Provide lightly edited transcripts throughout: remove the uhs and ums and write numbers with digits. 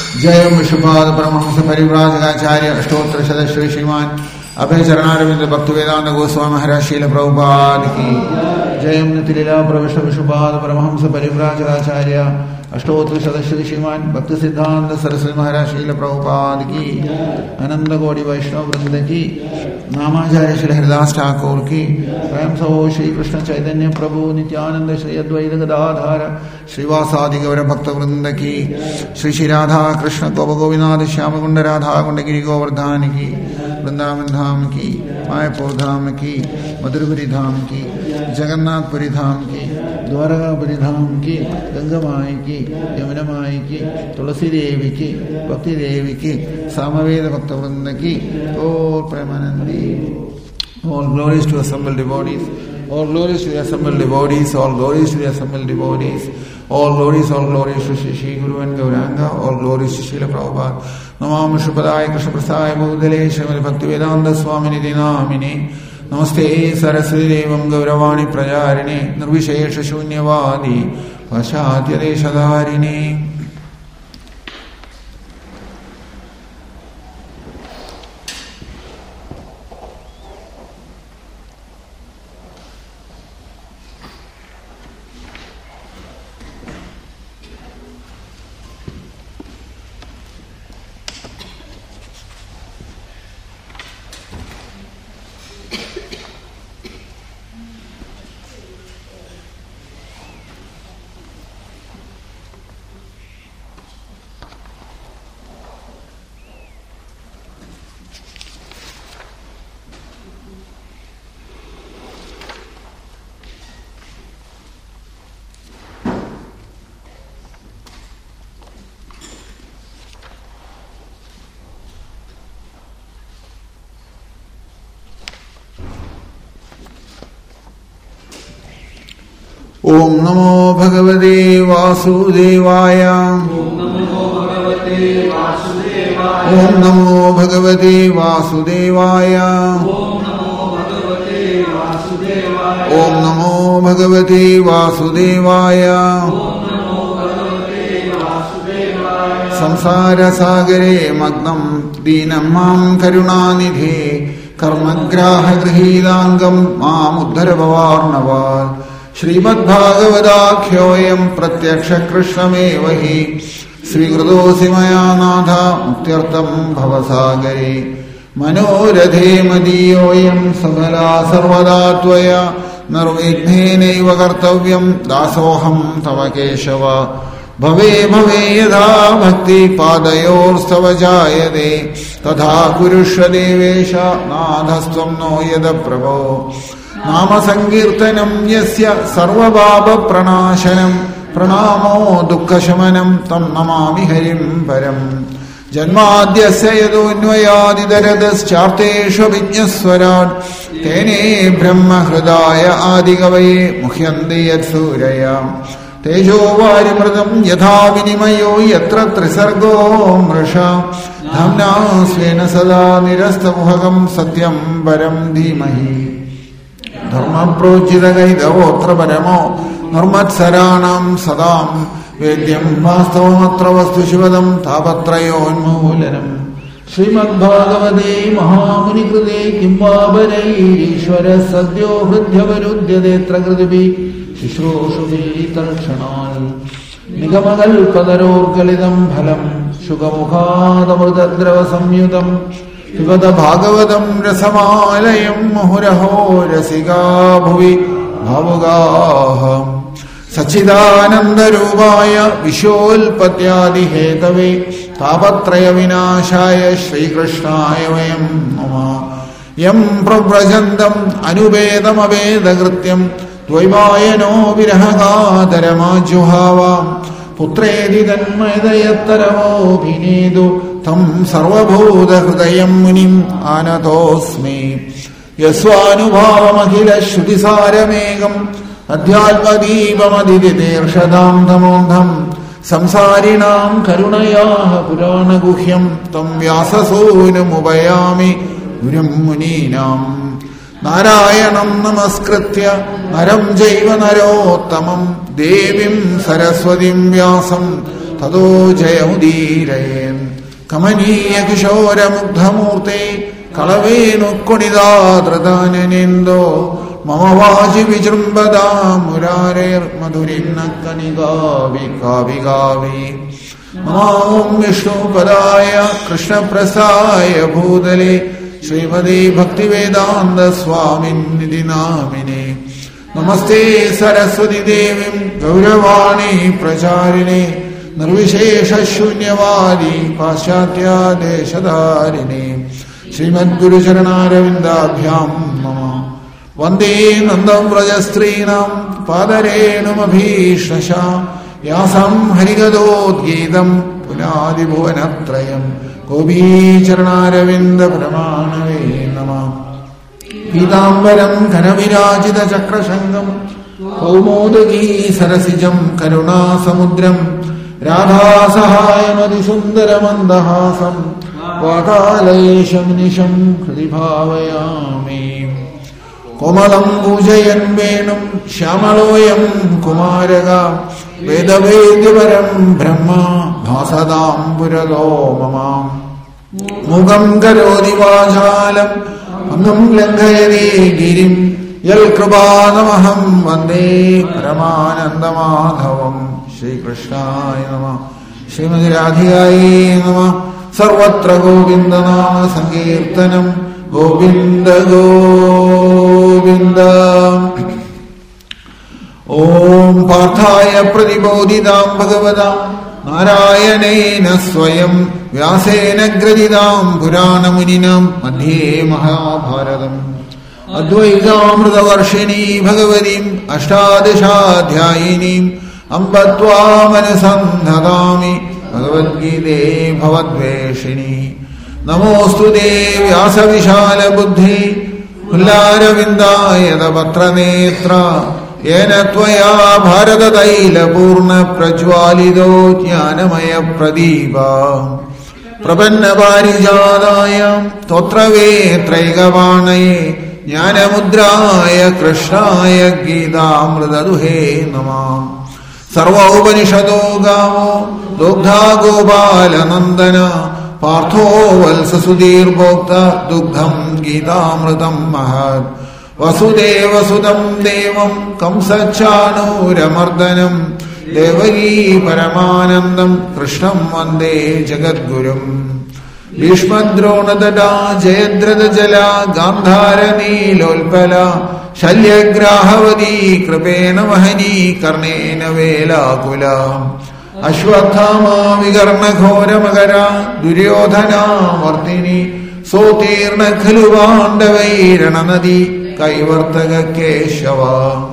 जयं विष्णुपाद परमहंस परिव्राजकाचार्य अष्टोत्तर सदस्य श्रीमान अभय चरणारविंद भक्त वेदांत गोस्वामी महाराज शील प्रभुपाद की जयं नितिलीला प्रविष्ट विष्णुपाद परमहंस परिव्राजकाचार्य अष्टोत्तर सदस्य श्रीमान भक्त सिद्धांत सरस्वती महाराज शील प्रभुपाद की अनंत कोटि वैष्णव वृंद की नामाचार्य श्री हरिदास ठाकुर की स्वयं सहो श्री कृष्ण चैतन्य प्रभु नित्यानंद श्री अद्वैत गदाधर श्रीवासादि गौर भक्त वृंद की श्री श्री राधा कृष्ण गोप गोविंद श्याम कुंड राधा कुंड गिरी गोवर्धन की वृंदावन धाम की मायापुर धाम की मधुरपुरी धाम की जगन्नाथपुरी धाम की द्वारकापुरी धाम की गंगा माई की यमुना माई की तुलसी देवी की भक्ति देवी की सामवेद भक्त वृंद की और Premanandi. All glories to assembled devotees. All glories to the assembled devotees. All glories to the assembled devotees. All glories to Shri Guru and Gauranga. All glories to Srila Prabhupada. Namam Shubhadaya Krishna Prasaya Bhudale Srimati Bhaktivedanta Swamini Dinamini. Namaste Saraswati Devam Gauravani Prajarine Nirvishesha Shunyavadi Vashatya Deshadharini. ओम नमो भगवते वासुदेवाय. ओम नमो भगवते वासुदेवाय. ओम नमो भगवते वासुदेवाय. संसार सागरे मग्नं दीनं मां करुणानिधे कर्मग्राह गृहीतांगं मां उद्धर भवार्णवात्. श्रीमद्भागवताख्योऽयं प्रत्यक्ष कृष्णमेव हि स्वीकृतोऽसि मया नाथ मुक्त्यर्थं भवसागरे. मनोरथे मदीयोऽयं सफला सर्वदा त्वया निर्विघ्नेनैव कर्तव्यं दासोऽहं तव केशव. भवे भवे यथा भक्तिपादयोस्तव जायते तथा कुरुष्व देवेश नाथस्त्वं नो यद प्रभो. नाम संकीर्तनं यस्य सर्वपापप्रणाशनं प्रणामो दुःखशमनं तं नमामि हरिं परम्. जन्माद्यस्य यतोऽन्वयादितरतश्चार्तेषु विज्ञस्वराट् तेने ब्रह्महृदाय आदिकवये मुह्यन्ते यत्सूरया. तेजो वारिमृतं यथा विनिमयो यत्र त्रिसर्गो मृषा धाम्ना स्वेन सदा निरस्तमुहकं सत्यं परं धीमहि. धर्म प्रोचितकैतवोऽत्र परमो निर्मत्सराणां सदां वेद्यं वास्तवमत्र वस्तु शिवदं तापत्रयोन्मूलनम्. श्रीमद्भागवते महामुनिकृते किं वा वरैरीश्वरः सद्यो हृद्यवरुध्यतेऽत्र कृतिभिः शुश्रूषुभितर्क्षणान्. निगमकल्पतरोर्गलितं फलं शुकमुखादमृतद्रवसंयुतं पिबत भागवतं रसमालयं मुहुरहो रसिका भुवि भावुकाः. सच्चिदानन्दरूपाय विशोल्पत्यादिहेतवे तापत्रयविनाशाय श्रीकृष्णाय वयं नमः. यं प्रव्रजन्तम् अनुपेदमवेदकृत्यं द्वैपायनो विरहकातरमाजुहाव. पुत्रेति तन्मयदयत्तरमोऽभिनेदु तं सर्वभूतहृदयं मुनिम् आनतोऽस्मि. यस्वानुभावमखिलश्रुतिसारमेकम् अध्यात्मदीपमदितितीर्षदां तमोऽन्धम् संसारिणां करुणयाः पुराणगुह्यं तं व्याससूनुमुपयामि गुरुं मुनीनाम्. नारायणं नमस्कृत्य नरं चैव नरोत्तमं देवीं सरस्वतीं व्यासं തതോ ജയമുദീരയേൻ. കമനീയ കിശോരമുഗ്ധമൂർത്തെ കളവേണുക്കൊണിതാതൃതാനനേന്തോ മമ വാചി വിജൃംഭതാം മുരാരേർ മധുരിന്നക്കനികാവി കാവി കാവി. നമോം വിഷ്ണുപദായ കൃഷ്ണപ്രസായ ഭൂതലേ ശ്രീമതി ഭക്തിവേദാന്ത സ്വാമിനിധി നാമിനെ. നമസ്തേ സരസ്വതി ദേവീം ഗൗരവാണി പ്രചാരിണേ നിർവിശേഷശൂന്യവാദി പാശ്ചാത്യദേശധാരിണേ. ശ്രീമദ്ഗുരുചരണാരവിന്ദാഭ്യാം നമ. വന്ദേ നന്ദം വ്രജസ്ത്രീണാം പാദരേണുമഭീഷ്ണശ. യാസം ഹരിഗതോദ്ഗീതം പുനാദിഭുവനത്രയം. ഗോപീചരണാരവിന്ദ പ്രമാണവേ നമഃ. പീതാംബരം ഘനവിരാജിത ചക്രശംഖം കൗമോദഗീ സരസിജം കരുണാസമുദ്രം രാധാസഹായമതിസുന്ദരമന്ദഹാസം വാകാലയേശം നിശം ഹൃദി ഭാവയാമി. കോമളം പൂജയൻ വേണും ശ്യാമളോയം കുമാരക വേദവേദ്യപരം ബ്രഹ്മ ഭാസതാം പുരതോ മമ. മുഖം കരോതി വാചാലം അംഗം ലംഘയതേ ഗിരിം യൽ കൃപാനമഹം വന്ദേ പരമാനന്ദമാധവം. ശ്രീകൃഷ്ണായ നമഃ. ശ്രീമതി രാധികായേ നമഃ. സർവത്ര ഗോവിന്ദനാമ സങ്കീർത്തനം. ഗോവിന്ദ ഗോവിന്ദ. ഓം പാർത്ഥായ പ്രതിബോധിതാം ഭഗവതാ നാരായണേന സ്വയം വ്യാസേന ഗ്രഥിതാം പുരാണമുനിനാം മധ്യേ മഹാഭാരതം. അദ്വൈതാമൃതവർഷിണീ ഭഗവതീം അഷ്ടാദശാധ്യായിനീം അംബ ത്വാമനുസന്ധതാമി ഭഗവദ്ഗീതേ ഭവദ്വേഷിണി. നമോസ്തുതേ വ്യാസവിശാലബുദ്ധി ഉല്ലാരവിന്ദായതപത്രനേത്ര. യേന ത്വയാ ഭാരതതൈലപൂർണ പ്രജ്വാലിതോ ജ്ഞാനമയ പ്രദീപ. പ്രപന്നപാരിജാതായ സ്തോത്രവേത്രൈകവാണയേ ജ്ഞാനമുദ്രായ കൃഷ്ണായ ഗീതാമൃതദുഹേ നമഃ. സർവോപനിഷദോ ഗാവോ ദുഗ്ധാ ഗോപാലനന്ദന. പാർത്ഥോ വത്സസുധീർഭോക്ത ദുഗ്ധം ഗീതാമൃതം മഹത്. വസുദേവസുതം ദേവം കംസച്ചാണൂരമർദ്ദനം. ദേവകീ പരമാനന്ദം കൃഷ്ണം വന്ദേ ജഗദ്ഗുരും. ഭീഷ്മദ്രോണതടാ ജയദ്രഥജല ഗാന്ധാരനീലോൽപല. ശല്യഗ്രാഹവതീ കൃപേണ വഹനീ കർണേന വേലാകുല. അശ്വത്ഥാമാ വികർണഘോരമകര ദുര്യോധനാവർത്തിനി. സോതീർണ ഖലു പാണ്ഡവൈരണനദി കൈവർത്തക കേശവ.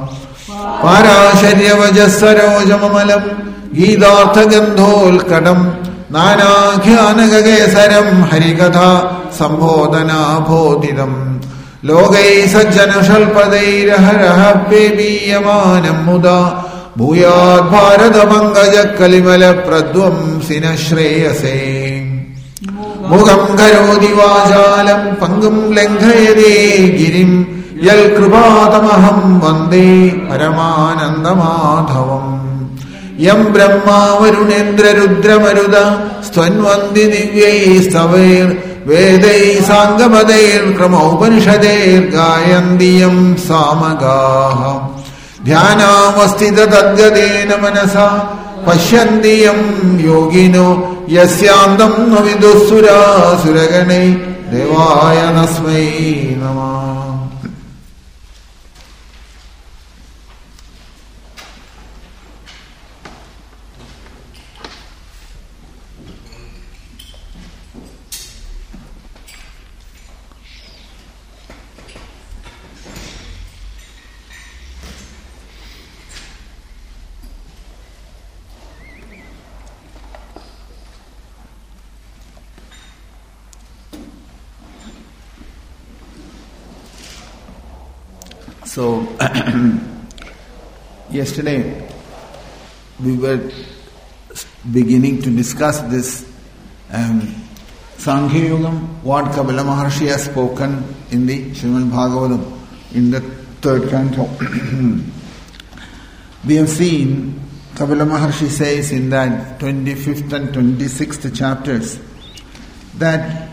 പാരാശര്യവജസ്സരോജമമലം ഗീതാർത്ഥഗന്ധോൽക്കടം. നാനാഖ്യാനകേസരം ഹരികഥ സംബോധനാബോധിതം. ലോകൈ സജ്ജനഷൽപദൈരഹരഹ പേബീയമാനം മുദാ. ഭൂയാത് ഭാരതപങ്കജ കലിമല പ്രധ്വംസിന ശ്രേയസേ. മുഖം കരോതി വാചാലം പങ്കും ലംഘയതേ ഗിരിം. യൽ കൃപാതമഹം വന്ദേ പരമാനന്ദമാധവം. യം ബ്രഹ്മാ വരുണേന്ദ്രരുദ്രമരുത സ്ത്വന്വന്തി ദിവ്യൈസ്തവൈർ വേദൈ സാംഗമതൈർ ക്രമോപനിഷദേർ ഗായന്തി യം സാമഗാഃ. ധ്യാനാവസ്ഥിത തദ്ഗതേന മനസാ പശ്യന്തി യം യോഗിനോ. യസ്യാന്തം ന വിദുഃസുരാസുരഗണൈ ദേവായ തസ്മൈ നമഃ. So, yesterday we were beginning to discuss this Sankhya Yugam, what Kapila Maharshi has spoken in the Srimad Bhagavatam, in the third canto. We have seen Kapila Maharshi says in that 25th and 26th chapters that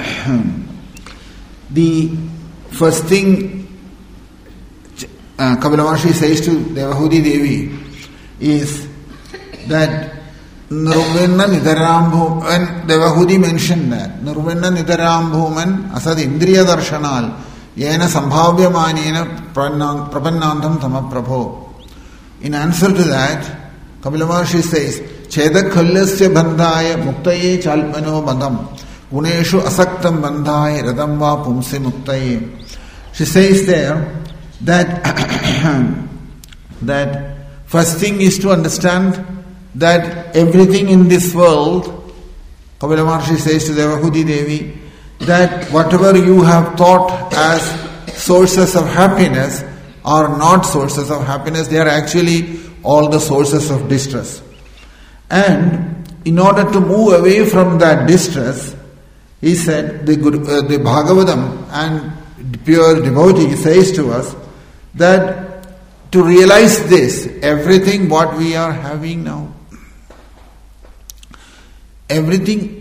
the first thing Kapila Maharshi says to Devahudi Devi is that Nirvinna Nidarambhu, when Devahudi mentioned that Nirvinna Nidarambhuman Asad Indriya Darshanal Yena Sambhavyamanena Prapannandam Tamaprabho. In answer to that, Kapila Maharshi says, Chedak Khallasya Bandhaya Muktaye Chalpano Badam Guneshu Asaktam Bandhaya Radamba Pumsi Muktaye. She says there that that first thing is to understand that everything in this world, Kapila Maharshi says to Devahudi Devi, that whatever you have thought as sources of happiness are not sources of happiness, they are actually all the sources of distress. And in order to move away from that distress, he said, the Bhagavatam and pure devotee says to us that to realize this, everything what we are having now, everything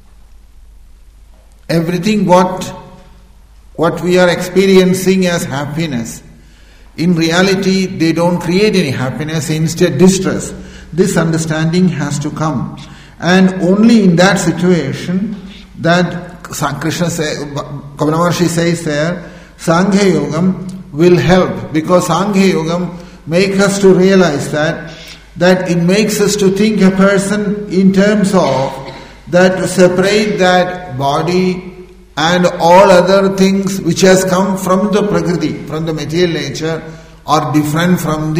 what we are experiencing as happiness, in reality they don't create any happiness, instead distress. This understanding has to come, and only in that situation that Krishna says, Kapila Maharshi says there, Sankhya Yogam will help, because Sankhya Yogam makes us to realize that it makes us to think a person in terms of that to separate that body and all other things which has come from the Prakriti, from the material nature, are different from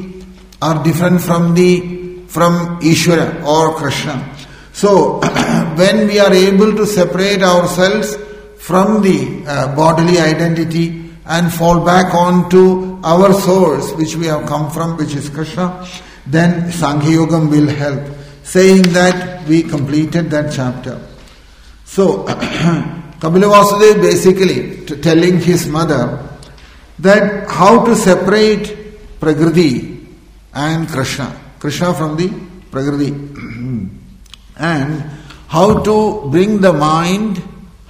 Ishvara or Krishna. So when we are able to separate ourselves from the bodily identity and fall back onto our source which we have come from, which is Krishna, then Sankhya Yogam will help. Saying that, we completed that chapter. So Kapila Vasudeva basically telling his mother that how to separate Prakriti and Krishna from the Prakriti, and how to bring the mind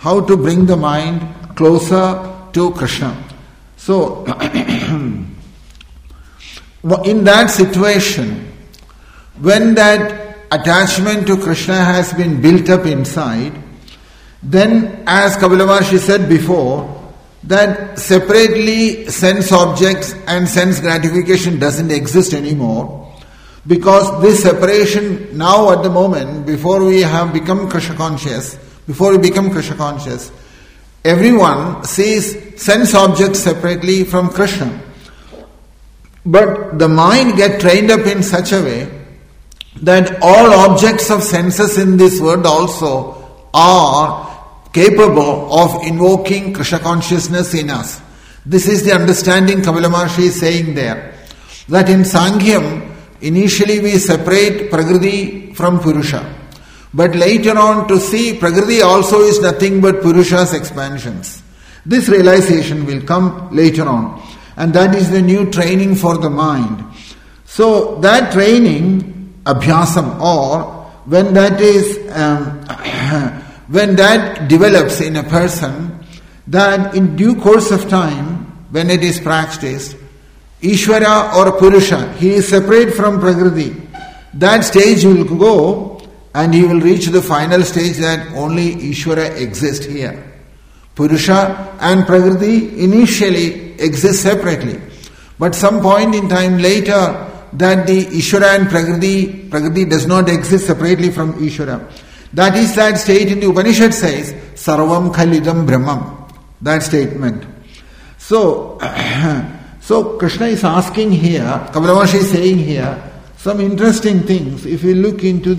closer to Krishna. So in that situation, when that attachment to Krishna has been built up inside, then as Kapila Maharshi said before, that separately sense objects and sense gratification doesn't exist anymore, because this separation now at the moment, before we become Krishna conscious, everyone sees sense objects separately from Krishna. But the mind gets trained up in such a way that all objects of senses in this world also are capable of invoking Krishna consciousness in us. This is the understanding Kapila Maharshi is saying there. That in Sankhya, initially we separate Prakriti from Purusha. But later on to see Prakriti also is nothing but Purusha's expansions. This realization will come later on. And that is the new training for the mind. So that training, abhyasam, or when that develops in a person, that in due course of time, when it is practiced, Ishvara or Purusha, he is separate from Prakriti. That stage will go and he will reach the final stage that only Ishvara exists here. Purusha and Prakriti initially exist separately. But some point in time later, that the Ishvara and Prakriti does not exist separately from Ishvara. That is that state in the Upanishad says, Sarvam Khalidam Brahmam. That statement. So Krishna is asking here, Kapila Maharshi is saying here, some interesting things. If you look into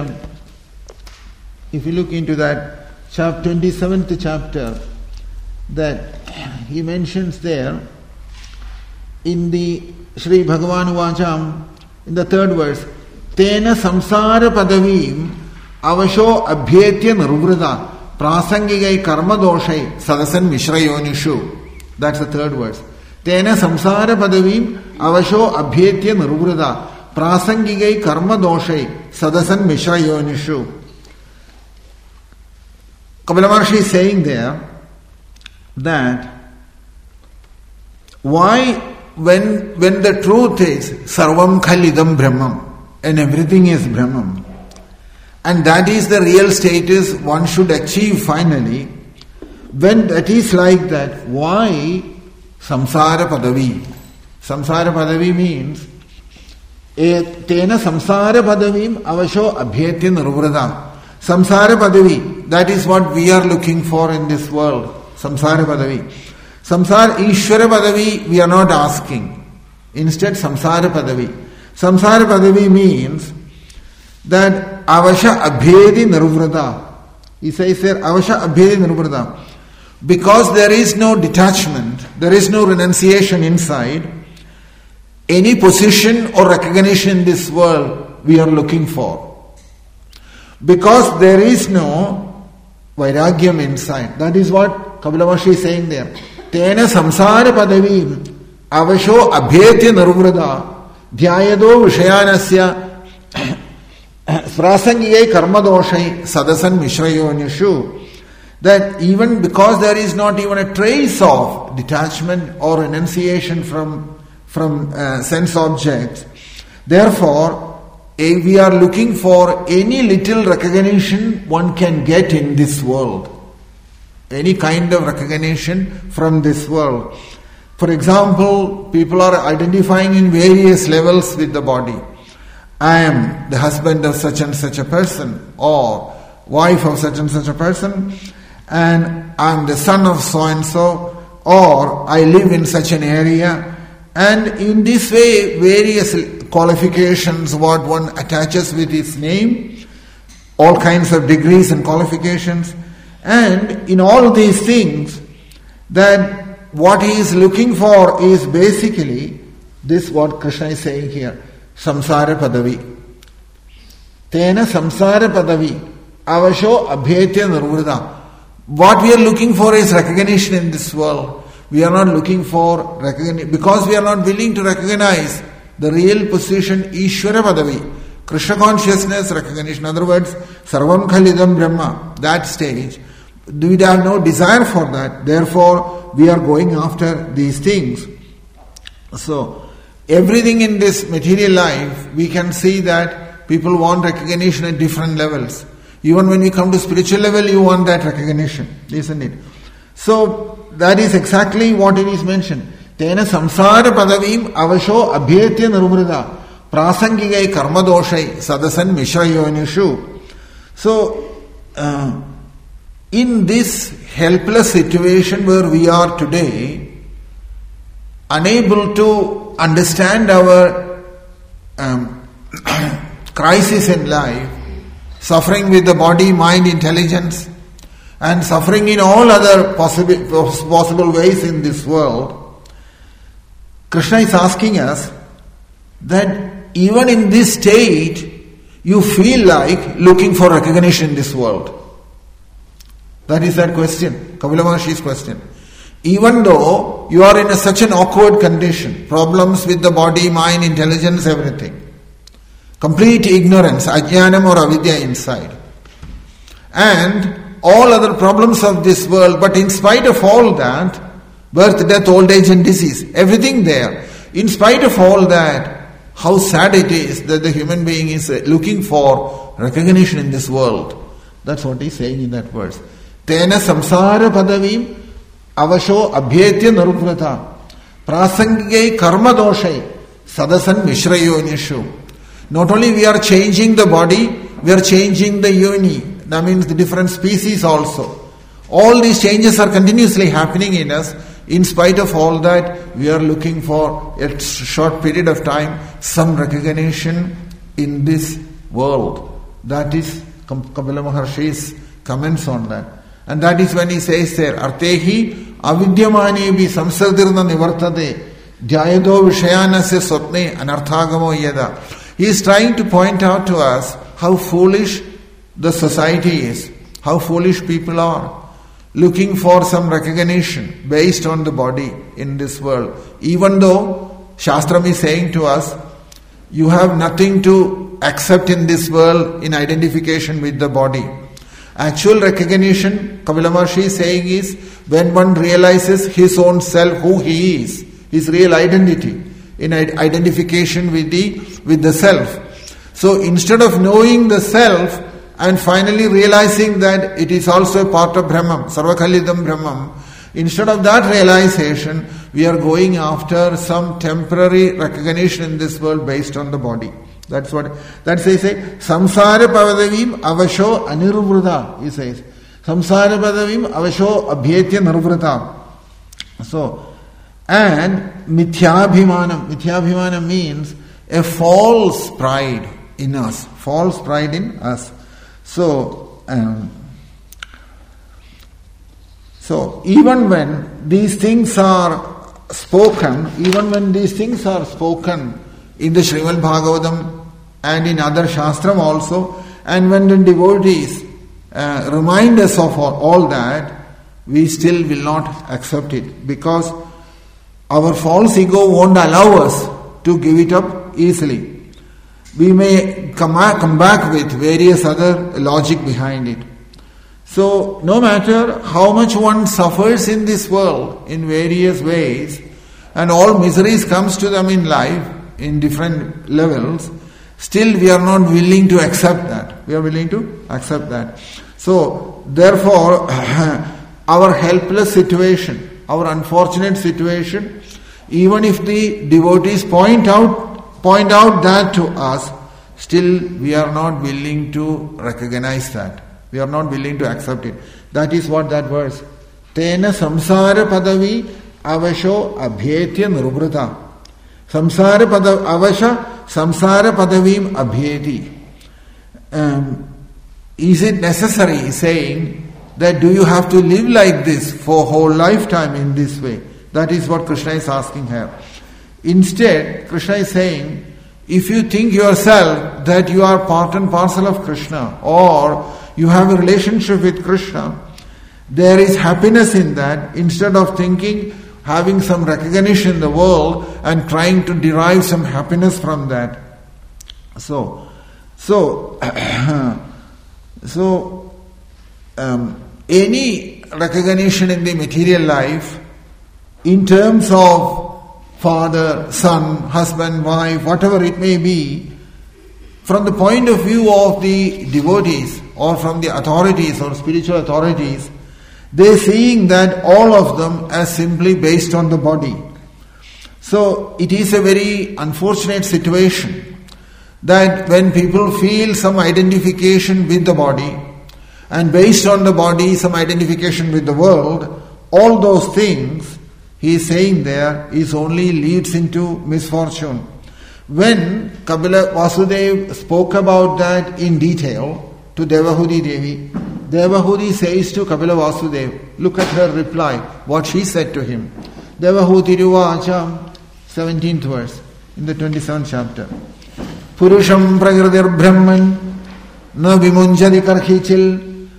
that 27th chapter, that he mentions there, in the Sri Bhagavan Vacham, in the third verse, Tena samsara padavim avasho abhyetya niruvrita prasangigai karma doshai sadasan mishrayonishu. That's the third verse. Tena samsara padavim avasho abhyetya niruvrita prasangigai karma doshai sadasan mishra yonishu. Kapila Maharshi is saying there that why when the truth is sarvam khalidam brahmam and everything is brahmam, and that is the real status one should achieve finally, when that is like that, why samsara padavi? Samsara padavi means tena samsara padavim avasho abhyetya nirvrata. Samsara padavi, that is what we are looking for in this world. Samsara padavi. Samsara Ishvara padavi we are not asking. Instead samsara padavi. Samsara padavi means that avasha abhyedi nirvrata. He says there avasha abhyedi nirvrata. Because there is no detachment, there is no renunciation inside, any position or recognition in this world we are looking for. Because there is no vairagyam inside. That is what Kapila Maharshi is saying there. Tena samsara padavim avasho abhyetya nirvrata dhyayado vishayanasya prasangiye karma doshai sadasan mishrayonishu. That even because there is not even a trace of detachment or renunciation from sense objects, therefore we are looking for any little recognition one can get in this world. Any kind of recognition from this world. For example, people are identifying in various levels with the body. I am the husband of such and such a person, or wife of such and such a person, and I am the son of so and so, or I live in such an area. And in this way, various qualifications, what one attaches with his name, all kinds of degrees and qualifications. And in all these things, that what he is looking for is basically this what Krishna is saying here, samsara padavi. Tena samsara padavi, avasho abhyetya nirvrata. What we are looking for is recognition in this world. We are not looking for recognition because we are not willing to recognize the real position Ishvara padavi, Krishna consciousness recognition. In other words, sarvam khalidam brahma, that stage. We have no desire for that. Therefore, we are going after these things. So, everything in this material life, we can see that people want recognition at different levels. Even when we come to spiritual level, you want that recognition, isn't it? So, that is exactly what it is mentioned. Tena samsara padavim avasho abhyetya nirvrata prasangigai karma doshai sadasan mishrayonishu. So, in this helpless situation where we are today, unable to understand our crisis in life, suffering with the body, mind, intelligence, and suffering in all other possible ways in this world, Krishna is asking us that even in this state, you feel like looking for recognition in this world. That is that question, Kapila Maharshi's question. Even though you are in such an awkward condition, problems with the body, mind, intelligence, everything, complete ignorance, ajnanam or avidya inside, and all other problems of this world, but in spite of all that, birth, death, old age and disease, everything there, in spite of all that, how sad it is that the human being is looking for recognition in this world. That's what he's saying in that verse. Tena samsara padavim avasho abhyetya nirvrata prasangigai karma doshai sadasan mishrayonishu. Not only we are changing the body, we are changing the yoni. That means the different species also. All these changes are continuously happening in us. In spite of all that, we are looking for a short period of time some recognition in this world. That is Kapila Maharshi's comments on that. And that is when he says there, Artehi avidyamanebi samsadirna nivartade dhyayado vishayanasya swapne anarthagamo yada. He is trying to point out to us how foolish the society is, how foolish people are, looking for some recognition based on the body in this world. Even though Shastram is saying to us, you have nothing to accept in this world in identification with the body. Actual recognition, Kapila Maharshi is saying, is when one realizes his own self, who he is, his real identity, in identification with the self. So instead of knowing the self and finally realizing that it is also a part of Brahman, Sarvakhalidam Brahman, instead of that realization, we are going after some temporary recognition in this world based on the body. That's they say. Samsara Padavim Avasho Anirvrita, he says. Samsara Padavim Avasho Abhyetya Nirvrita. So, and Mithyabhimanam. Mithyabhimanam means a false pride in us. False pride in us. So even when these things are spoken, in the Srimad Bhagavatam and in other Shastram also, and when the devotees remind us of all that, we still will not accept it, because our false ego won't allow us to give it up easily. We may come back with various other logic behind it. So, no matter how much one suffers in this world in various ways, and all miseries comes to them in life in different levels, still we are not willing to accept that. We are willing to accept that. So, therefore, our helpless situation, our unfortunate situation, even if the devotees point out that to us, still we are not willing to recognize that. We are not willing to accept it. That is what that verse. Tena samsara padavi avasho abhyetya nirvrita. Samsara padavim abhyeti. Is it necessary, saying, that do you have to live like this for whole lifetime in this way? That is what Krishna is asking here. Instead, Krishna is saying, if you think yourself that you are part and parcel of Krishna, or you have a relationship with Krishna, there is happiness in that, instead of having some recognition in the world and trying to derive some happiness from that. Any recognition in the material life, in terms of father, son, husband, wife, whatever it may be, from the point of view of the devotees or from the authorities or spiritual authorities, they seeing that all of them as simply based on the body. So it is a very unfortunate situation that when people feel some identification with the body, and based on the body some identification with the world, all those things, he is saying there, is only leads into misfortune. When Kapila Vasudeva spoke about that in detail to Devahudi Devi, Devahudi says to Kapila Vasudeva, look at her reply, what she said to him. Devahudi Ruvacha, 17th verse, in the 27th chapter. Purusham Pragradir Brahman, na vimunjadi karhichil,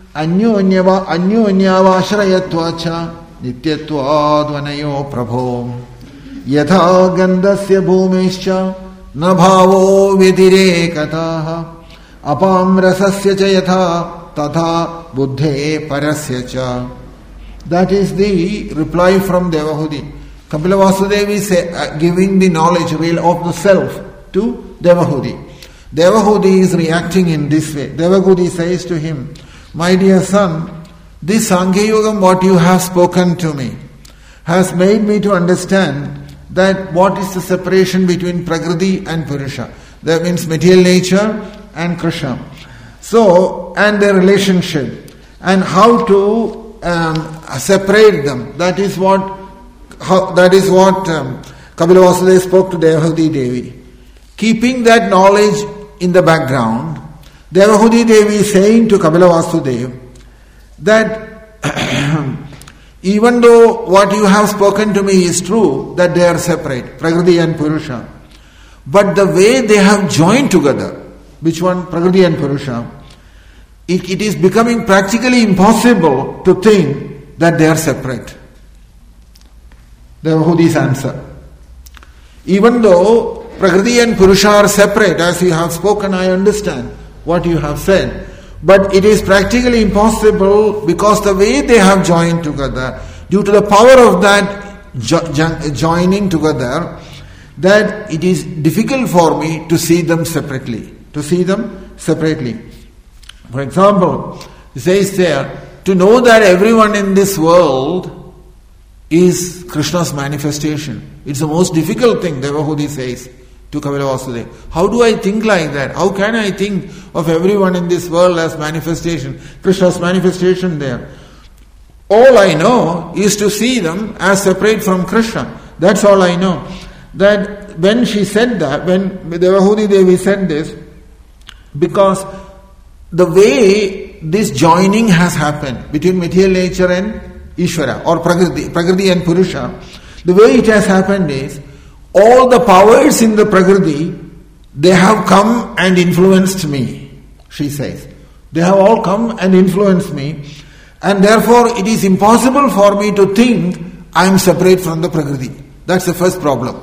anyonyavashrayatvacha, nityatvad prabho, yatha gandasya bhumescha, na bhavo vidirekataha, apam rasasya cha yatha, tatha buddhe parasya cha. That is the reply from Devahudi. Kapila Vasudeva is giving the knowledge real of the self to Devahudi. Devahudi is reacting in this way. Devahudi says to him, my dear son, this Sankhya Yogam, what you have spoken to me, has made me to understand that what is the separation between Prakriti and Purusha. That means material nature and Krishna. So, and their relationship, and how to separate them. That is what Kapila Vasudeva spoke to Devahudi Devi. Keeping that knowledge in the background, Devahudi Devi is saying to Kapila Vasudeva that even though what you have spoken to me is true, that they are separate, Prakriti and Purusha, but the way they have joined together, which one, Prakriti and Purusha, it is becoming practically impossible to think that they are separate. Devahudi's answer. Even though Prakriti and Purusha are separate. As you have spoken, I understand what you have said. But it is practically impossible because the way they have joined together, due to the power of that joining together, that it is difficult for me to see them separately. For example, it says there, to know that everyone in this world is Krishna's manifestation. It's the most difficult thing, Devahudi says to Kapila Vasudeva. How do I think like that? How can I think of everyone in this world as manifestation? Krishna's manifestation there. All I know is to see them as separate from Krishna. That's all I know. That when she said that, when Devahudi Devi said this, because the way this joining has happened between material nature and Ishvara or Prakriti and Purusha, the way it has happened is all the powers in the Prakriti, they have come and influenced me, she says. They have all come and influenced me, and therefore it is impossible for me to think I am separate from the Prakriti. That's the first problem.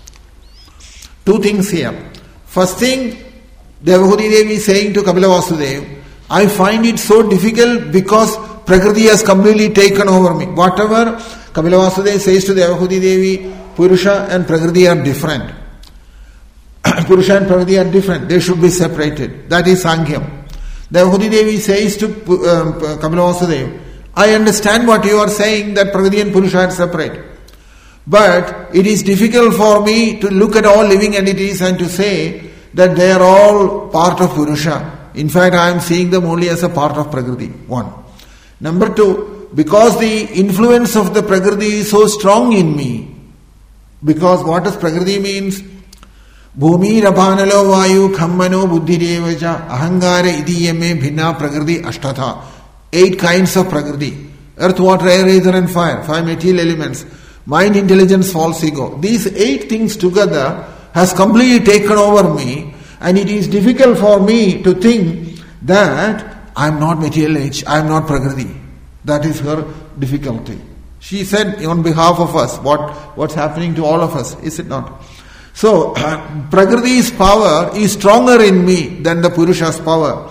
Two things here. First thing, Devahudi Devi is saying to Kapila Vasudeva, I find it so difficult because Prakriti has completely taken over me. Whatever Kapila Vasudeva says to Devahudi Devi, Purusha and Prakriti are different. Purusha and Prakriti are different. They should be separated. That is Sankhya. Devahudi Devi says to Kapila Vasudeva, I understand what you are saying, that Prakriti and Purusha are separate. But it is difficult for me to look at all living entities and to say that they are all part of Purusha. In fact, I am seeing them only as a part of Prakriti. One. Number two, because the influence of the Prakriti is so strong in me, because what does Prakriti means? Bhumi Rabhanalo Vayu Khammano Buddhirevaja Ahangara Idiyame Bhinna Prakriti Ashtatha. 8 kinds of Prakriti. Earth, water, air, ether and fire. 5 material elements. Mind, intelligence, false ego. These 8 things together has completely taken over me, and it is difficult for me to think that I am not material age, I am not Prakriti. That is her difficulty. She said on behalf of us what's happening to all of us, is it not? So, Prakriti's power is stronger in me than the Purusha's power.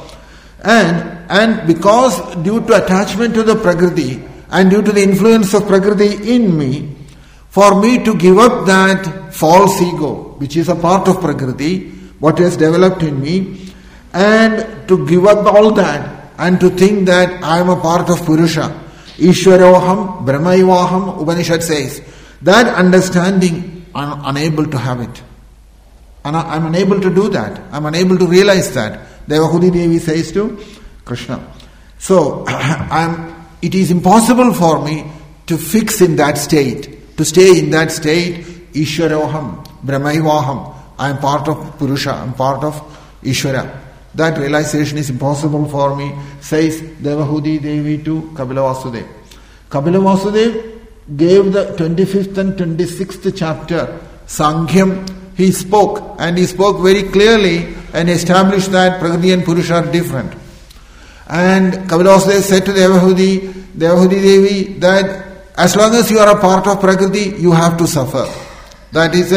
And because due to attachment to the Prakriti and due to the influence of Prakriti in me, for me to give up that false ego, which is a part of Prakriti, what has developed in me, and to give up all that and to think that I am a part of Purusha. Ishwaroham, Brahmaivaham, Upanishad says. That understanding, I am unable to have it. And I am unable to do that. I am unable to realize that. Devahudi Devi says to Krishna. So, it is impossible for me to fix in that state, to stay in that state, Ishwaroham, Brahmaivaham. I am part of Purusha, I am part of Ishvara. That realization is impossible for me, says Devahudi Devi to Kapila Vasudeva. Kapila Vasudeva gave the 25th and 26th chapter, Sankhya. He spoke, and he spoke very clearly and established that Prakriti and Purusha are different. And Kapila Vasudeva said to Devahudi Devi that as long as you are a part of Prakriti, you have to suffer. That's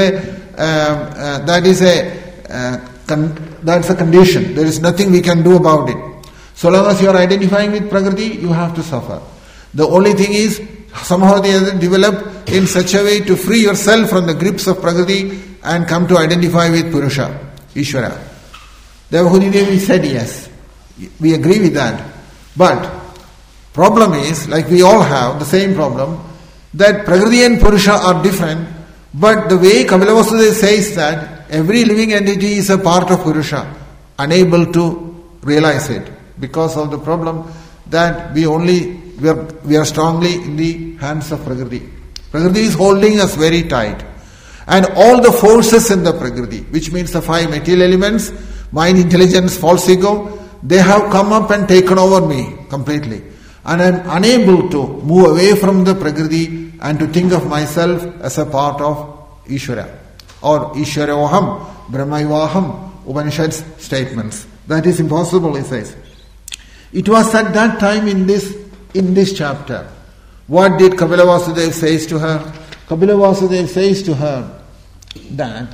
a condition. There is nothing we can do about it. So long as you are identifying with Prakriti, you have to suffer. The only thing is, somehow they have developed in such a way to free yourself from the grips of Prakriti and come to identify with Purusha, Ishvara. Devahudi Devi said yes. We agree with that. But problem is, like we all have the same problem, that Prakriti and Purusha are different, but the way Kapila Vasudeva says that every living entity is a part of Purusha, unable to realize it because of the problem that we are strongly in the hands of Prakriti. Prakriti is holding us very tight. And all the forces in the Prakriti, which means the 5 material elements, mind, intelligence, false ego, they have come up and taken over me completely. And I am unable to move away from the Prakriti and to think of myself as a part of Ishvara. Or Ishwaroham, Brahmaivaham, Upanishad's statements. That is impossible, he says. It was at that time in this chapter. What did Kapila Vasudeva say to her? Kapila Vasudeva says to her that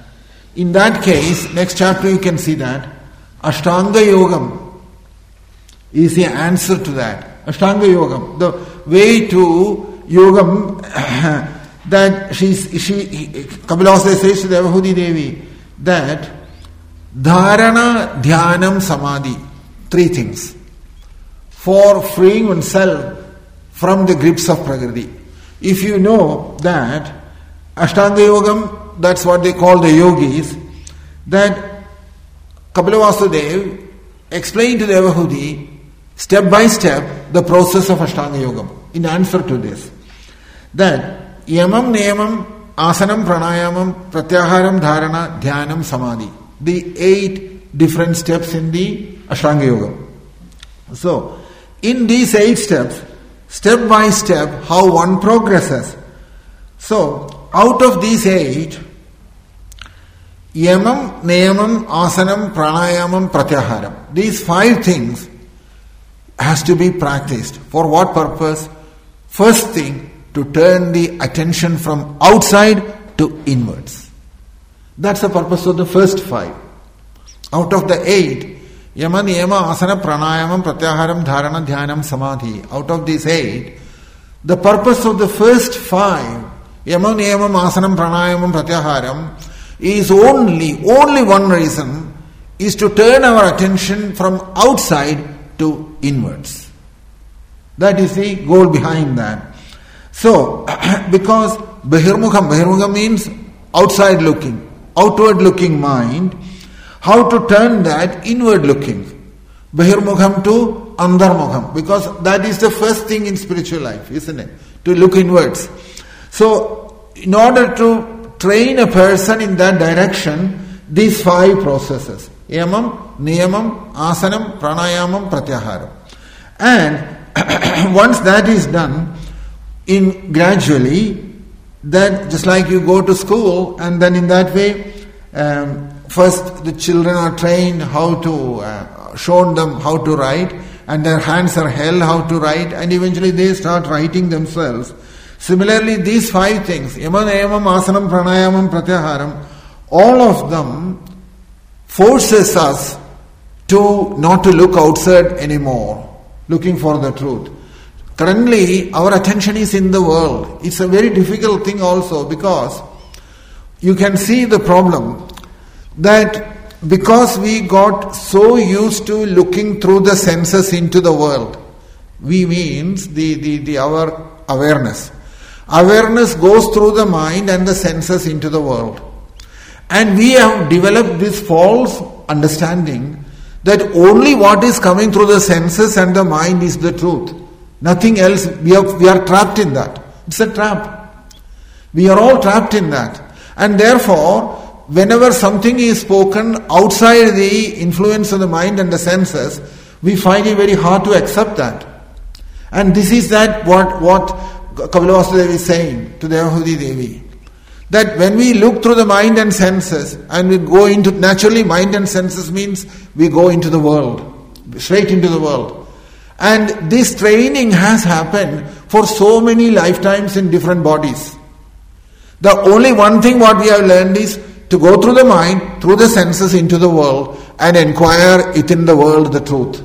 in that case, next chapter you can see that Ashtanga Yogam is the answer to that. Ashtanga Yogam, the way to Yogam that Kapilavastu says to Devahudi Devi that Dharana, Dhyanam, Samadhi, 3 things for freeing oneself from the grips of Prakriti. If you know that Ashtanga Yogam, that's what they call the yogis, that Kapilavastu Dev explained to Devahudi step by step the process of Ashtanga Yogam in answer to this. That Yamam, Niyamam, Asanam, Pranayamam, Pratyaharam, Dharana, Dhyanam, Samadhi. The 8 different steps in the Ashtanga Yoga. So, in these 8 steps, step by step, how one progresses. So, out of these 8, Yamam, Niyamam, Asanam, Pranayamam, Pratyaharam. These 5 things has to be practiced. For what purpose? First thing, to turn the attention from outside to inwards. That's the purpose of the first 5. Out of the 8, Yama, Niyama, Asana, Pranayamam, Pratyaharam, Dharana, Dhyanam, Samadhi. Out of these 8, the purpose of the first 5, Yama, Niyamam, Asanam, Pranayamam, Pratyaharam, is only one reason, is to turn our attention from outside to inwards. That is the goal behind that. So, because Bahirmukham means outside looking, outward looking mind, how to turn that inward looking. Bahirmukham to Andarmukham, because that is the first thing in spiritual life, isn't it? To look inwards. So, in order to train a person in that direction, these 5 processes, Yamam, Niyamam, Asanam, Pranayamam, Pratyaharam. And once that is done, in gradually, that just like you go to school, and then in that way, first the children are trained how to, shown them how to write, and their hands are held how to write, and eventually they start writing themselves. Similarly, these 5 things, Yama, Niyamam, Asanam, Pranayamam, Pratyaharam, all of them forces us to not to look outside anymore, looking for the truth. Currently, our attention is in the world. It's a very difficult thing also, because you can see the problem that because we got so used to looking through the senses into the world, we means our awareness. Awareness goes through the mind and the senses into the world. And we have developed this false understanding that only what is coming through the senses and the mind is the truth. Nothing else. We are trapped in that. It's a trap. We are all trapped in that. And therefore, whenever something is spoken outside the influence of the mind and the senses, we find it very hard to accept that. And this is that what Kapilavastu Devi is saying to Devahudi Devi. That when we look through the mind and senses, and we go into, naturally mind and senses means we go into the world, straight into the world. And this training has happened for so many lifetimes in different bodies. The only one thing what we have learned is to go through the mind, through the senses into the world, and inquire within the world the truth.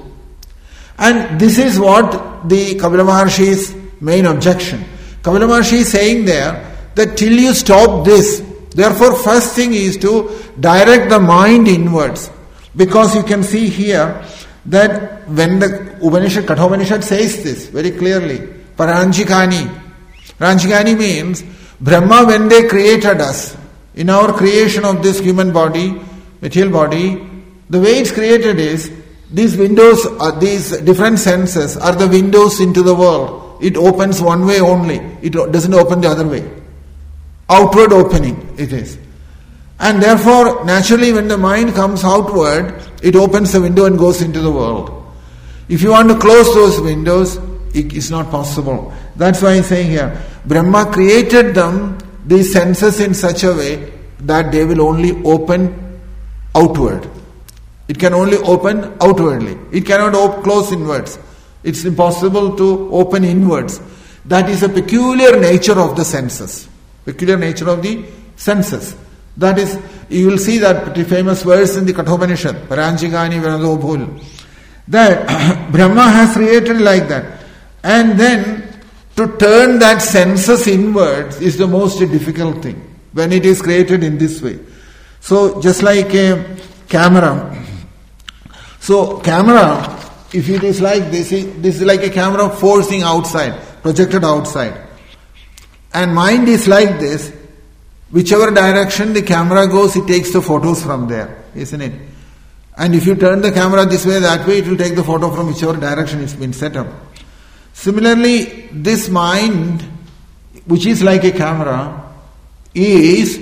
And this is what the Kapila Maharshi's main objection. Kapila Maharshi is saying there that till you stop this, therefore first thing is to direct the mind inwards. Because you can see here that when the Upanishad, Kathopanishad says this very clearly, Paranjikani. Ranjikani means Brahma, when they created us, in our creation of this human body, material body, the way it's created is, these windows, these different senses are the windows into the world. It opens one way only. It doesn't open the other way. Outward opening it is. And therefore, naturally when the mind comes outward, it opens the window and goes into the world. If you want to close those windows, it is not possible. That's why I'm saying here, Brahma created them, these senses, in such a way that they will only open outward. It can only open outwardly. It cannot close inwards. It's impossible to open inwards. That is a peculiar nature of the senses. Peculiar nature of the senses. That is, you will see that pretty famous verse in the Kathopanishad, Paranjigani Vanado Bhul, that Brahma has created like that. And then to turn that senses inwards is the most difficult thing when it is created in this way. So just like a camera. So camera, if it is like this is like a camera forcing outside, projected outside. And mind is like this. Whichever direction the camera goes, it takes the photos from there, isn't it? And if you turn the camera this way, that way, it will take the photo from whichever direction it's been set up. Similarly, this mind, which is like a camera, is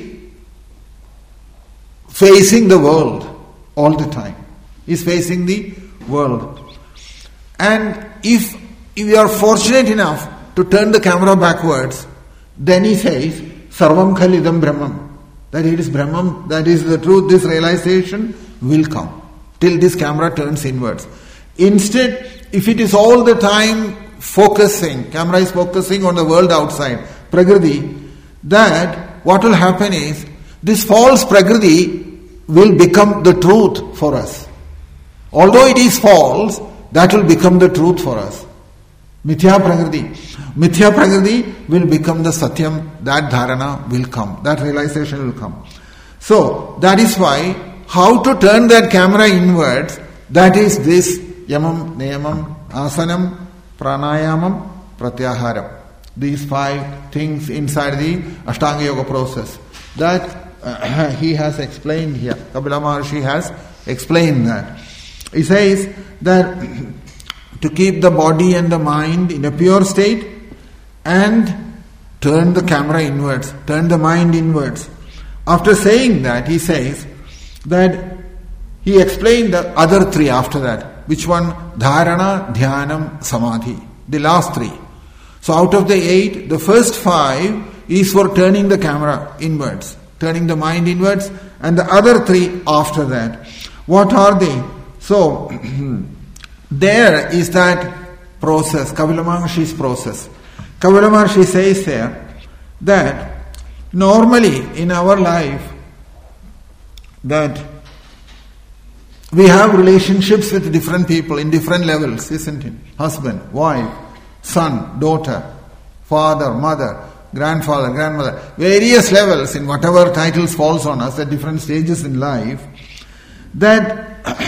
facing the world all the time. Is facing the world. And if you are fortunate enough to turn the camera backwards, then he says, Sarvam Khalidam Brahmam. That it is Brahmam, that is the truth, this realization will come. Till this camera turns inwards. Instead, if it is all the time focusing, camera is focusing on the world outside, Prakriti, that what will happen is, this false Prakriti will become the truth for us. Although it is false, that will become the truth for us. Mithya Prakriti. Mithya Prakriti will become the Satyam, that dharana will come, that realization will come. So, that is why, how to turn that camera inwards, that is this Yamam, Niyamam, Asanam, Pranayamam, Pratyaharam. These 5 things inside the Ashtanga Yoga process. That he has explained here. Kapila Maharshi has explained that. He says that to keep the body and the mind in a pure state and turn the camera inwards, turn the mind inwards. After saying that, he says that he explained the other 3 after that. Which one? Dharana, Dhyanam, Samadhi. The last 3. So out of the 8, the first 5 is for turning the camera inwards, turning the mind inwards, and the other 3 after that. What are they? So, there is that process, Kapila Maharshi's process. Kapila Maharshi says there that normally in our life that we have relationships with different people in different levels, isn't it? Husband, wife, son, daughter, father, mother, grandfather, grandmother, various levels in whatever titles falls on us at different stages in life, that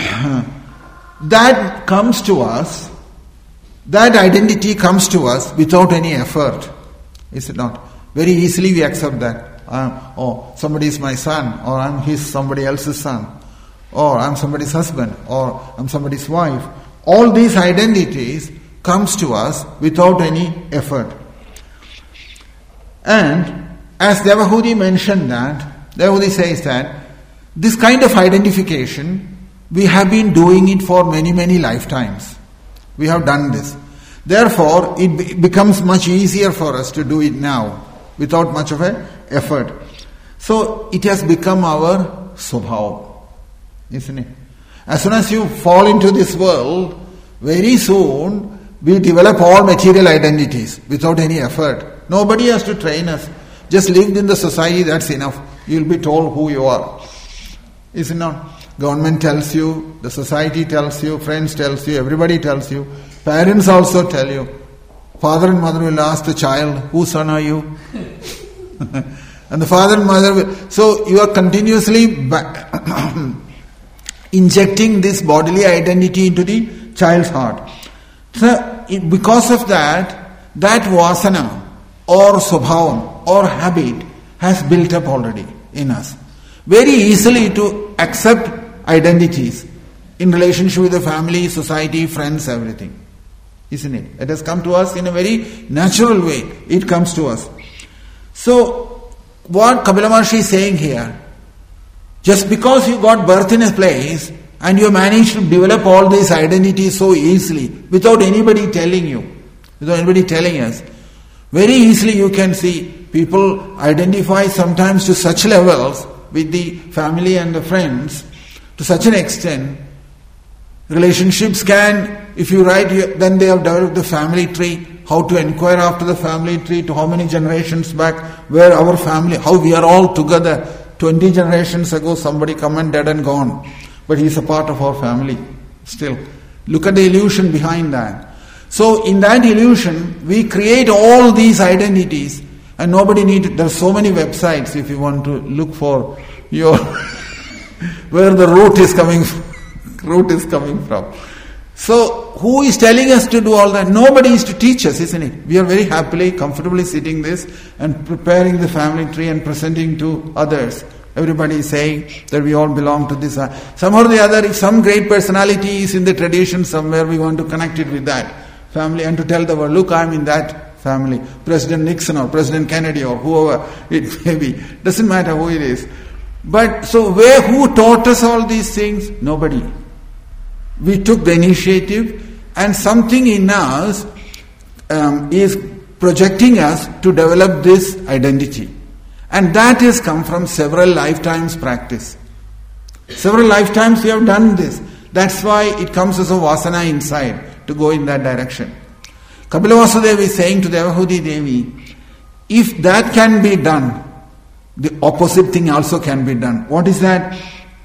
that comes to us, that identity comes to us without any effort. Is it not? Very easily we accept that. Somebody is my son, or I'm somebody else's son, or I'm somebody's husband, or I'm somebody's wife. All these identities comes to us without any effort. And as Devahudi mentioned that, Devahudi says that this kind of identification, we have been doing it for many, many lifetimes. We have done this. Therefore, it becomes much easier for us to do it now without much of an effort. So, it has become our Swabhava, isn't it? As soon as you fall into this world, very soon we develop all material identities without any effort. Nobody has to train us. Just lived in the society, that's enough. You'll be told who you are. Is it not? Government tells you, the society tells you, friends tells you, everybody tells you. Parents also tell you. Father and mother will ask the child, whose son are you? And the father and mother will. So you are continuously injecting this bodily identity into the child's heart. So because of that, that vasana or swabhavam or habit has built up already in us. Very easily to accept identities in relationship with the family, society, friends, everything. Isn't it? It has come to us in a very natural way. It comes to us. So, what Kapila Maharshi is saying here, just because you got birth in a place and you managed to develop all these identities so easily without anybody telling you, without anybody telling us, very easily you can see people identify sometimes to such levels with the family and the friends, to such an extent, relationships can, if you write, then they have developed the family tree, how to inquire after the family tree, to how many generations back, where our family, how we are all together. 20 generations ago somebody come and dead and gone, but he's a part of our family still. Look at the illusion behind that. So in that illusion, we create all these identities, and nobody needs. There are so many websites if you want to look for your where the root is coming from. So who is telling us to do all that? Nobody is to teach us, isn't it? We are very happily, comfortably sitting this and preparing the family tree and presenting to others. Everybody is saying that we all belong to this. Somehow or the other, if some great personality is in the tradition somewhere, we want to connect it with that family and to tell the world, look, I'm in that family. President Nixon or President Kennedy or whoever it may be. Doesn't matter who it is. But so who taught us all these things? Nobody. We took the initiative, and something in us is projecting us to develop this identity. And that has come from several lifetimes practice. Several lifetimes we have done this. That's why it comes as a vasana inside to go in that direction. Kapila Vasudeva is saying to Devahudi Devi, if that can be done, the opposite thing also can be done. What is that?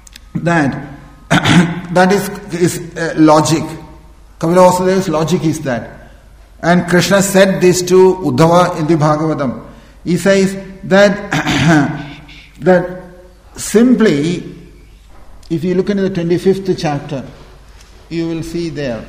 That is logic. Kapila Vasudeva's logic is that. And Krishna said this to Uddhava in the Bhagavatam. He says that that simply, if you look into the 25th chapter, you will see there.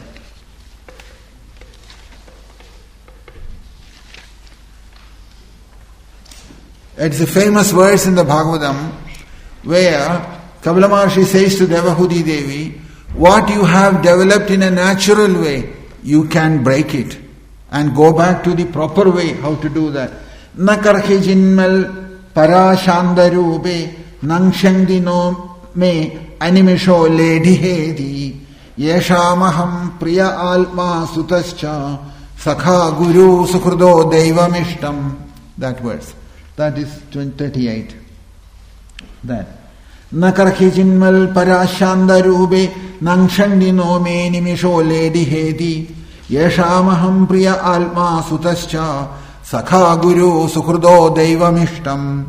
It's a famous verse in the Bhagavatam where Kapila Maharshi says to Devahudi Devi, what you have developed in a natural way, you can break it and go back to the proper way, how to do that. Nakarhe jinmal parashandarube nangshandino me animisho ledihedi yeshamaham priya alma sutascha sakha guru sukhrudo devamishtam. That verse. That is 38. That. Nakarhe jinmal parashandarube nangshandino me nimisho ledihedi yeshamaham priya alma sutascha Sakha Guru Sukhrudo Devamishtam.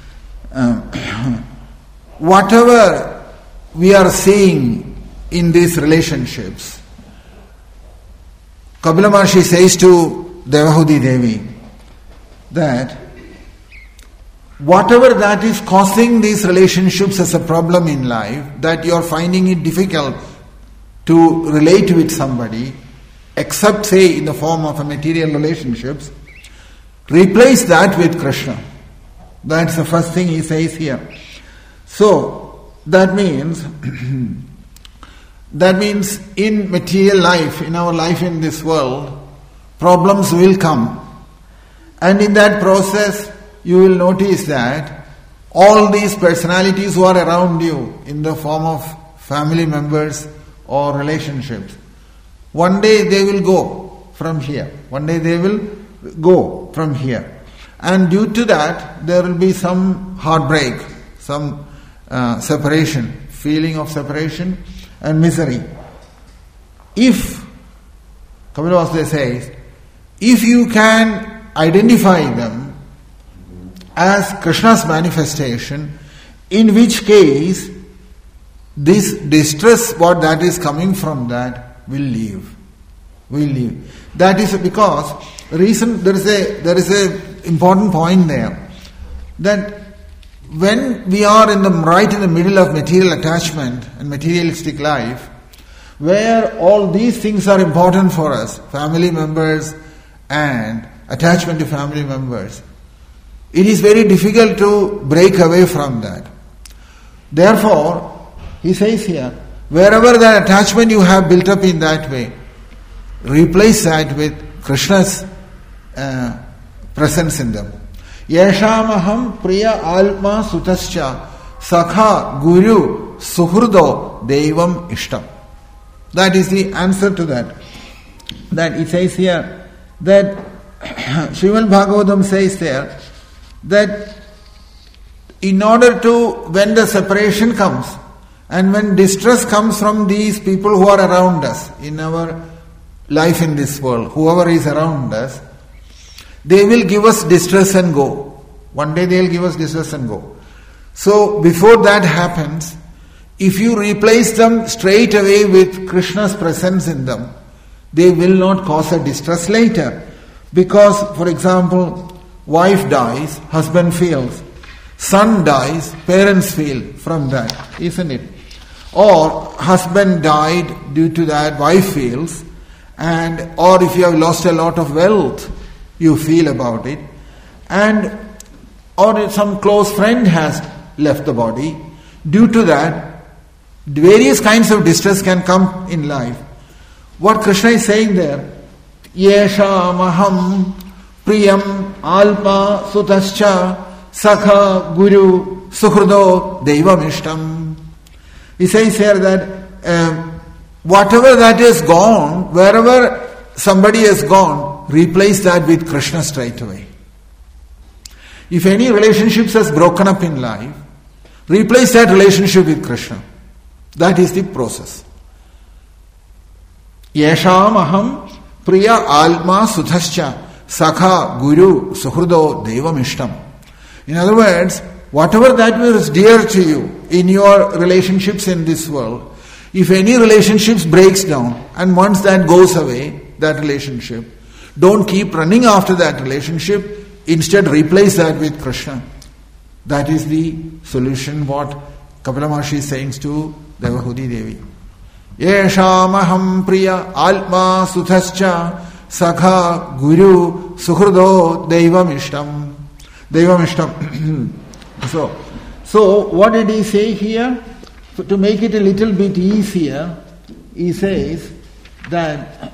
Whatever we are seeing in these relationships, Kapila Maharshi says to Devahudi Devi that whatever that is causing these relationships as a problem in life, that you are finding it difficult to relate with somebody, except say in the form of a material relationships, replace that with Krishna. That's the first thing he says here. So, that means in material life, in our life in this world, problems will come. And in that process, you will notice that all these personalities who are around you in the form of family members or relationships, one day they will go from here. One day they will go from here. And due to that, there will be some heartbreak, some separation, feeling of separation and misery. If, Kapila Vasudeva says, if you can identify them as Krishna's manifestation, in which case this distress, what that is coming from that, will leave. Will leave. That is because reason there is a important point there, that when we are right in the middle of material attachment and materialistic life, where all these things are important for us, family members and attachment to family members, it is very difficult to break away from that. Therefore, he says here, wherever that attachment you have built up in that way, replace that with Krishna's presence in them. Yeshamaham priya alma sutascha sakha guru suhrudo devam ishtam. That is the answer to that. That it says here, that Srimad Bhagavatam says there, that in order to, when the separation comes, and when distress comes from these people who are around us, in our life in this world, whoever is around us, they will give us distress and go. One day they will give us distress and go. So before that happens, if you replace them straight away with Krishna's presence in them, they will not cause a distress later. Because, for example, wife dies, husband feels. Son dies, parents feel from that, isn't it? Or husband died due to that, wife feels. Or if you have lost a lot of wealth, you feel about it. Or if some close friend has left the body, due to that, various kinds of distress can come in life. What Krishna is saying there, Yeshamaham priyam alpa sutascha sakha guru suhrudo devamishtam. He says here that whatever that is gone, wherever somebody has gone, replace that with Krishna straight away. If any relationships has broken up in life, replace that relationship with Krishna. That is the process. Yesham aham priya alma sudhascha sakha guru suhrudo devamishtam. In other words, whatever that was dear to you in your relationships in this world, if any relationships breaks down and once that goes away, that relationship, don't keep running after that relationship, instead replace that with Krishna. That is the solution what Kapila Maharshi is saying to Devahudi Devi. Yeshamaham priya alma suthascha sakha guru suhrudo devamishtam. Devamishtam. So what did he say here? To make it a little bit easier, he says that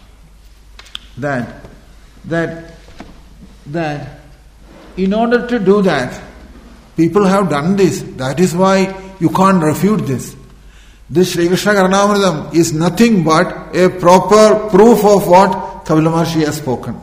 in order to do that, people have done this. That is why you can't refute this. This Sri Krishna Karnamritam is nothing but a proper proof of what Kapila Maharshi has spoken.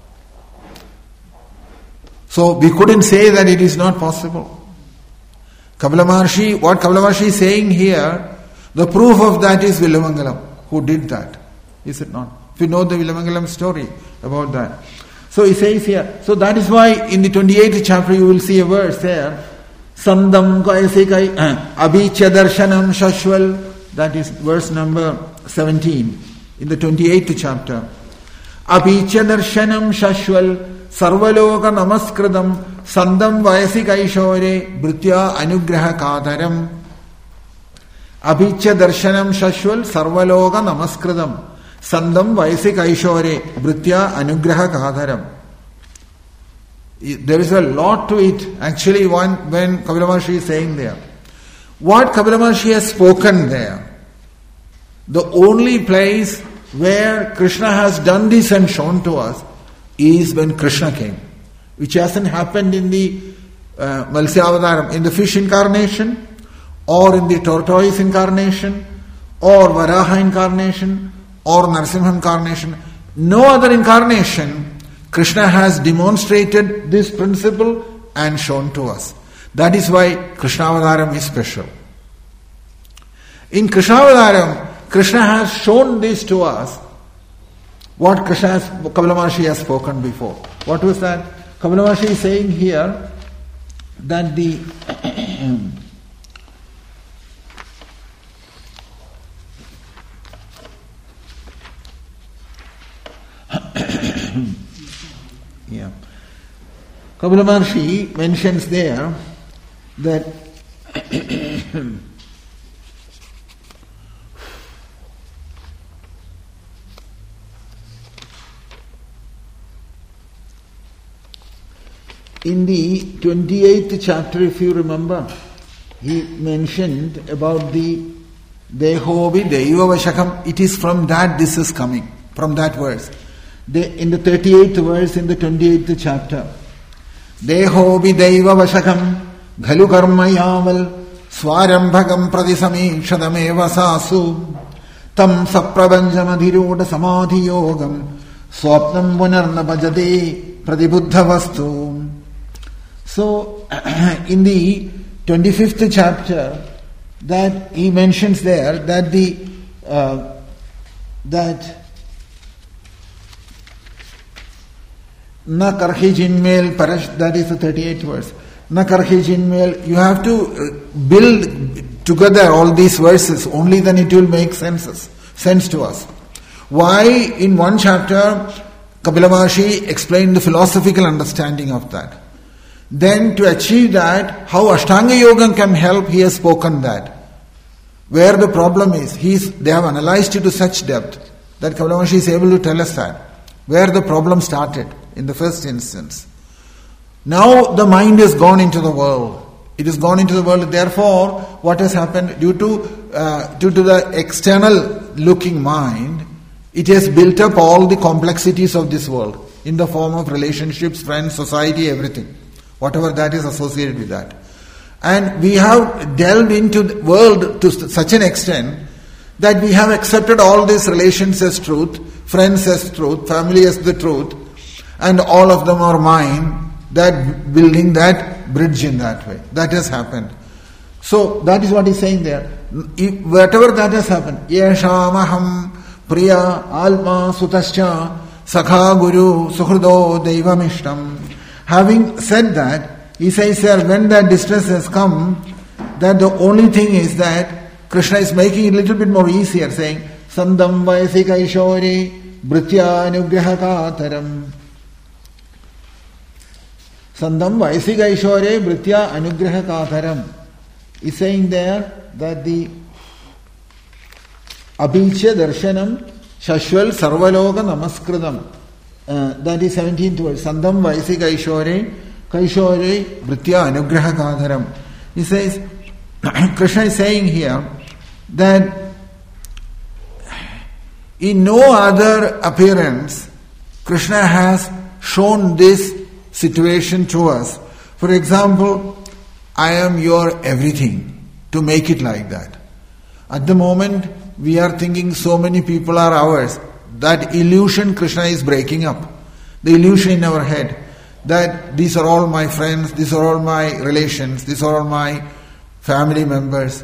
So we couldn't say that it is not possible. What Kapila Maharshi is saying here, the proof of that is Villamangalam, who did that. Is it not? If you know the Villamangalam story about that. So he says here, so that is why in the 28th chapter you will see a verse there, Sandam Kaisikai Abhicha Darshanam Shashwal, that is verse number 17 in the 28th chapter. Abhicha Darshanam Shashwal Sarvaloka Namaskradam Sandam Vaisikaishore Britya Anugraha Kadaram. Abhicha Darshanam Shashwal Sarvaloka Namaskradam Sandam Vaisikaishore Britya Anugraha Kadharam. There is a lot to it actually when Kapila Maharshi is saying there. What Kapila Maharshi has spoken there, the only place where Krishna has done this and shown to us is when Krishna came, which hasn't happened in the Matsya Avataram, in the fish incarnation, or in the tortoise incarnation, or Varaha incarnation, or Narasimha incarnation. No other incarnation Krishna has demonstrated this principle and shown to us. That is why Krishna Avataram is special. In Krishna Avataram, Krishna has shown this to us, what Kapila Maharshi has spoken before. What was that? Kapila Maharshi is saying here that the Kapila Maharshi mentions there that in the 28th chapter, if you remember, he mentioned about the Dehobi Deiva Vashakam. It is from that this is coming, from that verse. In the 38th verse in the 28th chapter, Dehobi Deiva Vashakam Ghalu Karma Yaval Swarambhagam Pradisamikshadameva Sasu Tam Saprabanjamadhiruda Samadhi Yogam Swapnam Punarna Bhajate Pradibuddha Vastu. So, in the 25th chapter, that he mentions there that Na karhi jinmel parash, that is the 38th verse. Na karhi jinmel. You have to build together all these verses. Only then it will make sense to us. Why in one chapter Kapila Maharshi explained the philosophical understanding of that. Then to achieve that, how Ashtanga Yoga can help, he has spoken that. Where the problem is, they have analyzed it to such depth that Kapila Maharshi is able to tell us that. Where the problem started in the first instance. Now the mind has gone into the world. It has gone into the world. Therefore, what has happened due to the external looking mind, it has built up all the complexities of this world in the form of relationships, friends, society, everything. Whatever that is associated with that. And we have delved into the world to such an extent that we have accepted all these relations as truth, friends as truth, family as the truth, and all of them are mine, that building that bridge in that way. That has happened. So that is what he's saying there. Whatever that has happened, Yeshamaham Priya Alma Sutascha Sakha Guru Suhrudo Devamishtam. Having said that, he says here, when that distress has come, that the only thing is that Krishna is making it a little bit more easier, saying, Sandam Vaisika Ishori Britya Anugrahakataram. Sandam Vaisika Ishore Britya Anugrahakataram. He's saying there that the Abhicha Darshanam Shashwal Sarvaloka Namaskridam. That is 17th verse. Sandam Vaisika Ishore Kaishore Britya Anugraha Kadharam. He says, Krishna is saying here that in no other appearance Krishna has shown this situation to us. For example, I am your everything, to make it like that. At the moment we are thinking so many people are ours. That illusion Krishna is breaking up. The illusion in our head that these are all my friends, these are all my relations, these are all my family members.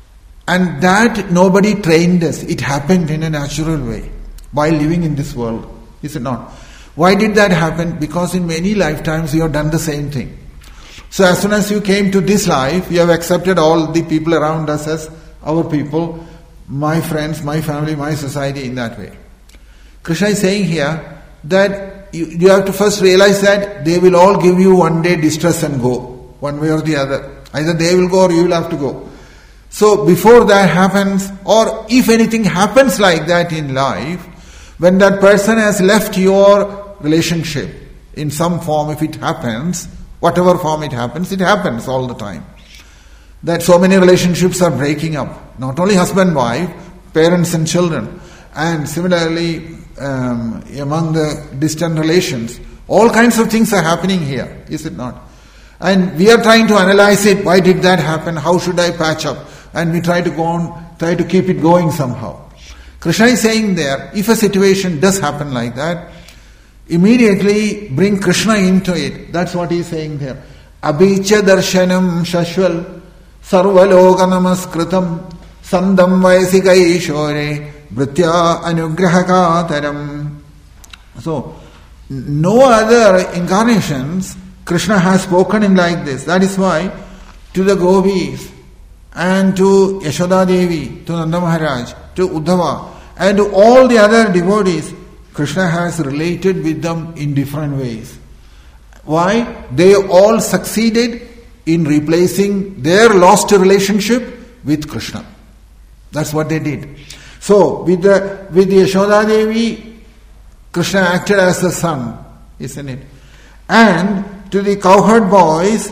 And that nobody trained us. It happened in a natural way while living in this world. Is it not? Why did that happen? Because in many lifetimes you have done the same thing. So as soon as you came to this life, you have accepted all the people around us as our people, my friends, my family, my society, in that way. Krishna is saying here that you have to first realize that they will all give you one day distress and go, one way or the other. Either they will go or you will have to go. So before that happens, or if anything happens like that in life, when that person has left your relationship in some form, if it happens, whatever form it happens all the time. That so many relationships are breaking up. Not only husband, wife, parents and children. And similarly, among the distant relations, all kinds of things are happening here, is it not? And we are trying to analyze it. Why did that happen? How should I patch up? And we try to keep it going somehow. Krishna is saying there, if a situation does happen like that, immediately bring Krishna into it. That's what he is saying there. Abhicha darshanam shashwal sarvaloka namaskritam sandam vaisika ishore Britya Anugrahakataram. So, no other incarnations Krishna has spoken in like this. That is why to the gopis and to Yashoda Devi, to Nanda Maharaj, to Uddhava, and to all the other devotees, Krishna has related with them in different ways. Why? They all succeeded in replacing their lost relationship with Krishna. That's what they did. So, with the Yashoda Devi, Krishna acted as the son, isn't it? And to the cowherd boys,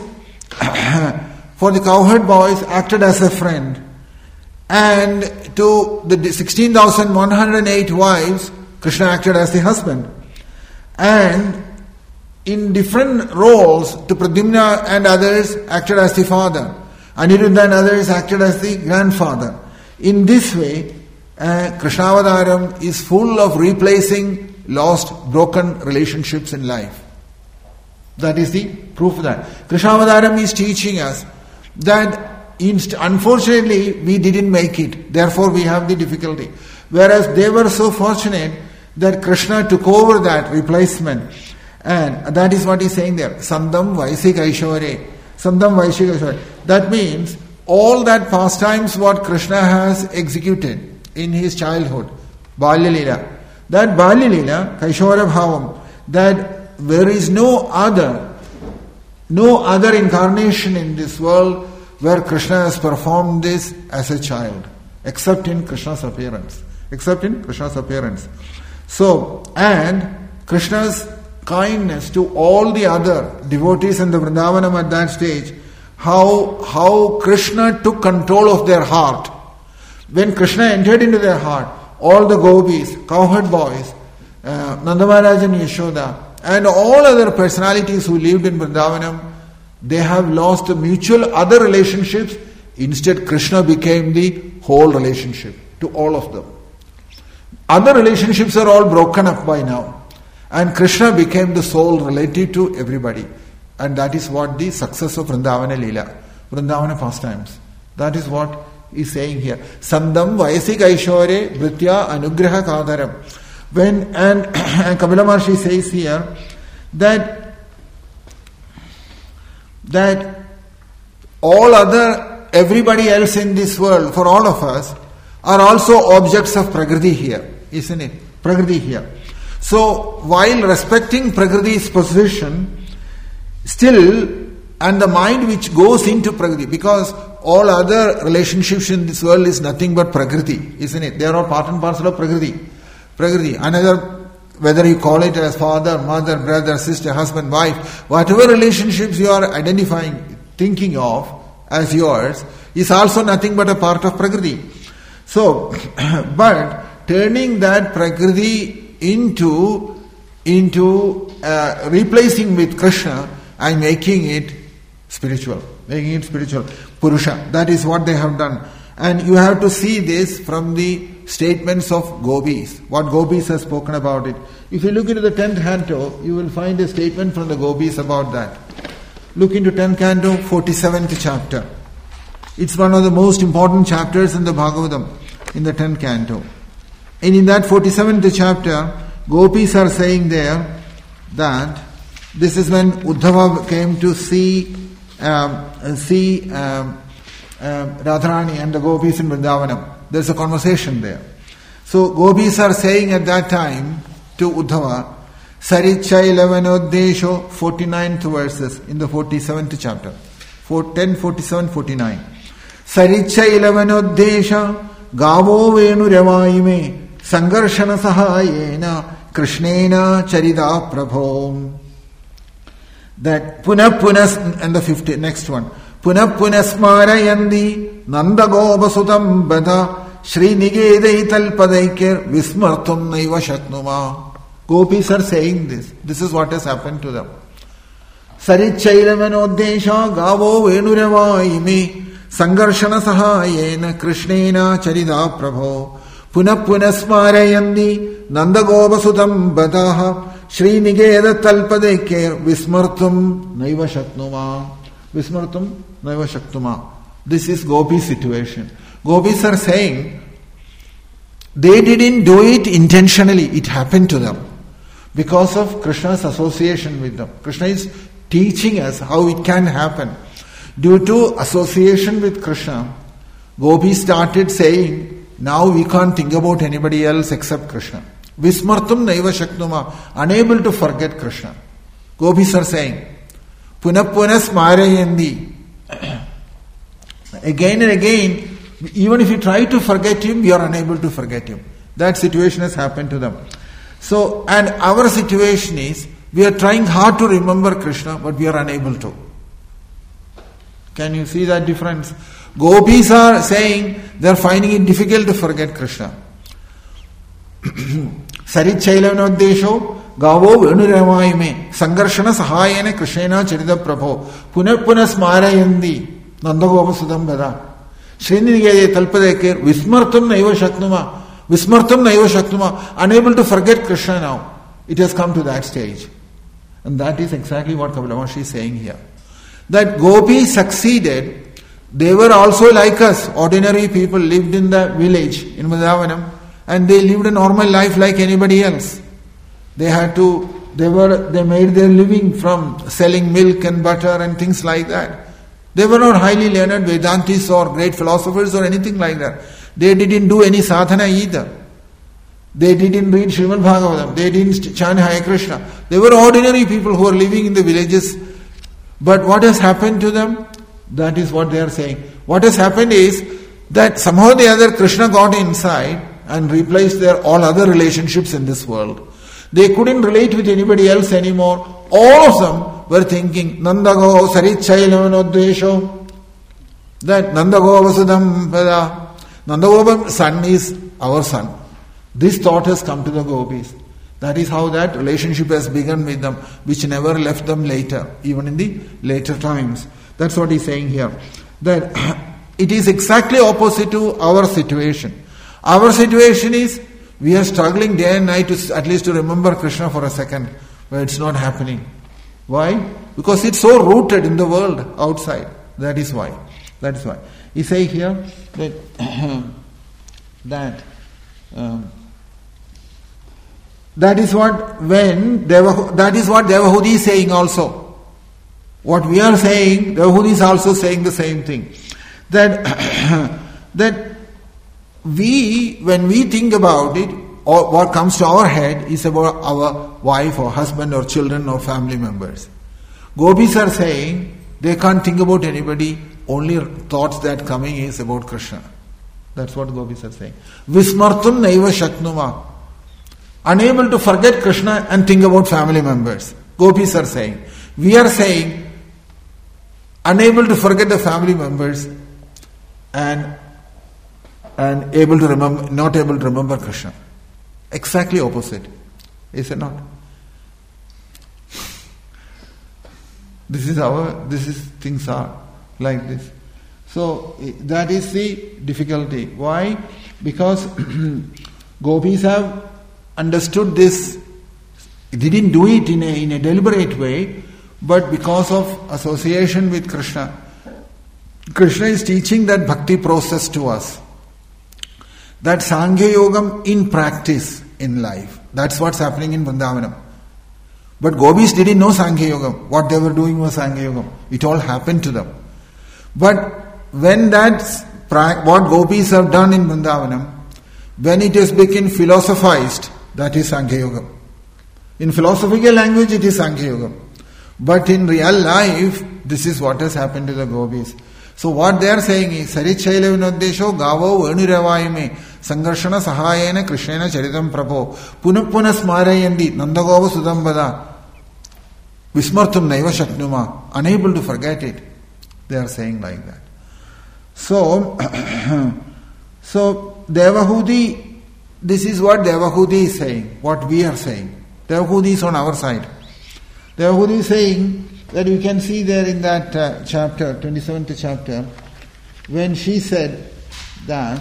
for the cowherd boys, acted as a friend. And to the 16,108 wives, Krishna acted as the husband. And in different roles, to Pradyumna and others, acted as the father. Aniruddha and others acted as the grandfather. In this way, Krishnavadaram is full of replacing lost, broken relationships in life. That is the proof of that. Krishnavadaram is teaching us that unfortunately we didn't make it. Therefore we have the difficulty. Whereas they were so fortunate that Krishna took over that replacement. And that is what he is saying there. Sandam Vaisika Ishore Sandam Vaishika. That means all that pastimes what Krishna has executed in his childhood, Balya Leela, that Balya Leela, Kaishora Bhavam, that there is no other incarnation in this world where Krishna has performed this as a child, except in Krishna's appearance. So, and Krishna's kindness to all the other devotees in the Vrindavanam at that stage, how Krishna took control of their heart. When Krishna entered into their heart, all the gopis, cowherd boys, Nanda Maharaj and Yashoda, and all other personalities who lived in Vrindavanam, they have lost the mutual other relationships. Instead, Krishna became the whole relationship to all of them. Other relationships are all broken up by now. And Krishna became the sole relative to everybody. And that is what the success of Vrindavana Leela, Vrindavana pastimes. That is what he's saying here. Sandam Vayasik Aishore Vritya Anugraha Kadaram. And Kapila Maharshi says here that everybody else in this world, for all of us, are also objects of Prakriti here, isn't it? Prakriti here. So, while respecting Prakriti's position, still, and the mind which goes into Prakriti, because all other relationships in this world is nothing but Prakriti, isn't it? They are all part and parcel of Prakriti. Another, whether you call it as father, mother, brother, sister, husband, wife, whatever relationships you are identifying, thinking of as yours, is also nothing but a part of Prakriti. So, but turning that Prakriti into replacing with Krishna and making it spiritual. Purusha. That is what they have done. And you have to see this from the statements of gopis. What gopis have spoken about it. If you look into the 10th canto, you will find a statement from the gopis about that. Look into 10th canto, 47th chapter. It's one of the most important chapters in the Bhagavatam, in the 10th canto. And in that 47th chapter, gopis are saying there that this is when Uddhava came to see Radharani and the gopis in Vrindavanam. There's a conversation there. So gopis are saying at that time to Uddhava, Saricha 11 49th verses in the 47th chapter. 10, 47, 49. Saricha 11 Gavo Venu Ravaime Sangarshana Sahayena Krishnena Charida Prabho. That Punas, and the 50th, next one. Punapunasmarayandi Nandagobasutam Bada Shri Nigedai Talpadaikir Vismartum Naiva Shatnuma. Gopis are saying this. This is what has happened to them. Sarichailamanodesha Gavo Venuravaimi Sangarshana Sahayena Krishnena Charida Prabho Punapunasmarayandi Nandagobasutam Badaha Shri Nigeda Talpadekir Vismartum Naiva Shatnuma. Vismartum Naiva Shaktuma. This is Gopi's situation. Gopis are saying they didn't do it intentionally. It happened to them because of Krishna's association with them. Krishna is teaching us how it can happen. Due to association with Krishna, Gopis started saying, now we can't think about anybody else except Krishna. Vismartum Naiva Shaktuma, unable to forget Krishna. Gopis are saying, Punapunas Marayandi. Again and again, even if you try to forget him, you are unable to forget him. That situation has happened to them. So, and our situation is, we are trying hard to remember Krishna, but we are unable to. Can you see that difference? Gopis are saying, they are finding it difficult to forget Krishna. Sarichailavanodesho Gavo Venuravaime Sangarshana Sahayana Krishnena Charida Prabho Punas Marayandi Nandagopasudam Bada Srinigaya Talpadekir Vismartum Naiva Shaktuma, unable to forget Krishna now. It has come to that stage. And that is exactly what Kapila Maharshi is saying here. That gopis succeeded. They were also like us, ordinary people, lived in the village in Vrindavanam, and they lived a normal life like anybody else. They made their living from selling milk and butter and things like that. They were not highly learned Vedantis or great philosophers or anything like that. They didn't do any sadhana either. They didn't read Srimad Bhagavatam. They didn't chant Hare Krishna. They were ordinary people who were living in the villages. But what has happened to them? That is what they are saying. What has happened is that somehow or the other Krishna got inside and replaced their all other relationships in this world. They couldn't relate with anybody else anymore. All of them were thinking, Nandago Sarichailavanodvesho, that Nandago Vasudam Pada. Nandagopa's son is our son. This thought has come to the gopis. That is how that relationship has begun with them, which never left them later, even in the later times. That's what he's saying here. That it is exactly opposite to our situation. Our situation is, we are struggling day and night to at least to remember Krishna for a second, but it's not happening. Why? Because it's so rooted in the world outside. That is why. That is why. He says here that that is what Devahudi is saying also. What we are saying, Devahudi is also saying the same thing. That we, when we think about it, or what comes to our head is about our wife or husband or children or family members. Gopis are saying they can't think about anybody, only thoughts that coming is about Krishna. That's what Gopis are saying. Vismartum naiva shaknuma. Unable to forget Krishna and think about family members. Gopis are saying. We are saying unable to forget the family members and able to remember, not able to remember Krishna. Exactly opposite. Is it not? Things are like this. So that is the difficulty. Why? Because gopis have understood this. They didn't do it in a deliberate way, but because of association with Krishna. Krishna is teaching that bhakti process to us. That Sankhya Yogam in practice in life. That's what's happening in Vrindavanam. But gopis didn't know Sankhya Yogam. What they were doing was Sankhya Yogam. It all happened to them. But when what gopis have done in Vrindavanam, when it has become philosophized, that is Sankhya Yogam. In philosophical language, it is Sankhya Yogam. But in real life, this is what has happened to the gopis. So what they are saying is, Sarichaila Vinodesho Gavo Venuravayame Sangarshana Sahayana Krishnena Charitam Prabho Punapuna Smarayandi Nandagova Sudambada Vismartum Naiva Shaknuma, unable to forget it. They are saying like that. So Devahudi, this is what Devahudi is saying, what we are saying. Devahudi is on our side. Devahudi is saying that we can see there in that chapter, 27th chapter, when she said that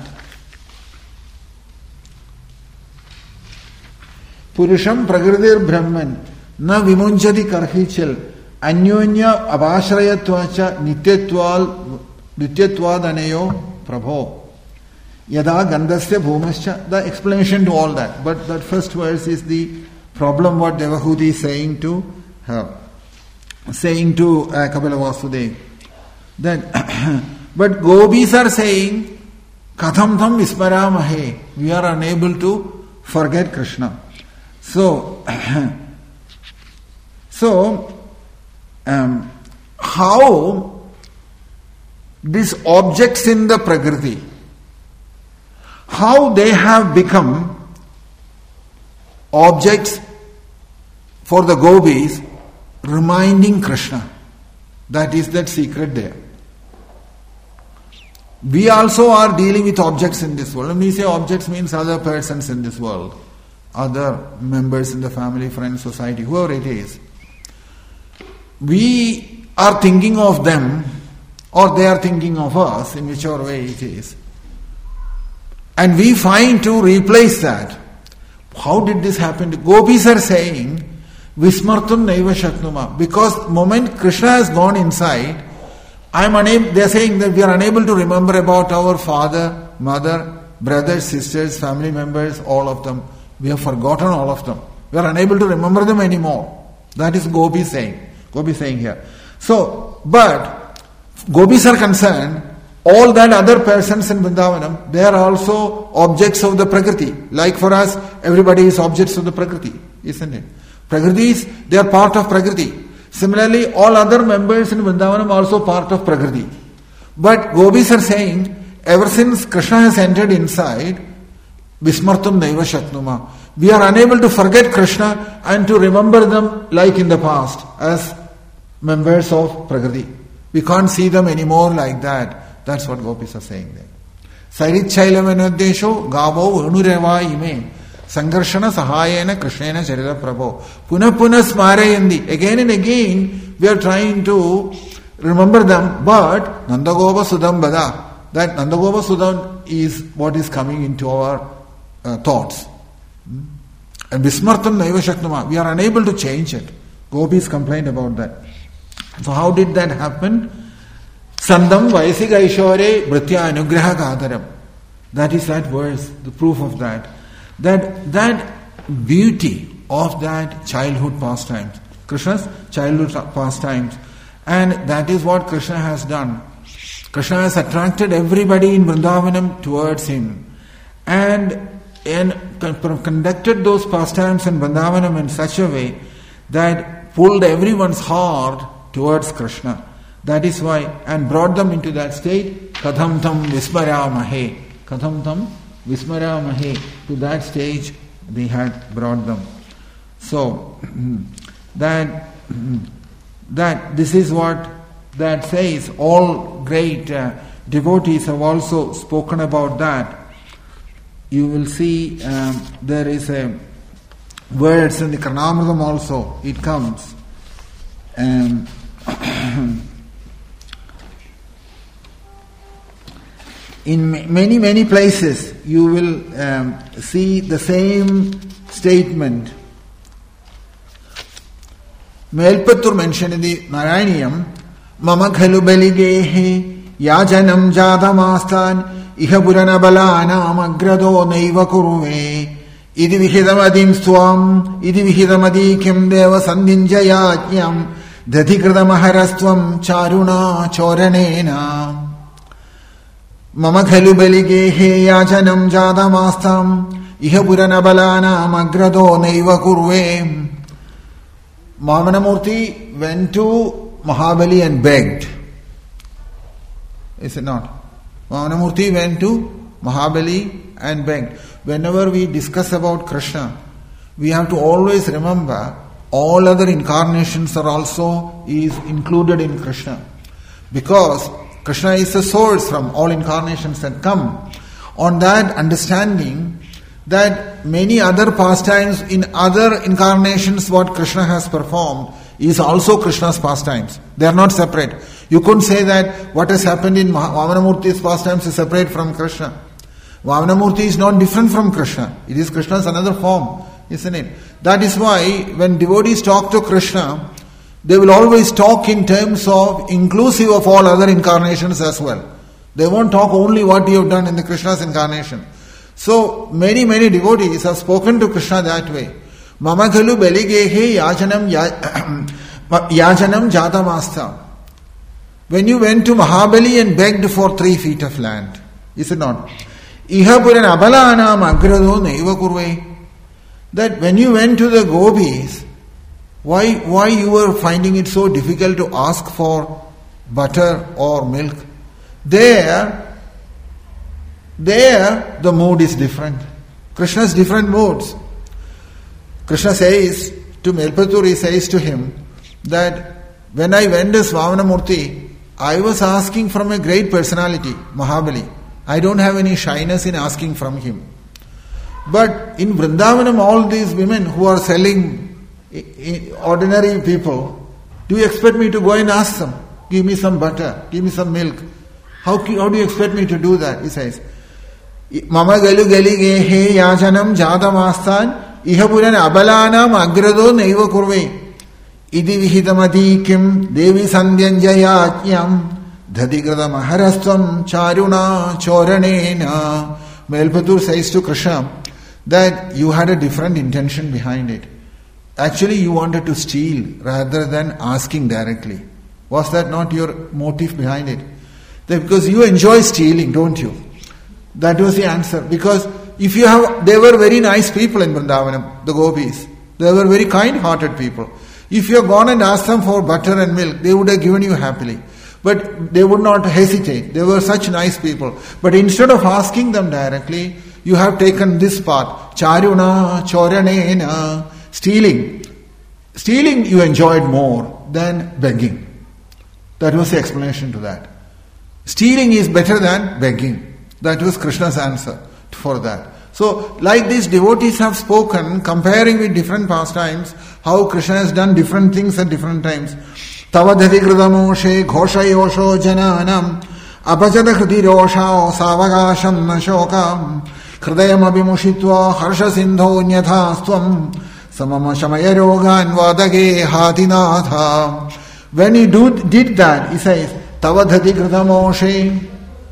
Purusham Pragradir Brahman na vimunjati karhichil anyonya abashrayatvacha nityatvad anayo prabho yada gandhasya bhumascha. The explanation to all that. But that first verse is the problem what Devahudi is saying to her. Saying to Kapila Vasudev. Then, but gopis are saying, Katham tham vismaramahe. We are unable to forget Krishna. So how these objects in the Prakriti, how they have become objects for the gopis, reminding Krishna. That is that secret there. We also are dealing with objects in this world. When we say objects, means other persons in this world, other members in the family, friends, society, whoever it is. We are thinking of them, or they are thinking of us, in whichever way it is. And we find to replace that. How did this happen? Gopis are saying, Vismartum naiva shaknuma. Because moment Krishna has gone inside, they are saying that we are unable to remember about our father, mother, brothers, sisters, family members, all of them. We have forgotten all of them. We are unable to remember them anymore. That is Gopi saying. Gopi saying here. So, but gopis are concerned, all that other persons in Vrindavanam, they are also objects of the Prakriti. Like for us, everybody is objects of the Prakriti, isn't it? Prakritis, they are part of Prakriti. Similarly, all other members in Vrindavanam are also part of Prakriti. But gopis are saying, ever since Krishna has entered inside, Vismartam Naiva Shatnuma, we are unable to forget Krishna and to remember them like in the past as members of Prakriti. We can't see them anymore like that. That's what gopis are saying there. Sairichailam enodesho gavo unureva ime sangarshana sahayena krishnena charita prabho puna smarayandi. Again and again we are trying to remember them, but Nandagopa Sudam Bada, that Nandagopa Sudam is what is coming into our thoughts. And Vismartam Naiva Shaknuma, we are unable to change it. Gopis complained about that. So how did that happen? Sandam Vaisika Ishore Britya Anugraha Kadaram. That is that verse, the proof of that. That beauty of that childhood pastimes, Krishna's childhood pastimes, and that is what Krishna has done. Krishna has attracted everybody in Vrindavanam towards him and conducted those pastimes in Vrindavanam in such a way that pulled everyone's heart towards Krishna. That is why, and brought them into that state, Katham Tam Vismaramahe. Katham Tam Vismaramahe. To that stage they had brought them. So, that this is what that says. All great devotees have also spoken about that. You will see there is a words in the Karnamridam also, it comes. In many places you will see the same statement. Melpattur mentioned in the Narayaniyam, Mama Khalu Baligehe Yajanam Jadamastan Ihaburana Balana Magrado Naiva Kuruve Idi Vihidamadim Swam Idi Vihidamadikim Deva Sandinjayatnyam Datikrada Maharastwam Charuna Choranena Mama Khalu Baligehe Yajanam Jadamastam Ihaburana Balana Magrado Naiva Kuruve. Vamanamurti went to Mahabali and begged. Is it not? Vamanamurti went to Mahabali and begged. Whenever we discuss about Krishna, we have to always remember all other incarnations are also is included in Krishna. Because Krishna is the source from all incarnations that come. On that understanding, that many other pastimes in other incarnations what Krishna has performed is also Krishna's pastimes. They are not separate. You couldn't say that what has happened in Vamanamurti's pastimes is separate from Krishna. Vamanamurti is not different from Krishna. It is Krishna's another form, isn't it? That is why when devotees talk to Krishna, they will always talk in terms of inclusive of all other incarnations as well. They won't talk only what you have done in the Krishna's incarnation. So, many devotees have spoken to Krishna that way. Mama Khalu Baligehe Yajanam Jatamasta. When you went to Mahabali and begged for 3 feet of land, is it not? Ihapuran Abalanam Agrado Naiva Kurve. That when you went to the gopis, why you were finding it so difficult to ask for butter or milk? There the mood is different. Krishna's different moods. Krishna says to Melpattur, he says to him that when I went as Vamanamurti, I was asking from a great personality, Mahabali. I don't have any shyness in asking from him. But in Vrindavanam, all these women who are selling ordinary people, do you expect me to go and ask them, give me some butter, give me some milk? How do you expect me to do that? He says, Mama Galu Galige He Yajanam Jadamastan Ihapuran Abalanam Agrado Naiva Kurve Idi Vihidamadikim Devi Sandhyanjayatnyam Dhadigrada Maharastvam Charuna Choranena. Melpattur says to Krishna that you had a different intention behind it. Actually, you wanted to steal rather than asking directly. Was that not your motive behind it? Because you enjoy stealing, don't you? That was the answer. Because if you have, they were very nice people in Vrindavanam, the gopis. They were very kind-hearted people. If you had gone and asked them for butter and milk, they would have given you happily. But they would not hesitate. They were such nice people. But instead of asking them directly, you have taken this part. Charuna, choranena, stealing. Stealing you enjoyed more than begging. That was the explanation to that. Stealing is better than begging. That was Krishna's answer for that. So, like these devotees have spoken, comparing with different pastimes, how Krishna has done different things at different times. Tavadhati kridamoshe ghoshayosho jananam apajada hridi roshao savagasham nashokam hridayam abhimushitva harsha sindho nyathastvam samama shamaya rogan vadage hatinatha. When he did that, he says, Tavadhati kridamoshe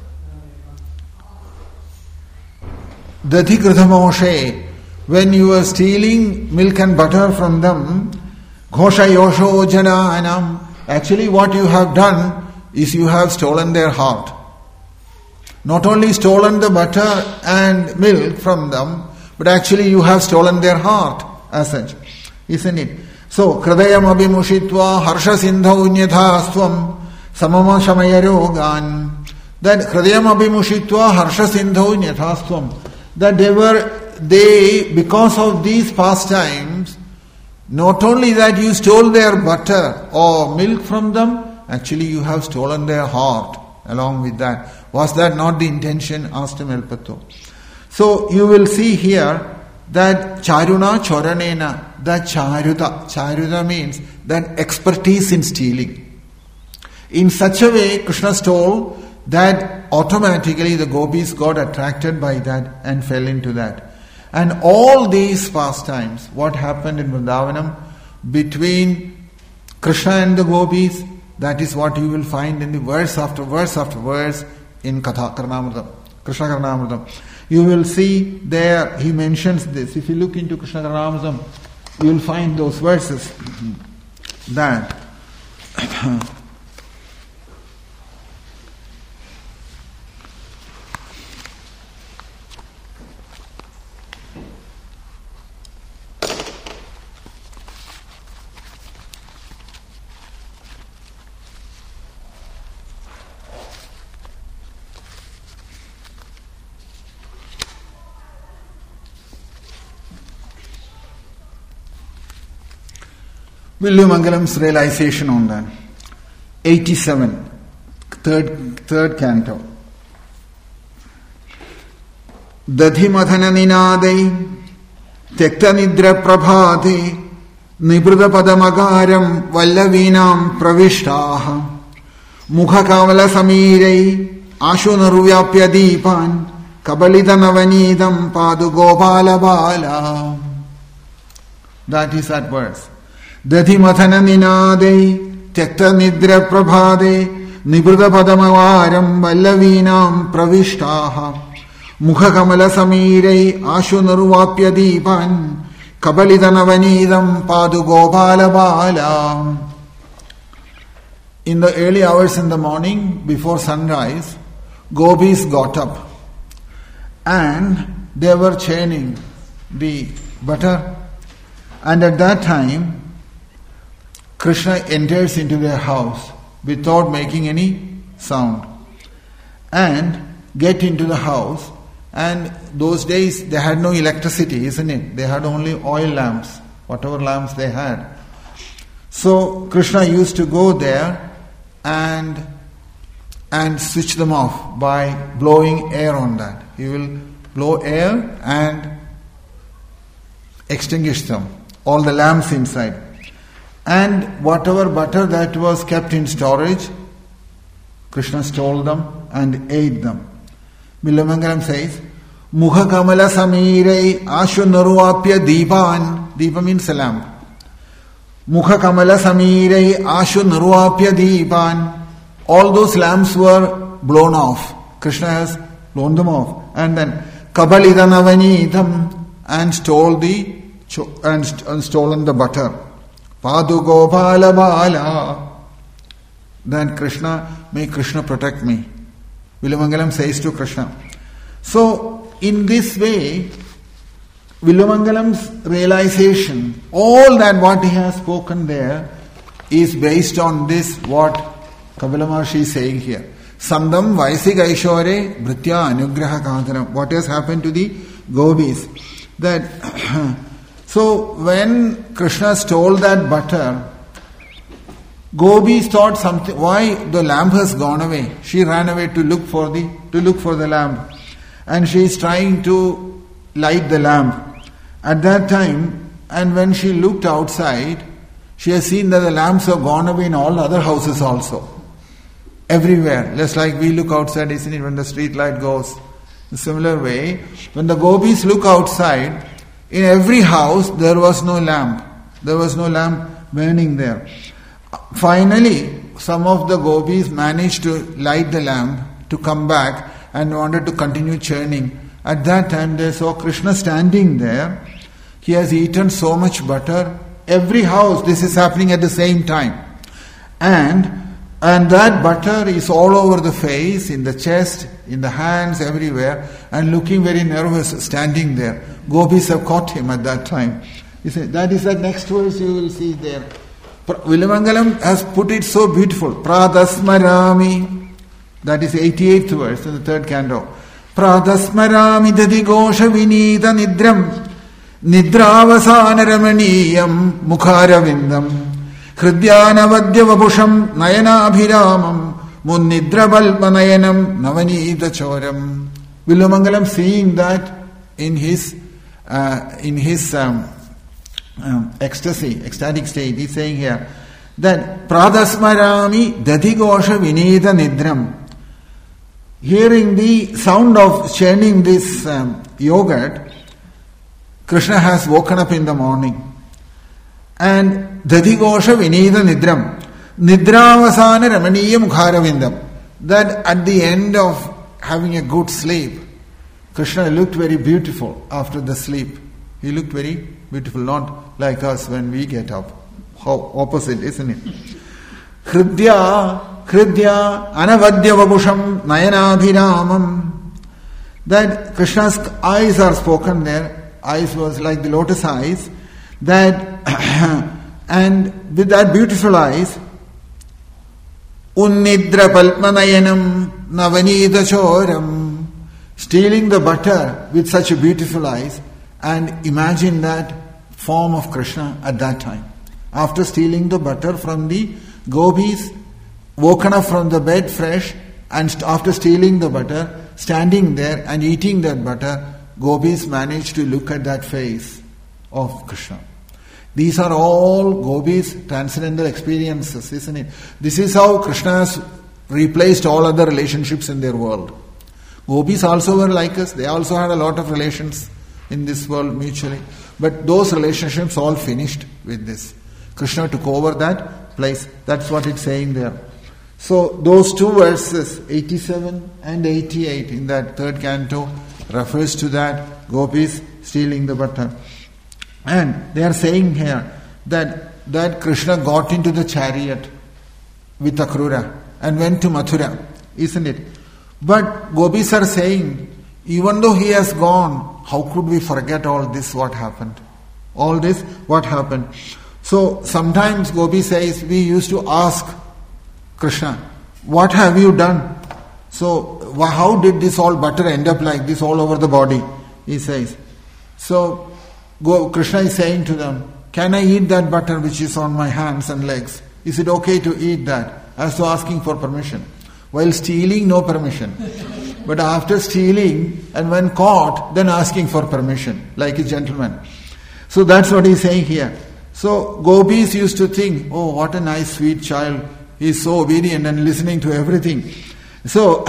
Dati Kridhamoshe, when you were stealing milk and butter from them, Ghosha Yosho Jananam, actually what you have done is you have stolen their heart. Not only stolen the butter and milk from them, but actually you have stolen their heart as such. Isn't it? So, Kridayam Abhimushitva Harsha Sindho Unyadhastvam Samama Shamayarogan. That Kridayam Abhimushitva Harsha Sindho Unyadhastvam. That they, because of these pastimes, not only that you stole their butter or milk from them, actually you have stolen their heart along with that. Was that not the intention? Asked him Elpatto. So you will see here that charuna choranena, that charuta means that expertise in stealing. In such a way, Krishna stole that automatically the gopis got attracted by that and fell into that. And all these pastimes, what happened in Vrindavanam between Krishna and the gopis, that is what you will find in the verse after verse after verse in Katha Karnamritam, Krishna Karnamritam. You will see there, he mentions this. If you look into Krishna Karnamritam, you will find those verses that Villumangalam's realization on that. 87, third canto. Dadhimadhana ninadai tekta nidra prabhati nibrudha padamagaram vallavinam pravishtaha mukha kavala samirei ashunaruvyapya deepan kabalita navanidam padu gopala bala. That is that verse. Dati mathana ninade tekta nidra prabhade nibrudha padamavaram vallavinam pravishtaha mukha kamala samirei ashunaruvapya deepan kabalita navanidam padu gopala bala. In the early hours in the morning before sunrise, gopis got up and they were churning the butter, and at that time Krishna enters into their house without making any sound and get into the house. And those days they had no electricity, isn't it? They had only oil lamps, whatever lamps they had. So Krishna used to go there and switch them off by blowing air on that. He will blow air and extinguish them, all the lamps inside. And whatever butter that was kept in storage, Krishna stole them and ate them. Villamangalam says, Mukha kamala samirei ashunaruvapya deepan. Deepa means a lamp. Mukha kamala samirei ashunaruvapya deepan. All those lamps were blown off. Krishna has blown them off. And then kabalita navanidam, and stolen the butter. Padu Gopala Bala. then may Krishna protect me. Vilumangalam says to Krishna. So, in this way, Vilumangalam's realization, all that what he has spoken there, is based on this, what Kapila Maharshi is saying here. Sandam Vaisik Aishore Bhritya Anugraha Kantaram. What has happened to the gopis? That so when Krishna stole that butter, gopis thought something. Why the lamp has gone away? She ran away to look for the lamp, and she is trying to light the lamp. At that time, and when she looked outside, she has seen that the lamps have gone away in all other houses also. Everywhere. Just like we look outside, isn't it, when the street light goes. In a similar way, when the gopis look outside, in every house there was no lamp. There was no lamp burning there. Finally, some of the gopis managed to light the lamp to come back and wanted to continue churning. At that time they saw Krishna standing there. He has eaten so much butter. Every house this is happening at the same time. And that butter is all over the face, in the chest, in the hands, everywhere, and looking very nervous, standing there. Gopis have caught him at that time. That is the next verse you will see there. Vilumangalam has put it so beautiful. Pradasmarami. That is 88th verse in the third canto. Pradasmarami dadigosha vinita nidram nidravasana ramaniyam mukharavindam Hridyanavadhyavapusham nayanabhiramam munnidrabalpanayanam navanita choram. Vilumangalam seeing that in his ecstasy, ecstatic state, he's saying here that Pradasmarami dadigosha vinita nidram. Hearing the sound of churning this yogurt, Krishna has woken up in the morning. And Dadigosha Vinida Nidram. Nidravasana Ramaniya Mukharavindam. That at the end of having a good sleep, Krishna looked very beautiful after the sleep. He looked very beautiful, not like us when we get up. How opposite, isn't it? Hridya Anavadhyavapusham Nayanabhiramam. That Krishna's eyes are spoken there. Eyes was like the lotus eyes. That and with that beautiful eyes, Unnidra Palpanayanam Navanita Choram, stealing the butter with such a beautiful eyes, and imagine that form of Krishna at that time. After stealing the butter from the gopis, woken up from the bed fresh, and after stealing the butter, standing there and eating that butter, gopis managed to look at that face of Krishna. These are all gopis' transcendental experiences, isn't it? This is how Krishna has replaced all other relationships in their world. Gopis also were like us. They also had a lot of relations in this world mutually. But those relationships all finished with this. Krishna took over that place. That's what it's saying there. So those two verses, 87 and 88 in that third canto, refers to that, gopis stealing the butter. And they are saying here that Krishna got into the chariot with Akrura and went to Mathura, isn't it? But gopis are saying, even though he has gone, how could we forget all this, what happened? All this, what happened? So sometimes Gopi says, we used to ask Krishna, what have you done? So how did this all butter end up like this all over the body? He says. So Krishna is saying to them, can I eat that butter which is on my hands and legs? Is it okay to eat that? As to asking for permission. While stealing, no permission. But after stealing and when caught, then asking for permission, like a gentleman. So that's what he's saying here. So gopis used to think, oh, what a nice sweet child. He is so obedient and listening to everything. So,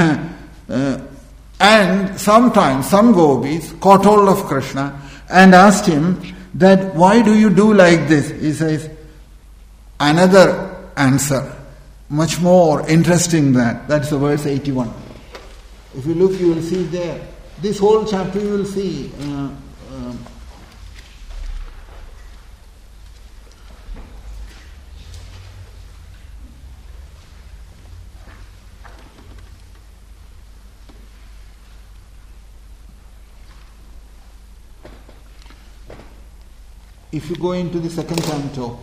and sometimes some gopis caught hold of Krishna and asked him that, why do you do like this? He says, another answer, much more interesting than that. That's the verse 81. If you look, you will see there. This whole chapter you will see. if you go into the second canto,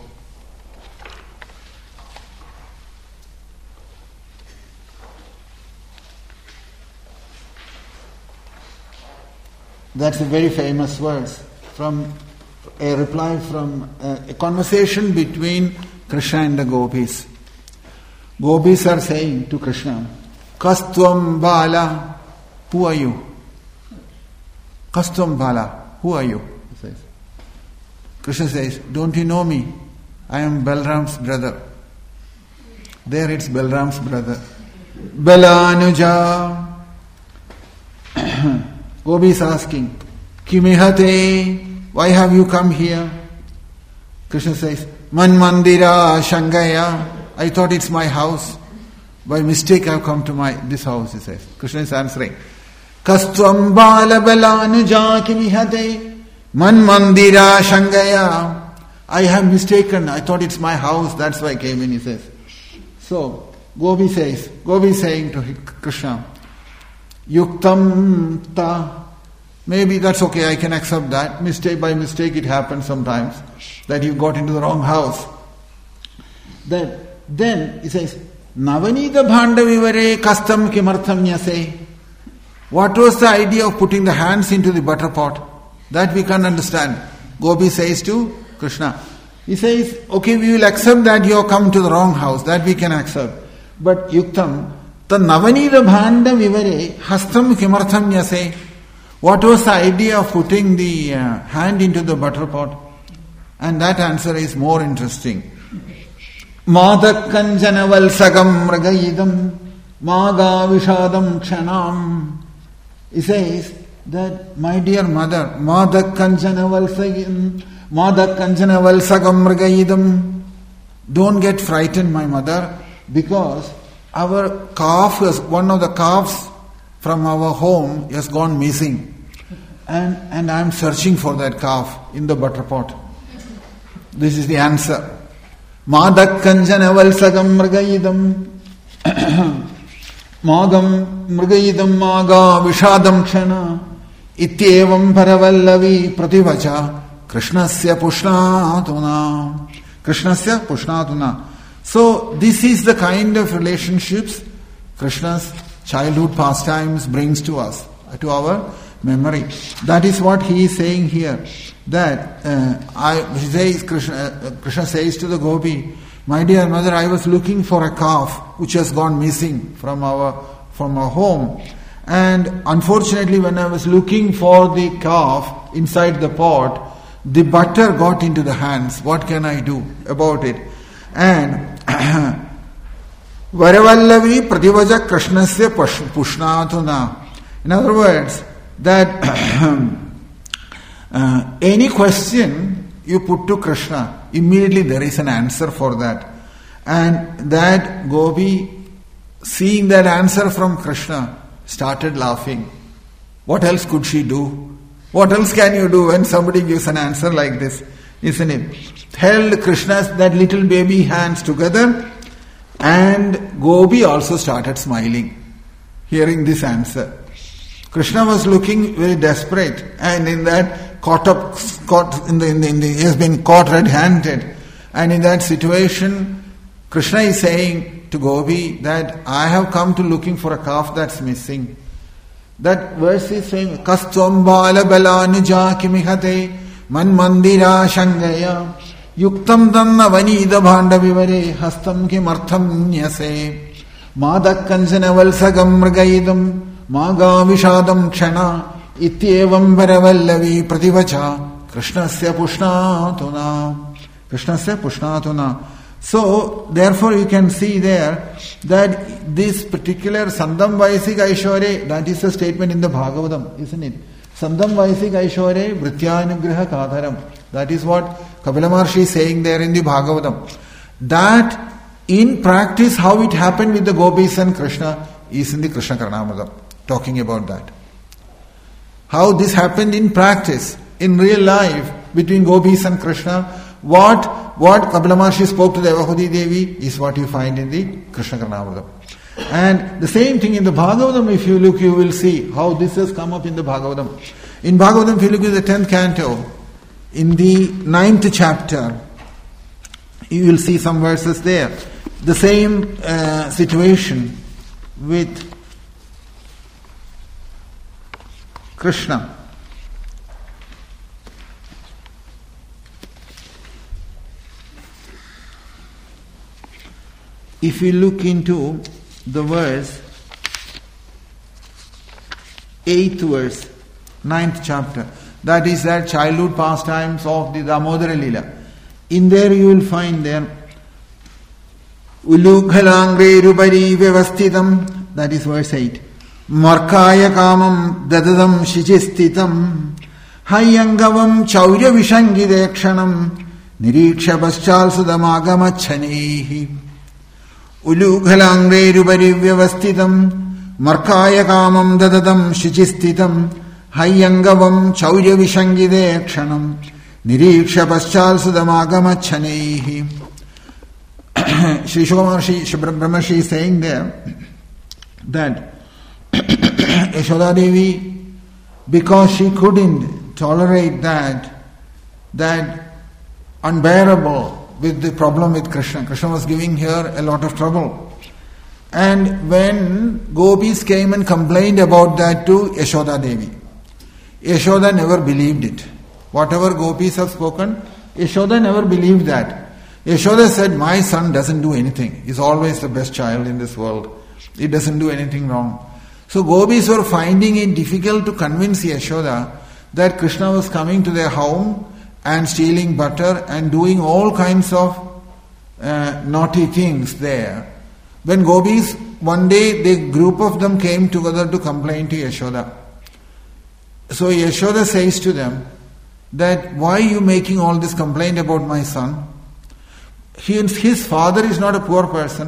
that's a very famous verse from a reply from a conversation between Krishna and the gopis. Gopis are saying to Krishna, Kastvam Bala, who are you? Kastvam Bala, who are you? He says. Krishna says, don't you know me? I am Balram's brother. There it's Balram's brother. Balanuja. Gopi is asking, Kimihate, why have you come here? Krishna says, Man Mandira Shangaya, I thought it's my house. By mistake I have come to this house, he says. Krishna is answering, Kastvam Bala Balanuja Kimihate, Man Mandira Shangaya, I have mistaken, I thought it's my house, that's why I came in, he says. So, Gopi is saying to Krishna, Yuktam ta. Maybe that's okay, I can accept that. By mistake it happens sometimes that you got into the wrong house. Then he says, Navanita bhandavivare kastam kimartham nyase. What was the idea of putting the hands into the butter pot? That we can't understand. Gopi says to Krishna. He says, okay, we will accept that you have come to the wrong house. That we can accept. But Yuktam, the Navanita bhandavivare hastam kimartham nyase. What was the idea of putting the hand into the butter pot? And that answer is more interesting. Madakkanjana valsagam ragayidam maga vishadam kshanam. He says that, my dear mother, Madakkanjana valsagam ragayidam. Don't get frightened, my mother, because our calf, one of the calves from our home has gone missing. And I am searching for that calf in the butter pot. This is the answer. Madakkanjana valsagam mrgayidam magam mrgayidam maga vishadam kshana ityevam paravallavi prativacha krishnasya pushnatuna. So this is the kind of relationships Krishna's childhood pastimes brings to us, to our memory. That is what he is saying here. That Krishna says to the gopi, my dear mother, I was looking for a calf which has gone missing from our home. And unfortunately, when I was looking for the calf inside the pot, the butter got into the hands. What can I do about it? And Varavallavi Prativaja Krishnasya Pushnatuna. In other words, that any question you put to Krishna, immediately there is an answer for that. And that Gopi, seeing that answer from Krishna, started laughing. What else could she do? What else can you do when somebody gives an answer like this? Isn't it? Held Krishna's, that little baby hands together, and Gopi also started smiling, hearing this answer. Krishna was looking very desperate, and in that he has been caught red-handed, and in that situation, Krishna is saying to Gopi that I have come to looking for a calf that's missing. That verse is saying, Kastvam bala balanuja kimihate man mandira shangaya yuktam tanna vanida bhandavivare hastam kimartham nyase madakkanjana valsagam mrgayidam maga vishadam kshana ityevam varavallavi prativacha krishnasya pushnatuna. So, therefore you can see there that this particular Sandam Vaisik Aishwarya, that is a statement in the Bhagavatam, isn't it? Sandam Vaisik Aishwarya Vrittyanugraha Kadharam. That is what Kapila Maharshi is saying there in the Bhagavatam. That in practice, how it happened with the Gopis and Krishna is in the Krishna Karnamrita, talking about that. How this happened in practice, in real life, between Gopis and Krishna. What Kapila Maharshi spoke to Devahudi Devi is what you find in the Krishna Karnamrita. And the same thing in the Bhagavatam, if you look, you will see how this has come up in the Bhagavatam. In Bhagavatam, if you look at the 10th canto, In the 9th chapter, you will see some verses there. The same situation with Krishna. If we look into the verse, 8th verse, 9th chapter, that is that childhood pastimes of the Damodara Lila. In there you will find there, Ulughalangre vyavasthitam, that is verse 8. Markaya kamam dadadam shichistitam, hayyangavam chaurya vishangidekshanam, niriksha paschal sudamagamachhanehi. Ulughalangre vyavasthitam, markaya kamam dadadam shichistitam, hayyangavam chaurya vishangidekshanam, niriksha paschal sudamagamachhanehi. Sri Brahmarshi is saying there that Yashoda Devi, because she couldn't tolerate that unbearable with the problem with Krishna. Krishna was giving her a lot of trouble. And when gopis came and complained about that to Yashoda Devi, Yashoda never believed it. Whatever gopis have spoken, Yashoda never believed that. Yashoda said, my son doesn't do anything. He's always the best child in this world. He doesn't do anything wrong. So gopis were finding it difficult to convince Yashoda that Krishna was coming to their home and stealing butter and doing all kinds of naughty things there. When gopis, one day the group of them came together to complain to Yashoda. So Yashoda says to them that, why are you making all this complaint about my son? His father is not a poor person.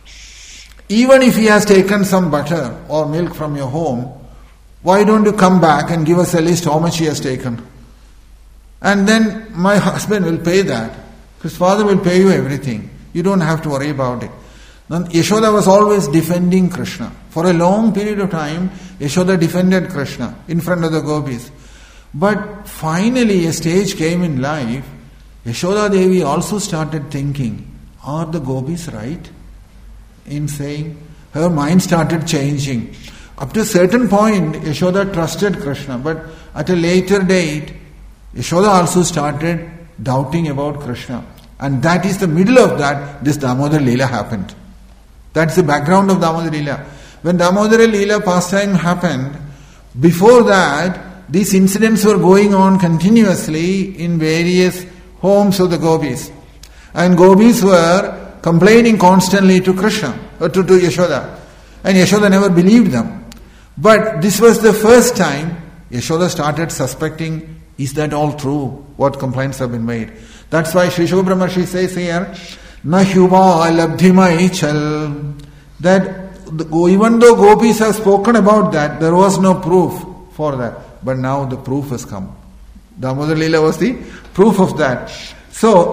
Even if he has taken some butter or milk from your home, why don't you come back and give us a list how much he has taken? And then my husband will pay that. His father will pay you everything. You don't have to worry about it. Then Yashoda was always defending Krishna. For a long period of time, Yashoda defended Krishna in front of the gopis. But finally a stage came in life, Yashoda Devi also started thinking, are the gopis right in saying? Her mind started changing. Up to a certain point, Yashoda trusted Krishna, but at a later date, Yashoda also started doubting about Krishna. And that is the middle of that, this Damodara Leela happened. That's the background of Damodara Leela. When Damodara Leela pastime happened, before that, these incidents were going on continuously in various homes of the gopis. And gopis were complaining constantly to Krishna, or to Yashoda. And Yashoda never believed them. But this was the first time Yashoda started suspecting, is that all true, what complaints have been made? That's why Sri Brahmarshi says here, Na huva labdhimai chal, that even though gopis have spoken about that, there was no proof for that. But now the proof has come. Damodara Leela was the proof of that. So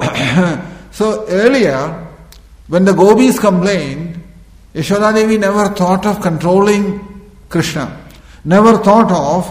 earlier, when the gopis complained, Yashoda Devi never thought of controlling Krishna, never thought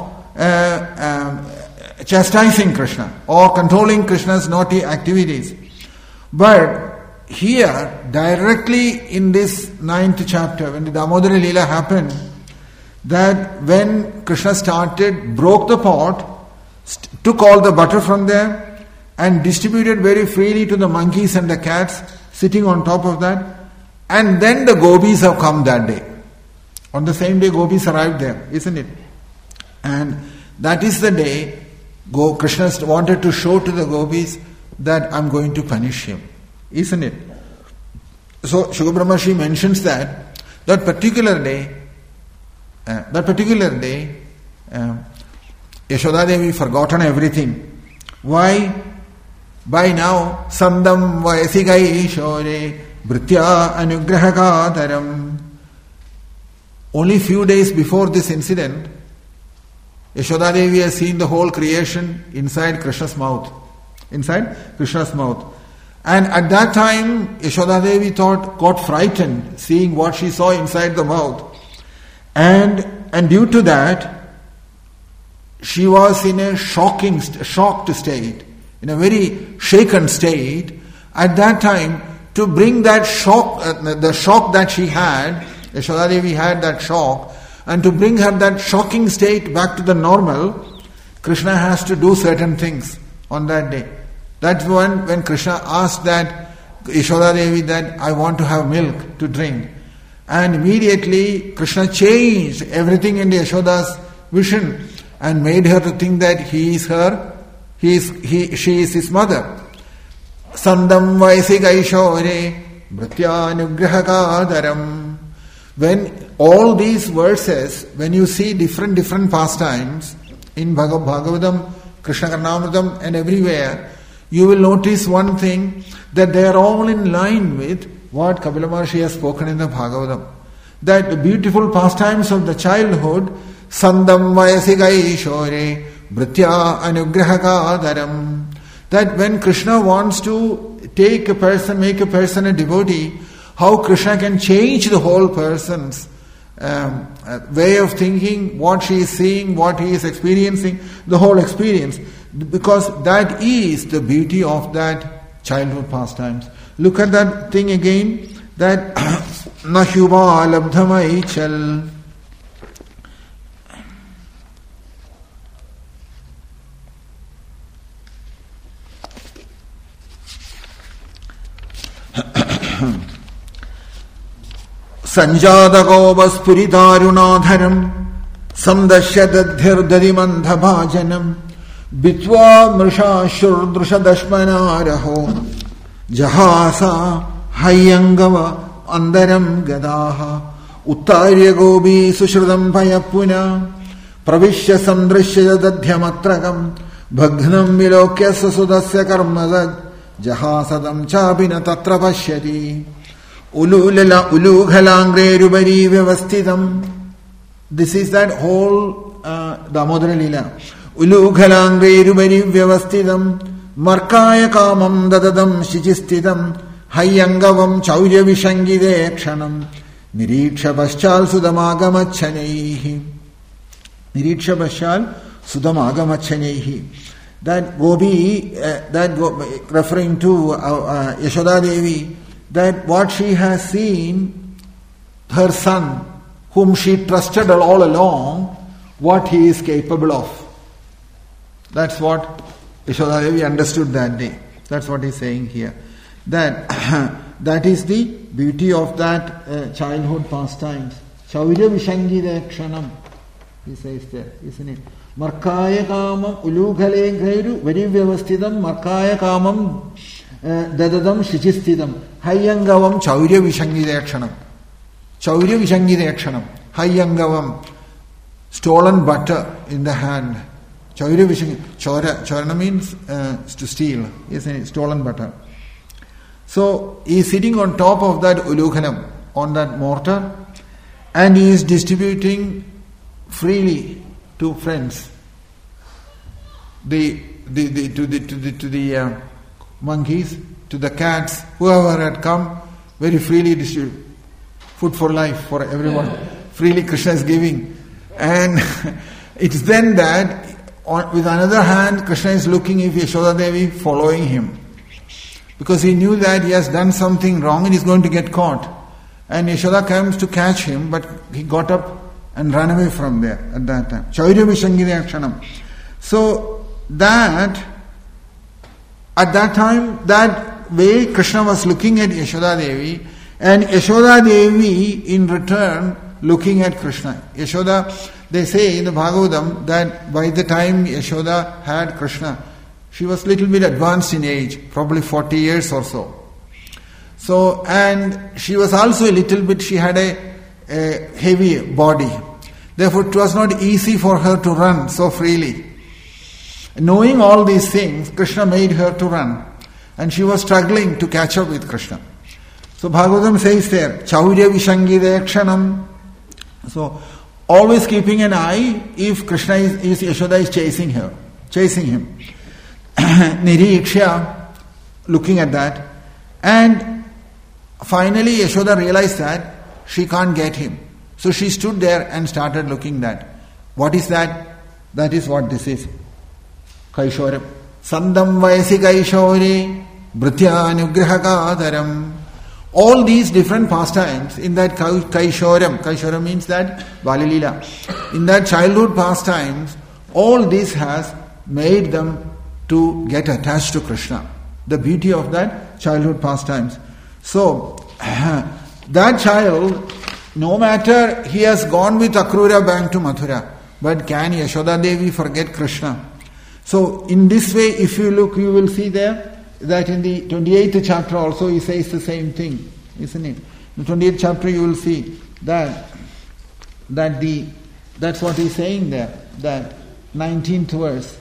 of chastising Krishna or controlling Krishna's naughty activities. But here, directly in this 9th chapter, when the Damodara Leela happened, that when Krishna broke the pot, took all the butter from there and distributed very freely to the monkeys and the cats sitting on top of that. And then the gopis have come that day. On the same day gopis arrived there, isn't it? And that is the day Krishna wanted to show to the gopis that I'm going to punish him. Isn't it? So Shukra Brahmarshi mentions that particular day, Yashoda Devi forgotten everything. Why? By now, Sandam Vayasigai Shore Britya Anugrahakataram. Only few days before this incident, Yashoda Devi has seen the whole creation inside Krishna's mouth. And at that time, Yashoda Devi got frightened seeing what she saw inside the mouth. And due to that, she was in a shocked state. in a very shaken state. At that time, to bring that shock, the shock that she had, Yashoda Devi had that shock, and to bring her that shocking state back to the normal, Krishna has to do certain things on that day. That's when Krishna asked that Yashoda Devi that I want to have milk to drink. And immediately Krishna changed everything in Yashoda's vision and made her to think that she is his mother. Sandam Vaisikaishore Bhrityanugrahakadaram. When all these verses, when you see different pastimes in Bhagavatam, Krishna Karnamritam and everywhere, you will notice one thing, that they are all in line with what Kapila Maharshi has spoken in the Bhagavatam. That the beautiful pastimes of the childhood, Sandam Vayasigaishore Bhritya Anugrahakadaram. That when Krishna wants to make a person a devotee, how Krishna can change the whole person's way of thinking, what she is seeing, what he is experiencing, the whole experience. Because that is the beauty of that childhood pastimes. Look at that thing again, that Nahyuba Labdhamaichal. Sanjadagovaspuridharunadharam Samdashyadadhirdadimandhabhajanam Bitva mrisha shurdrushadashmanaraho Jahasa hayangava andaram gadaha Uttarya gobi sushrudam payapuna Pravishya samdrishya dadhyamatragam Bhagnam vilokya sasudasya karmadad Jahasadam chabina tatra pashyati Ulughalangre rubari vyavasthitam. This is that whole Damodara Leela. Ulughalangre rubari vyavasthitam Markaya kamam dadadam shichisthitam Hayyangavam chaurya vishangide kshanam Niriksha paschal sudamagamachanaihi. Niriksha paschal sudamagamachanaihi. That Gopi, referring to Yashoda Devi, that what she has seen, her son, whom she trusted all along, what he is capable of. That's what Yashoda Devi understood that day. That's what he's saying here. That is the beauty of that childhood pastimes. Chaurya Vishangida Kshanam, he says there, isn't it? Markaya kamam ulughale grairu varivyavastidam markaya kamam dadadam shichistidam hayyangavam chaurya vishangidakshanam. Chaurya vishangidakshanam. Hayyangavam, stolen butter in the hand. Chaurya vishangidakshanam. Chorana means to steal, isn't it? Stolen butter. So he is sitting on top of that ulughanam, on that mortar, and he is distributing freely to friends, to the monkeys, to the cats, whoever had come, very freely distribute. Food for life for everyone. Freely Krishna is giving. And it's then that with another hand Krishna is looking if Yashoda Devi following him. Because he knew that he has done something wrong and he's going to get caught. And Yashoda comes to catch him, but he got up and ran away from there at that time. Chaurya Vishangidakshanam. So that, at that time, that way Krishna was looking at Yashoda Devi, and Yashoda Devi in return looking at Krishna. Yashoda, they say in the Bhagavatam that by the time Yashoda had Krishna, she was a little bit advanced in age, probably 40 years or so. So, and she was also a little bit, she had a heavy body. Therefore, it was not easy for her to run so freely. Knowing all these things, Krishna made her to run. And she was struggling to catch up with Krishna. So Bhagavatam says there, Chaurya Vishangidakshanam. So, always keeping an eye if Krishna is Yashoda is chasing him. Niriksha, looking at that. And finally Yashoda realized that she can't get him. So she stood there and started looking at. What is that? That is what this is. Kaishoram. Sandam Vayasi Kaishore, Bhrityanugrahakadaram. All these different pastimes in that Kaishoram means that Balilila. In that childhood pastimes, all this has made them to get attached to Krishna. The beauty of that childhood pastimes. So, that child, no matter he has gone with Akrura back to Mathura, but can Yashoda Devi forget Krishna? So, in this way, if you look, you will see there that in the 28th chapter also he says the same thing, isn't it? In the 28th chapter you will see that's what he's saying there, that 19th verse.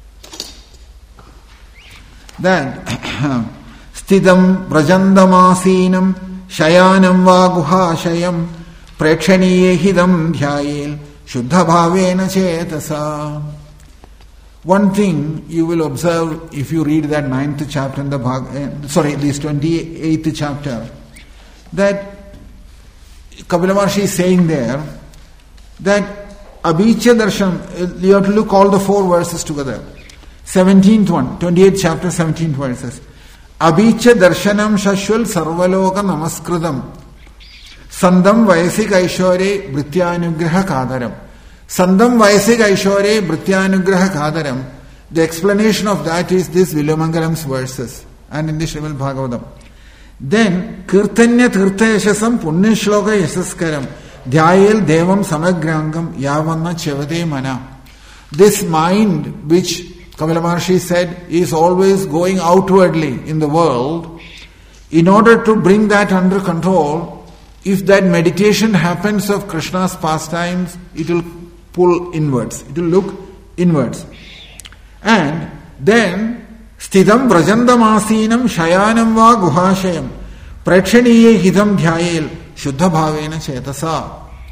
That Sthidam Prajandamaseenam Shayanam va guhashayam Prekshaniye hidam dhyayel Shuddha bhavena chetasa. One thing you will observe if you read that 9th chapter in the this 28th chapter, that Kapila Maharshi is saying there that Abhicha Darshan, you have to look all the 4 verses together. 17th one, 28th chapter, 17th verses. Abhicha Darshanam Shashwal Sarvaloka Namaskridam Sandam Vayasi Kaishore Bhrityanugraha Kadaram. Sandam Vayasi Kaishore Bhrityanugraha Kadaram. The explanation of that is this Vilamangalam's verses and in the Srimad Bhagavatam. Then Kirtanya Tirthayashasam Punyashloka Yasaskaram Dhyayel Devam Samagrangam Yavanna Chevate Mana. This mind which Kapila Maharshi said is always going outwardly in the world, in order to bring that under control, if that meditation happens of Krishna's pastimes, it will pull inwards, it will look inwards. And then Sthidam Brajandamasinam Shayanam va guhashayam Prekshaniye hidam dhyayel Shuddha bhavena chetasa.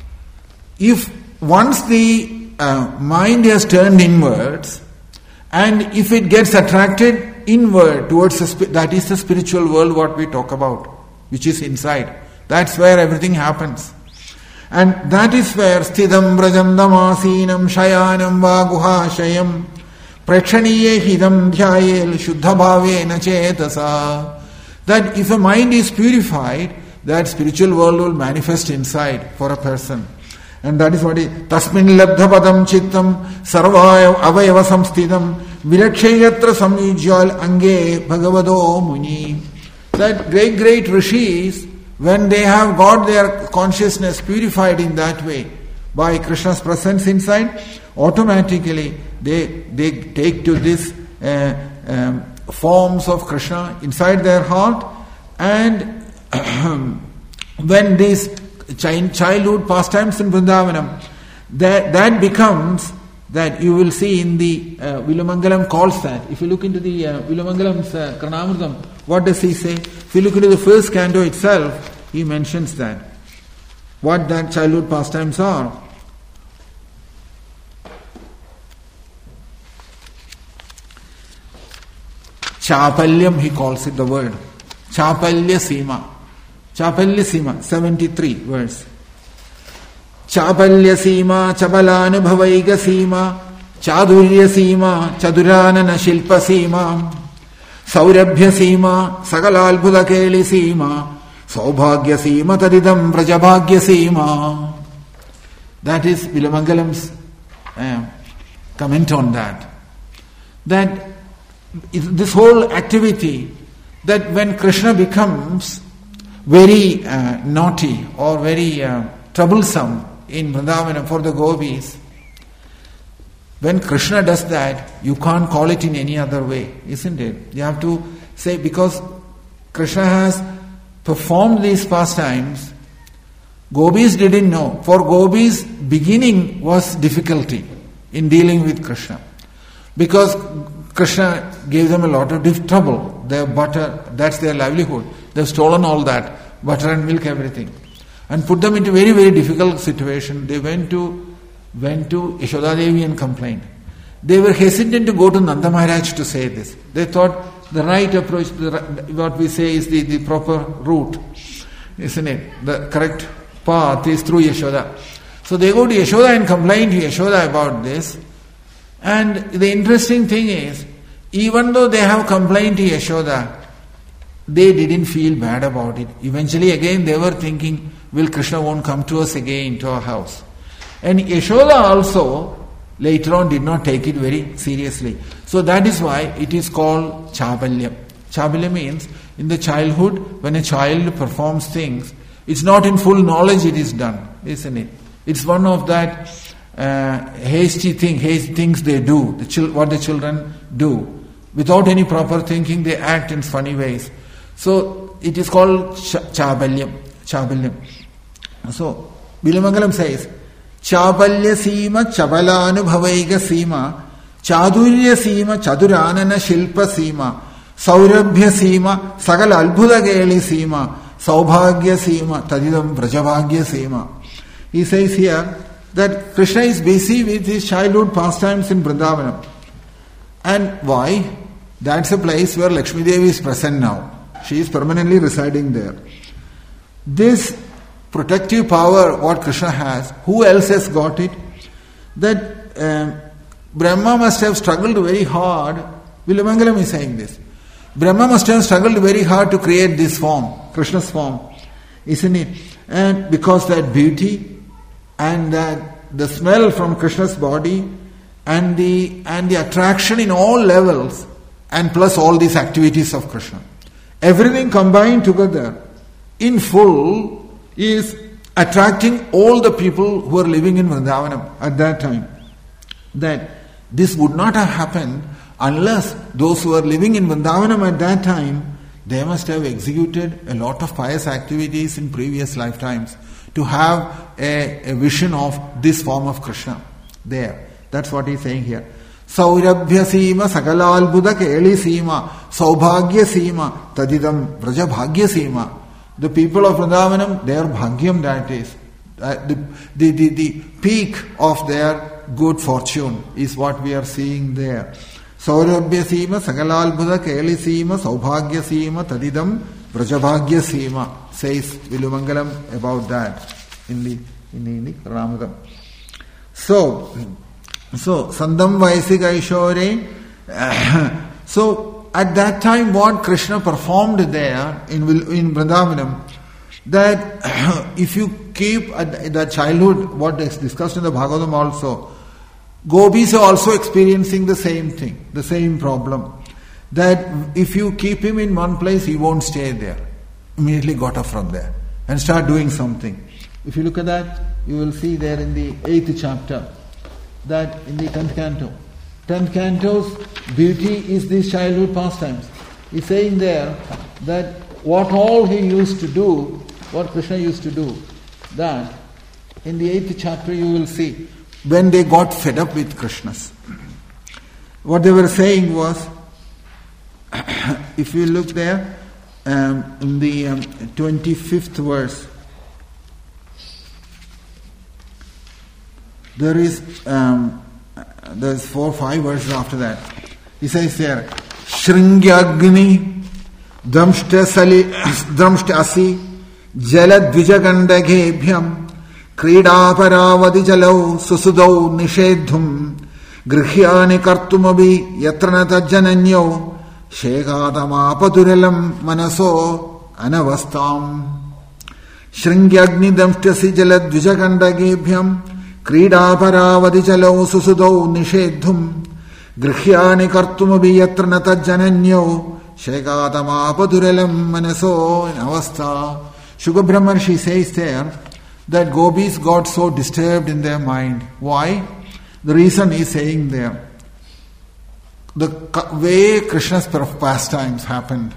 If once the mind has turned inwards, and if it gets attracted inward towards that is the spiritual world what we talk about, which is inside. That's where everything happens. And that is where Sthidam Brajandamasinam Shayanam va guhashayam Prekshaniye hidam dhyayel Shuddha bhavena chetasa. That if a mind is purified, that spiritual world will manifest inside for a person. And that is what is Tasmin labdha padam chittam sarvaya avayava samstidam vilakshayatra samyujyal ange bhagavado muni. That great rishis, when they have got their consciousness purified in that way by Krishna's presence inside, automatically they take to this forms of Krishna inside their heart, and when these childhood pastimes in Vrindavanam, that becomes, that you will see in the Vilamangalam calls that. If you look into the Vilamangalam's Karnamrutam, what does he say? If you look into the first canto itself, he mentions that. What that childhood pastimes are. Chapalyam, he calls it the word. Chapalya Sima. Chapalya Sima, 73 verse. Chapalya Sima, Chapalanubhavaiga Sima, Chadurya Sima, Chaduranana Shilpa Sima, Saurabhya Sima, Sakalalbhudakeli Sima, Saubhagya Sima, Tadidam Prajabhagya Sima. That is Vilamangalam's comment on that. That this whole activity, that when Krishna becomes very naughty or very troublesome in Vrindavan for the gopis, when Krishna does that, you can't call it in any other way, isn't it? You have to say, because Krishna has performed these pastimes, gopis didn't know. For gopis, beginning was difficulty in dealing with Krishna, because Krishna gave them a lot of trouble. Their butter, that's their livelihood. They've stolen all that, butter and milk, everything, and put them into very, very difficult situation. They went to Yashoda Devi and complained. They were hesitant to go to Nanda Maharaj to say this. They thought the right approach, what we say is the proper route, isn't it? The correct path is through Yashoda. So they go to Yashoda and complain to Yashoda about this. And the interesting thing is, even though they have complained to Yashoda, they didn't feel bad about it. Eventually again they were thinking, will Krishna won't come to us again to our house? And Yashoda also later on did not take it very seriously. So that is why it is called Chabalyam. Chabalyam means in the childhood, when a child performs things, it's not in full knowledge it is done, isn't it? It's one of that hasty things they do, what the children do. Without any proper thinking, they act in funny ways. So it is called Chabalyam. So Bilamangalam says, Chabalya Sima Chabalanubhavaiga Sima Chadurya Sima Chaduranana Shilpa Sima Saurabhya Sima Sagala Albhudageli Sima Saubhagya Sima Tadidam Vrajabhagya Sima. He says here that Krishna is busy with his childhood pastimes in Vrindavanam. And why? That's a place where Lakshmi Devi is present now. She is permanently residing there. This protective power, what Krishna has, who else has got it? That Brahma must have struggled very hard. Vilamangalam is saying this. Brahma must have struggled very hard to create this form, Krishna's form, isn't it? And because that beauty and that the smell from Krishna's body and the attraction in all levels, and plus all these activities of Krishna, everything combined together in full is attracting all the people who are living in Vrindavanam at that time. That this would not have happened unless those who are living in Vrindavanam at that time, they must have executed a lot of pious activities in previous lifetimes to have a vision of this form of Krishna there. That's what he's saying here. Saurabhya Sima Sagalalbuda Keli Sima Saubhagya Sima Tadidam Vrajabhagya Sima. The people of Vrindavanam, their bhagyam, that is. The peak of their good fortune is what we are seeing there. Saurabhya Sima Sagalalbuda Keli Sima Saubhagya Sima Tadidam Vrajabhagya Sima, says Vilumangalam about that in the Ramadam. So Sandam Vaisika Ishore. So at that time, what Krishna performed there in Vrindavanam, that if you keep that childhood, what is discussed in the Bhagavatam also, gopis are also experiencing the same thing, the same problem. That if you keep him in one place, he won't stay there. Immediately got up from there and start doing something. If you look at that, you will see there in the 8th chapter, that in the 10th canto. 10th canto's beauty is these childhood pastimes. He's saying there that what all he used to do, what Krishna used to do, that in the 8th chapter you will see when they got fed up with Krishna's. What they were saying was, if you look there, in the 25th verse, there's 4 or 5 verses after that. He says there, Shringyagni Dramshtasi Jaladvijagandagebhyam Kridaparavadi Jalau Susudau Nishedhum Grihyani Kartumabi Yatranata Jananyo Shekadamapadurilam Manaso Anavastam Shringyagni Dramshtasi Jaladvijagandagebhyam Kridaparavadi Jalau Susudau Nishedhum Grihyani Kartumabi Yatranata Jananyo Shekadamapadurilam Manaso Anavasta. Shukha Brahmarshi says there that gopis got so disturbed in their mind. Why? The reason is saying there, the way Krishna's pastimes happened.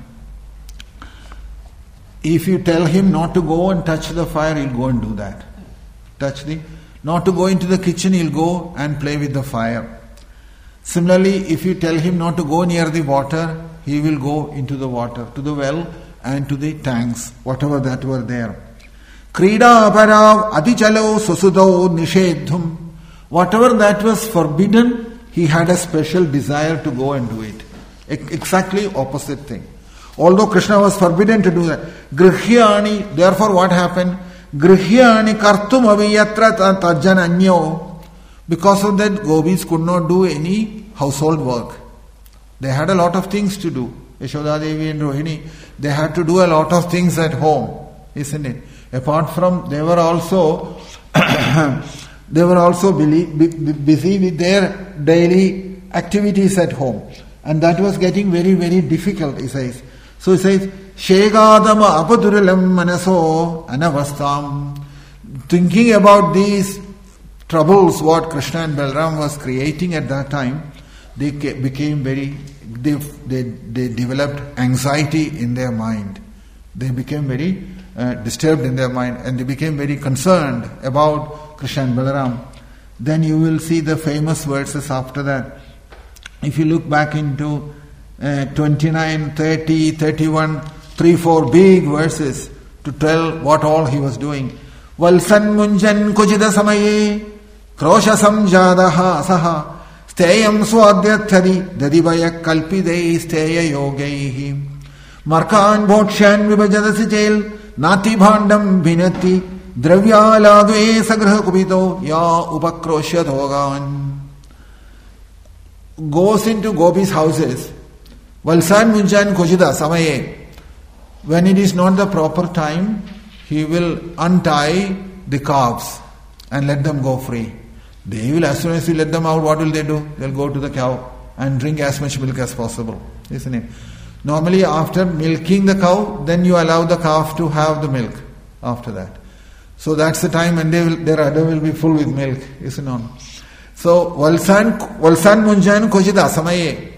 If you tell him not to go and touch the fire, he'll go and do that. Not to go into the kitchen, he'll go and play with the fire. Similarly, if you tell him not to go near the water, he will go into the water, to the well and to the tanks, whatever that were there. Krida aparav adicalo susudau nishedhum. Whatever that was forbidden, he had a special desire to go and do it. Exactly opposite thing. Although Krishna was forbidden to do that. Grihyani, therefore what happened? Grihyani kartum aviyatra tajananyo. Because of that, gopis could not do any household work. They had a lot of things to do. Yashoda Devi and Rohini, they had to do a lot of things at home, isn't it? Apart from, they were also busy with their daily activities at home. And that was getting very, very difficult, he says. So he says, Shegadama apadurilam manaso anavastam. Thinking about these troubles, what Krishna and Balaram was creating at that time, they became they developed anxiety in their mind. They became very disturbed in their mind, and they became very concerned about Krishna and Balaram. Then you will see the famous verses after that. If you look back into 29, 30, 31, 3-4 big verses to tell what all he was doing. Valsan munjan kujida samaye krosha samjadaha saha steyam swadyathadi dadibaya kalpidei steya yogaihi markan bhokshan vibhajadasi jail nati bhandam bhinati dravyaladve sagraha kubito ya upakroshya goes into Gopi's houses. Valsan munjan kujida samaye. When it is not the proper time, he will untie the calves and let them go free. They will, as soon as you let them out, what will they do? They'll go to the cow and drink as much milk as possible, isn't it? Normally after milking the cow, then you allow the calf to have the milk after that. So that's the time when their udder will be full with milk, isn't it? So Valsan munjan kojida asamaye.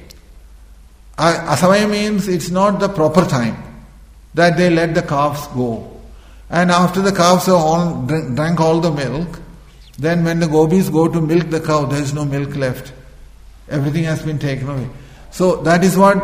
Asamaye means it's not the proper time that they let the calves go. And after the calves have all drank all the milk, then when the gopis go to milk the cow, there is no milk left. Everything has been taken away. So that is what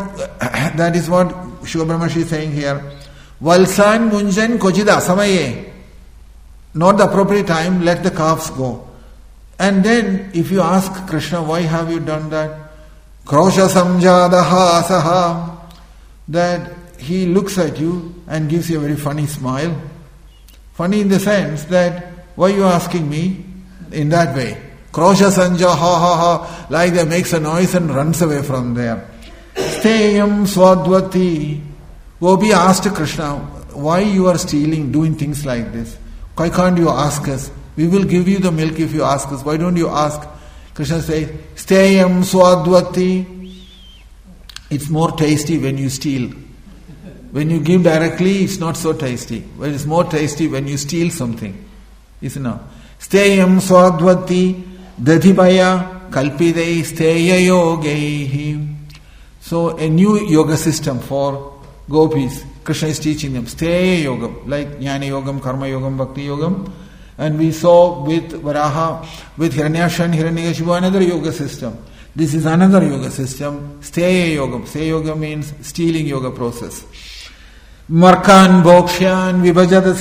Shri Brahmashi is saying here. Valsan munjan kojida asamaye. Not the appropriate time, let the calves go. And then if you ask Krishna, why have you done that? Krosha samjadaha saha. That he looks at you and gives you a very funny smile. Funny in the sense that, why are you asking me in that way? Krosha sanja ha ha ha, like that makes a noise and runs away from there. Steyam swadvati. Gopi asked Krishna, why you are stealing, doing things like this? Why can't you ask us? We will give you the milk if you ask us. Why don't you ask? Krishna says, Steyam swadvati. It's more tasty when you steal. When you give directly, it's not so tasty. But it's more tasty when you steal something. Isn't it? Steyam swadvati dadhibaya kalpidei steya yogaihi. So a new yoga system for gopis. Krishna is teaching them steya yogam, like jnana yogam, karma yogam, bhakti yogam. And we saw with Varaha, with Hiranyasha and Hiranyakashipu, another yoga system. This is another yoga system, steya yogam. Steya yoga means stealing yoga process. Markan, Bhokshan, Vibhajata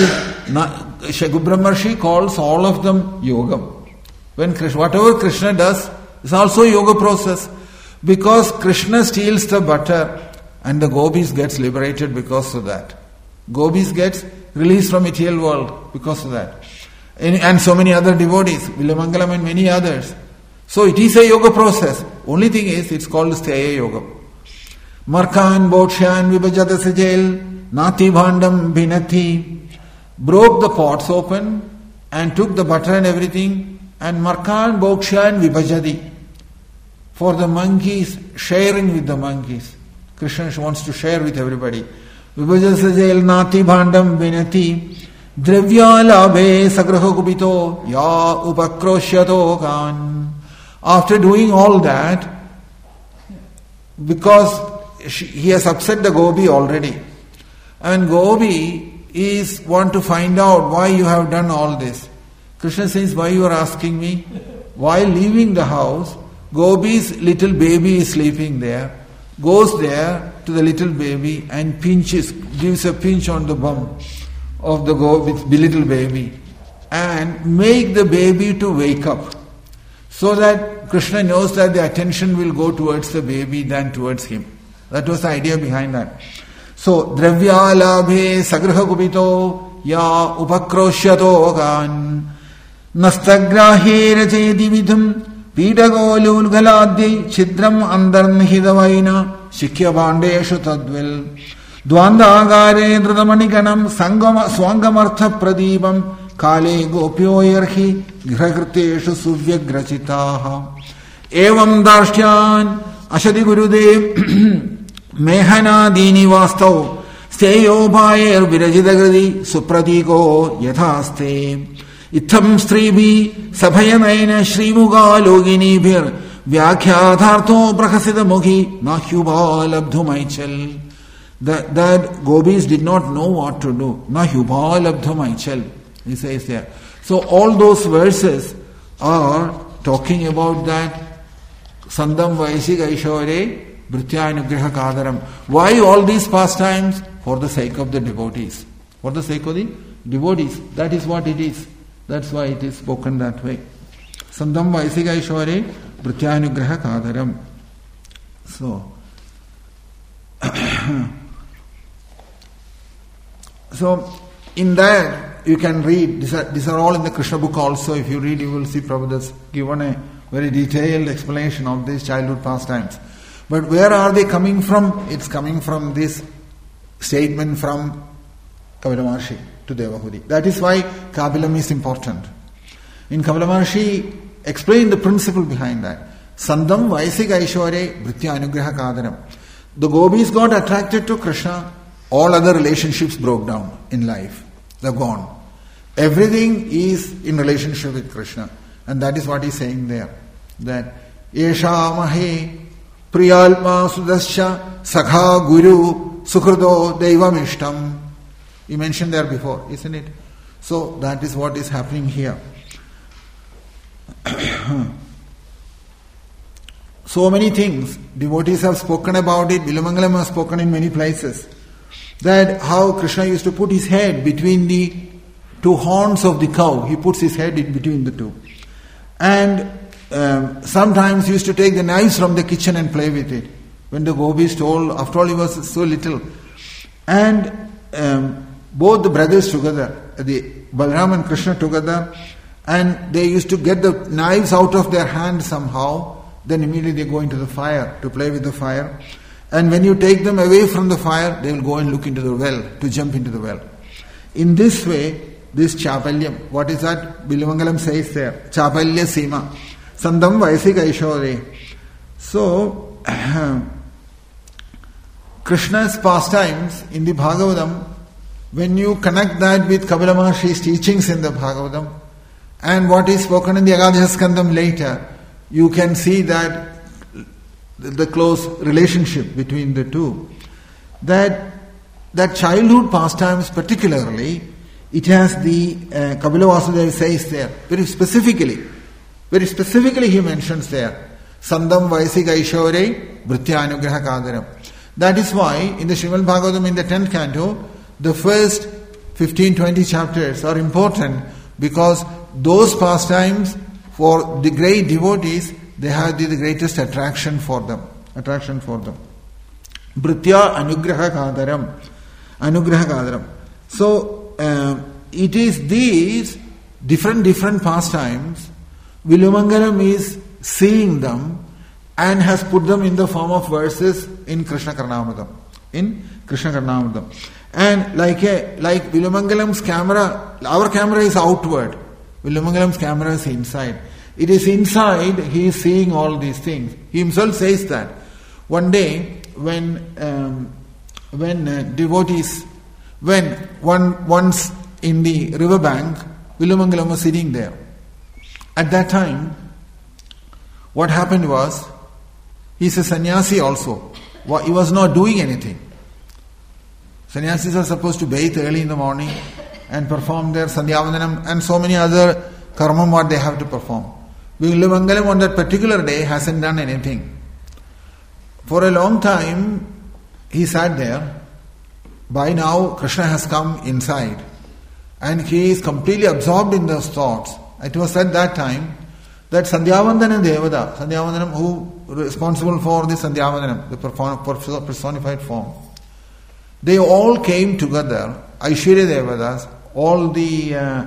Sajay. Brahmarshi calls all of them yogam. When whatever Krishna does is also yoga process. Because Krishna steals the butter and the gopis gets liberated because of that. Gopis gets released from material world because of that. And so many other devotees, Vilamangalam and many others. So it is a yoga process. Only thing is, it's called Steya Yoga. Markan, Bhokshan, Vibhajata Sajel, Nati Bhandam Bhinati. Broke the pots open and took the butter and everything. And Markan, Bhokshan, Vibhajati. For the monkeys, sharing with the monkeys. Krishna wants to share with everybody. Vibhajata Sajel, Nati Bhandam Bhinati. Dravya labhe sagraha kubito ya upakrosyato kan. After doing all that, because he has upset the gopi already, and gopi is want to find out why you have done all this. Krishna says, why you are asking me? While leaving the house, gopi's little baby is sleeping there, goes there to the little baby and gives a pinch on the bum of the little baby and make the baby to wake up, so that Krishna knows that the attention will go towards the baby than towards him. That was the idea behind that. So, dravya labhe sagraha kubito ya upakrosyato gan nastagrahe rajayati vidham Pidagolulgaladhi Chidram Andarnihidavaina Shikyabandeshu Tadvil Dwandagare Dradamaniganam Swangamartha Pradibam Kale Gopyoyarhi Gragrateshu Suvyagrachitaha Evam Darshyan Ashadi Gurudev Mehana Dini Vastav Steyo Bhayer Virajidagadi Supradiko Yathaste Itham Stribi Sabhayanaina Shrimuga Loginibhir Vyakhyaathartho Prakasida Mukhi Nahyuba Labdhumaichal. That gopis did not know what to do. Nahyuba Labdhumaichal, he says there. So all those verses are talking about that Sandam Vaisik Aishware Bhrityanugraha Kadaram. Why all these pastimes? For the sake of the devotees. For the sake of the devotees. That is what it is. That's why it is spoken that way. Sandam Vaisik Aishware Bhrityanugraha Kadaram. So, in that you can read, these are all in the Krishna book also. If you read, you will see Prabhupada's given a very detailed explanation of these childhood pastimes. But where are they coming from? It's coming from this statement from Kapila Maharshi to Devahudi. That is why Kapilam is important. In Kapila Maharshi explained the principle behind that. Sandam Vaisik Aishware Bhritya Anugraha Kadaram. The gopis got attracted to Krishna. All other relationships broke down in life. They're gone. Everything is in relationship with Krishna. And that is what he's saying there. That Yesha Mahe Priyalma Sudasya Sakha Guru Sukhrudo Devam Ishtam. He mentioned there before, isn't it? So that is what is happening here. So many things. Devotees have spoken about it. Bilamangalam has spoken in many places. That how Krishna used to put his head between the two horns of the cow. He puts his head in between the two. And sometimes he used to take the knives from the kitchen and play with it. When the gopis told, after all he was so little. And both the brothers together, the Balaram and Krishna together, and they used to get the knives out of their hand somehow. Then immediately they go into the fire to play with the fire. And when you take them away from the fire, they will go and look into the well, to jump into the well. In this way, this Chapalyam, what is that? Bilamangalam says there, Chapalya Sima, Sandam Vaisik Aishware. So, Krishna's pastimes in the Bhagavatam, when you connect that with Kapila Maharshi's teachings in the Bhagavatam, and what is spoken in the Agadhya Skandam later, you can see that the close relationship between the two. That childhood pastimes particularly, it has the Kapila Vasudeva says there, very specifically he mentions there, Sandam Vaisik Aishware Bhritya Anugraha Kadaram. That is why in the Srimad Bhagavatam in the 10th canto, the first 15-20 chapters are important because those pastimes for the great devotees, they have the greatest attraction for them. Bhritya Anugraha Kadaram. So, it is these different pastimes, Vilumangalam is seeing them and has put them in the form of verses in Krishna Karnamadam. And like Vilumangalam's camera, our camera is outward. Vilumangalam's camera is inside. It is inside, he is seeing all these things. He himself says that. One day, when devotees, once in the riverbank, Vilumangalam was sitting there. At that time, what happened was, he's a sannyasi also. He was not doing anything. Sannyasis are supposed to bathe early in the morning and perform their sandhyavandanam and so many other karmam what they have to perform. Vilumangalam on that particular day hasn't done anything. For a long time, he sat there. By now, Krishna has come inside and he is completely absorbed in those thoughts. It was at that time that Sandhyavandanam Devada, Sandhyavandanam who responsible for the Sandhyavandanam, the personified form, they all came together, Aishwarya Devadas, all the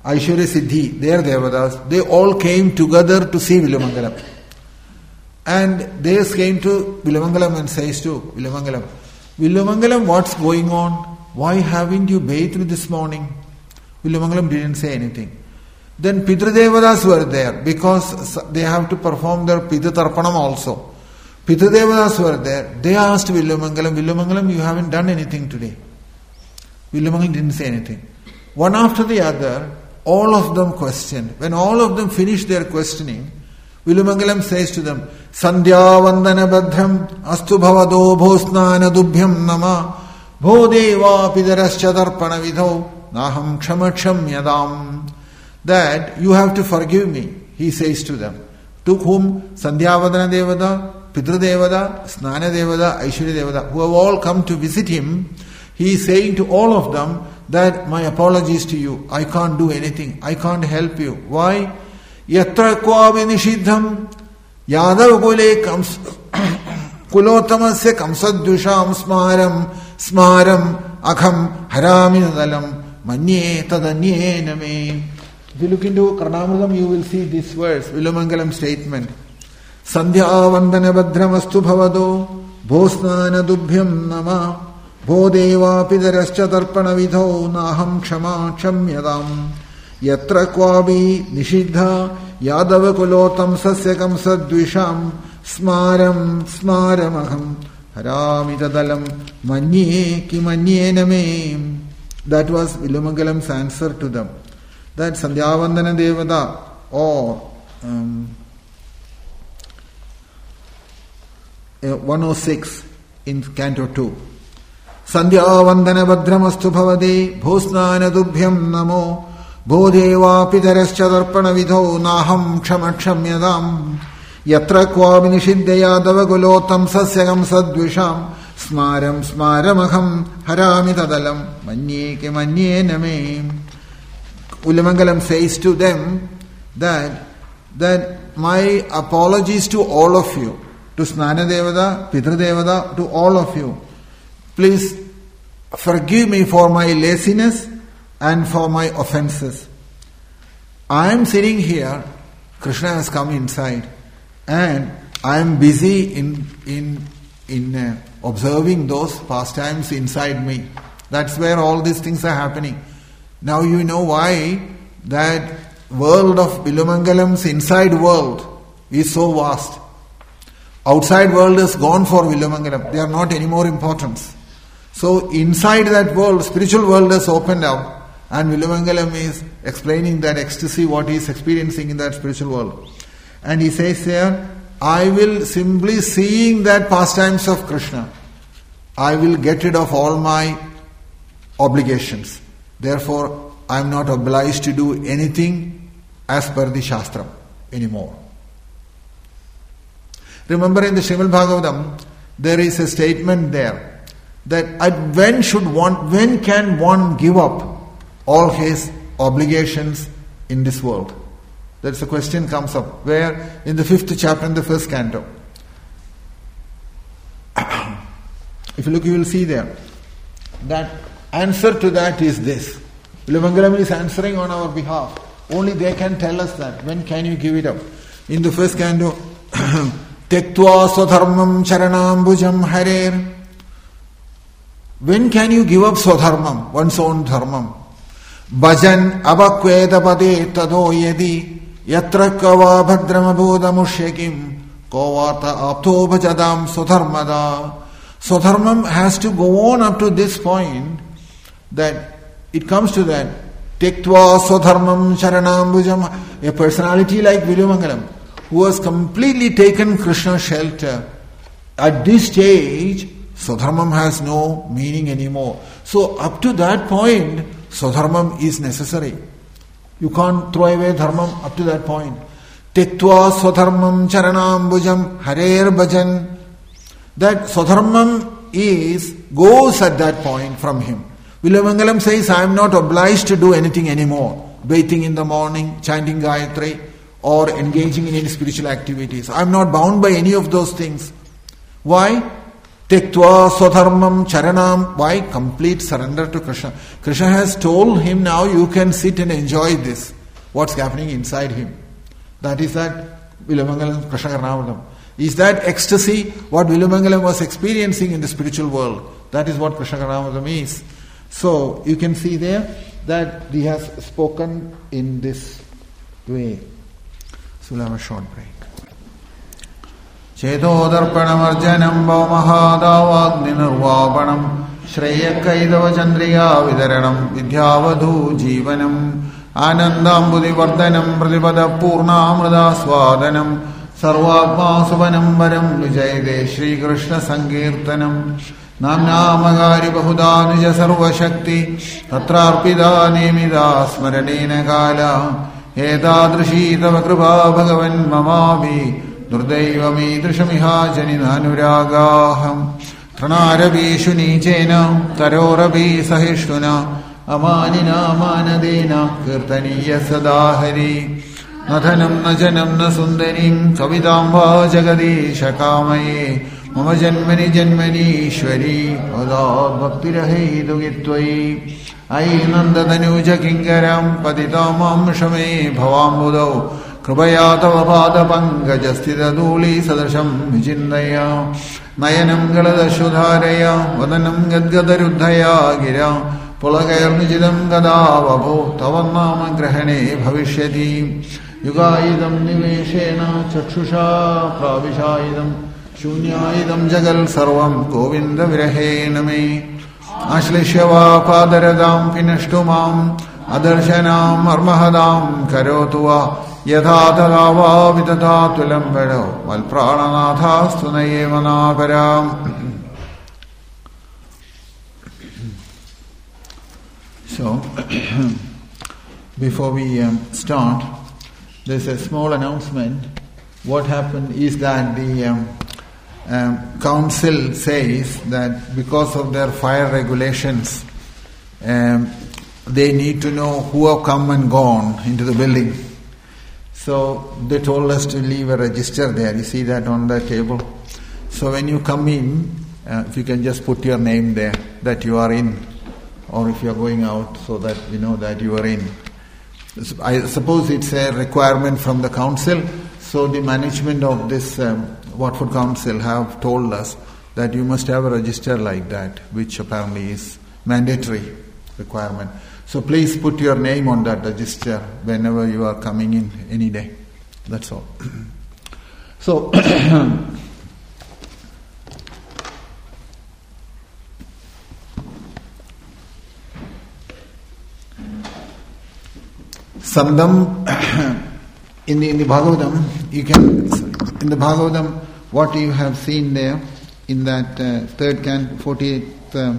Aishwarya Siddhi, their Devatas, they all came together to see Vilumangalam. And they came to Vilumangalam and says to Vilumangalam, what's going on? Why haven't you bathed this morning? Vilumangalam didn't say anything. Then Pitrudevatas were there because they have to perform their Pitrutarpanam also. Pitrudevatas were there. They asked Vilumangalam, you haven't done anything today. Vilumangalam didn't say anything. One after the other, all of them questioned. When all of them finished their questioning, Vilumangalam says to them, Sandhya Vandana Badhram Astu Bhavado Bhosnana Dubhyam Nama Bhodeva Pidarascha Darpana Vidho Naham Kshamaksham Yadam. That you have to forgive me, he says to them. To whom? Sandhya Vandana Devada, Pitra Devada, Snana Devada, Aishwarya Devada, who have all come to visit him, he is saying to all of them that my apologies to you. I can't do anything. I can't help you. Why? Yatra Kwavi Nishidham Yadav Kule comes Kulotamasya Kamsaddusham Smaram Akham Haramidadalam Manye Tadanye Name. If you look into Karnamrudam, you will see this verse, Vilumangalam statement. Sandhya Vandana Badhramastu Bhavado Bhosnana Dubhyam Nama Bhodeva Pidarascha Darpana Vidho Naham Kshama Kshamyadam Yatra Kwabi Nishidha Yadava Kulotam Sasyakam Sadvisham Smaramaham Haramidadalam Manye Kimanye Name. That was Vilumangalam's answer to them. That Sandhyavandana Devada or 106 in Canto 2. Sandhyavandana Badhramastu Bhavade Bhosnana Dubhyam Namo Bodheva Pitarascha Darpana Vidho Naham Kshamaksham Yadam Yatra Kwabi Nishidya Davagulotam Sasyagam Sadvisham Smaramaham Haramidadalam Manye Ke Manye Name. Vilumangalam says to them that my apologies to all of you, to Snana Devada, Pitra Devada, to all of you. Please forgive me for my laziness and for my offenses. I am sitting here, Krishna has come inside, and I am busy in observing those pastimes inside me. That's where all these things are happening. Now you know why that world of Vilumangalam's inside world is so vast. Outside world is gone for Vilumangalam. They are not any more importance. So inside that world, spiritual world has opened up, and Vilumangalam is explaining that ecstasy, what he is experiencing in that spiritual world. And he says here, I will simply seeing that pastimes of Krishna, I will get rid of all my obligations. Therefore, I am not obliged to do anything as per the Shastram anymore. Remember in the Srimad Bhagavatam, there is a statement there that when can one give up all his obligations in this world? That's a question comes up. Where? In the 5th chapter in the 1st canto. If you look, you will see there that answer to that is this. Vilumangalam is answering on our behalf. Only they can tell us that. When can you give it up? In the 1st canto, Tektva Swadharmam Charanambujam Harer. When can you give up Swadharmam, one's own dharmam? Bhajan Abhakweda Pade Tado Yedi Yatra Kava Bhadramaboda Mushyakim Kovata Apto Bhajadam Swadharmada. Swadharmam has to go on up to this point that it comes to that Tektva Swadharmam Charanambujam. A personality like Vilumangalam who has completely taken Krishna's shelter. At this stage, Swadharmam has no meaning anymore. So up to that point, Swadharmam is necessary. You can't throw away dharmam up to that point. Tektva Swadharmam Charanambujam Harer Bhajan. That Swadharmam goes at that point from him. Vilumangalam says, I am not obliged to do anything anymore. Bathing in the morning, chanting Gayatri, or engaging in any spiritual activities. I am not bound by any of those things. Why? Tektva swadharmam charanam. Why? Complete surrender to Krishna. Krishna has told him, now you can sit and enjoy this. What's happening inside him. That is that Vilumangalam Krishna Karnavatam. Is that ecstasy what Vilumangalam was experiencing in the spiritual world? That is what Krishna Karnavatam is. So you can see there that he has spoken in this way. So we'll have a short break. Chedodarpanamarjanam bhavamahadavagninarvapanam Shreyakaidava chandriya vidaranam Vidyavadhu jivanam Anandambudivardhanam Pratipada purnamrada swadanam Sarvatma suvanam varam vijayade Shri Krishna sankirtanam Namnamagari bahuda nija sarva shakti Tatrarpida nemida smaranena kala Etadrishi tava kripa bhagavan mamavi Durdevami drishamiha janina anuragaham Tranaravishu nichena Taroravi sahishtuna Amanina manadena Kirtaniya sadahari Nathanam najanam nasundarim Kavitamba jagadisha kamaye Mama janmani janmani ishwari Adad bhakti rahe dugittvai Ainanda dhanuja kingaram Patitamam shame bhavambudau Krupaya tava pada pangajastita dhuli sadarsham vijindaya Nayanam galadashudharaya Vadanam gadgadaruddhaya gira Pulagayarnijidam gadavabho Tavannama grahane bhavishyati Yugaidam niveshena chakshusha pravishayidam Shunyayidam jagal sarvam Govinda virahena me Ashlishyava padaradam pinashtumam Adarshanam armahadam karotuva Yatha tadava vidata tulambado Val prananatha stunayeva naparam. So, before we start, there's a small announcement. What happened is that the council says that because of their fire regulations, they need to know who have come and gone into the building. So they told us to leave a register there. You see that on the table. So when you come in, if you can just put your name there, that you are in, or if you are going out, so that we know that you are in. I suppose it's a requirement from the council. So the management of this Watford Council have told us that you must have a register like that, which apparently is mandatory requirement. So please put your name on that register whenever you are coming in any day. That's all. So Sandam in the Bhagavatam, you can in the Bhagavatam what you have seen there in that third canto, 48th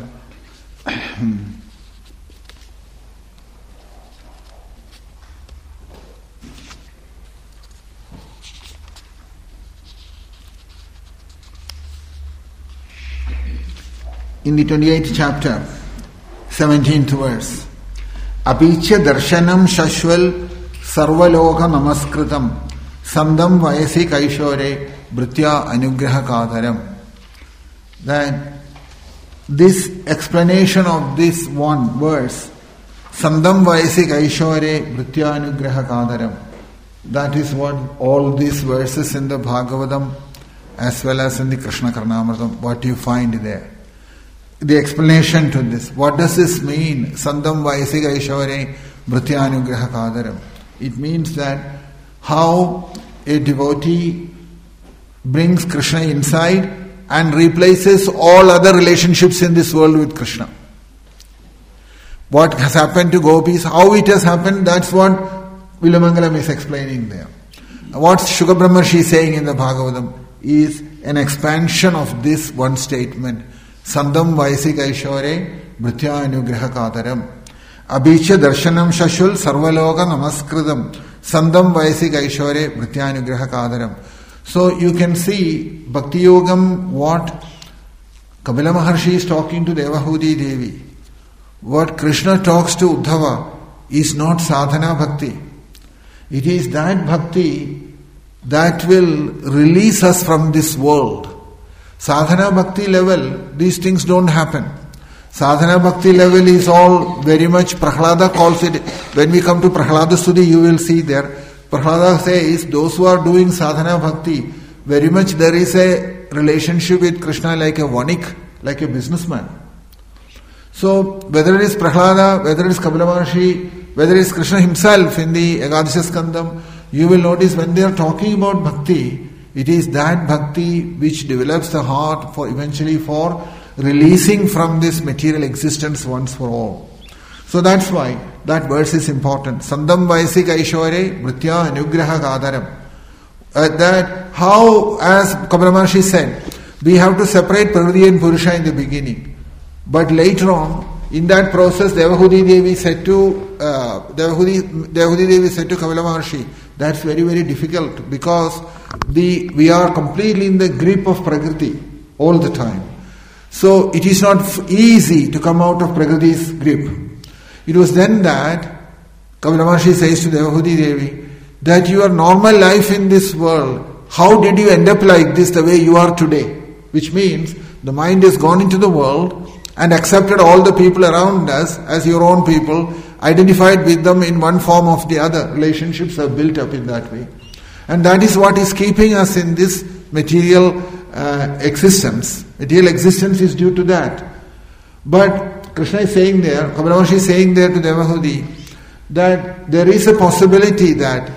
in the 28th chapter, 17th verse. Apicha darshanam shashwal sarvaloka namaskritam sandam vayasi kaishore britya anugraha kadaram. That this explanation of this one verse, sandam vayasi kaishore britya anugraha kadaram, that is what all these verses in the Bhagavatam as well as in the Krishna Karnamritam, what you find there. The explanation to this. What does this mean? Sandam Vaisiga Ishware Bhrityanugraha Kadaram. It means that how a devotee brings Krishna inside and replaces all other relationships in this world with Krishna. What has happened to gopis, how it has happened, that's what Vilumangalam is explaining there. What Shuka Brahmarshi is saying in the Bhagavatam is an expansion of this one statement. Sandam Vaisika Ishware Bhritya Anugraha Kadaram Abhicha Darshanam Shashul Sarvaloka Namaskritam Sandam Vaisika Ishware Bhritya Anugraha Kadaram. So you can see Bhakti Yogam, what Kapila Maharshi is talking to Devahuti Devi. What Krishna talks to Uddhava is not sadhana bhakti. It is that bhakti that will release us from this world. Sadhana bhakti level, these things don't happen. Sadhana bhakti level is all very much, Prahlada calls it, when we come to Prahlada Stuti, you will see there, Prahlada says, those who are doing sadhana bhakti, very much there is a relationship with Krishna like a vanik, like a businessman. So, whether it is Prahlada, whether it is Kapila Maharshi, whether it is Krishna himself in the Ekadasha Skandam, you will notice when they are talking about bhakti, it is that bhakti which develops the heart for eventually for releasing from this material existence once for all. So that's why that verse is important. Sandam Vaisik Aishware Mritya Anugraha Gadaram. That how, as Kapila Maharshi said, we have to separate Prakriti and Purusha in the beginning. But later on, in that process, Devahudi Devi said to Devahudi Devi said to Kapila Maharshi, that's very, very difficult because we are completely in the grip of Prakriti all the time. So it is not easy to come out of Prakriti's grip. It was then that Kapila Maharshi says to Devahudi Devi that your normal life in this world, how did you end up like this the way you are today? Which means the mind has gone into the world and accepted all the people around us as your own people, identified with them in one form or the other. Relationships are built up in that way. And that is what is keeping us in this material existence. Material existence is due to that. But Krishna is saying there, Kapila Maharshi is saying there to Devahudi, that there is a possibility that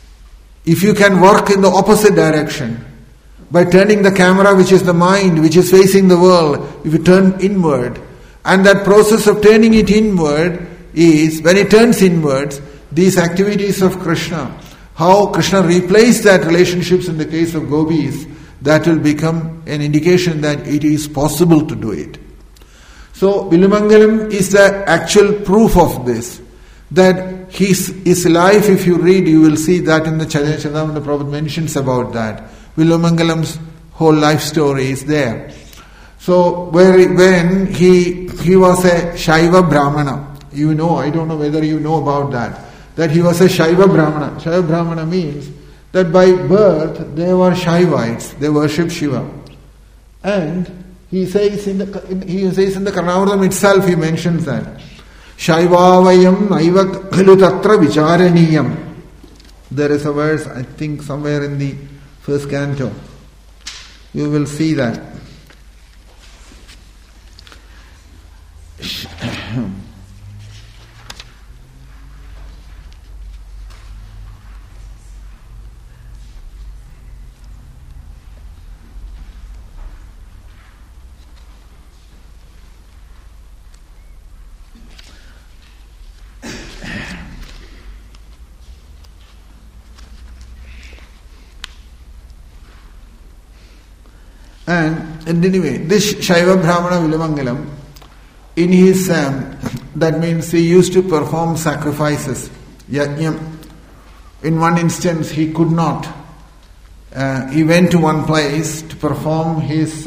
if you can work in the opposite direction, by turning the camera, which is the mind, which is facing the world, if you turn inward, and that process of turning it inward is, when it turns inwards, these activities of Krishna, how Krishna replaced that relationships in the case of gopis, that will become an indication that it is possible to do it. So, Vilumangalam is the actual proof of this, that his life, if you read, you will see that in the Chaitanya the Prabhupada mentions about that. Vilumangalam's whole life story is there. So, when he was a Shaiva Brahmana, you know, I don't know whether you know about that he was a Shaiva Brahmana. Shaiva Brahmana means that by birth they were Shaivites, they worship Shiva. And he says in the Karnavratam itself, he mentions that. Shaivavayam aiva khalu tatra vicharaniyam. There is a verse, I think somewhere in the first canto. You will see that. And anyway, this Shaiva Brahmana Vilumangalam, in his, that means he used to perform sacrifices, yajñam. In one instance, he could not. He went to one place to perform his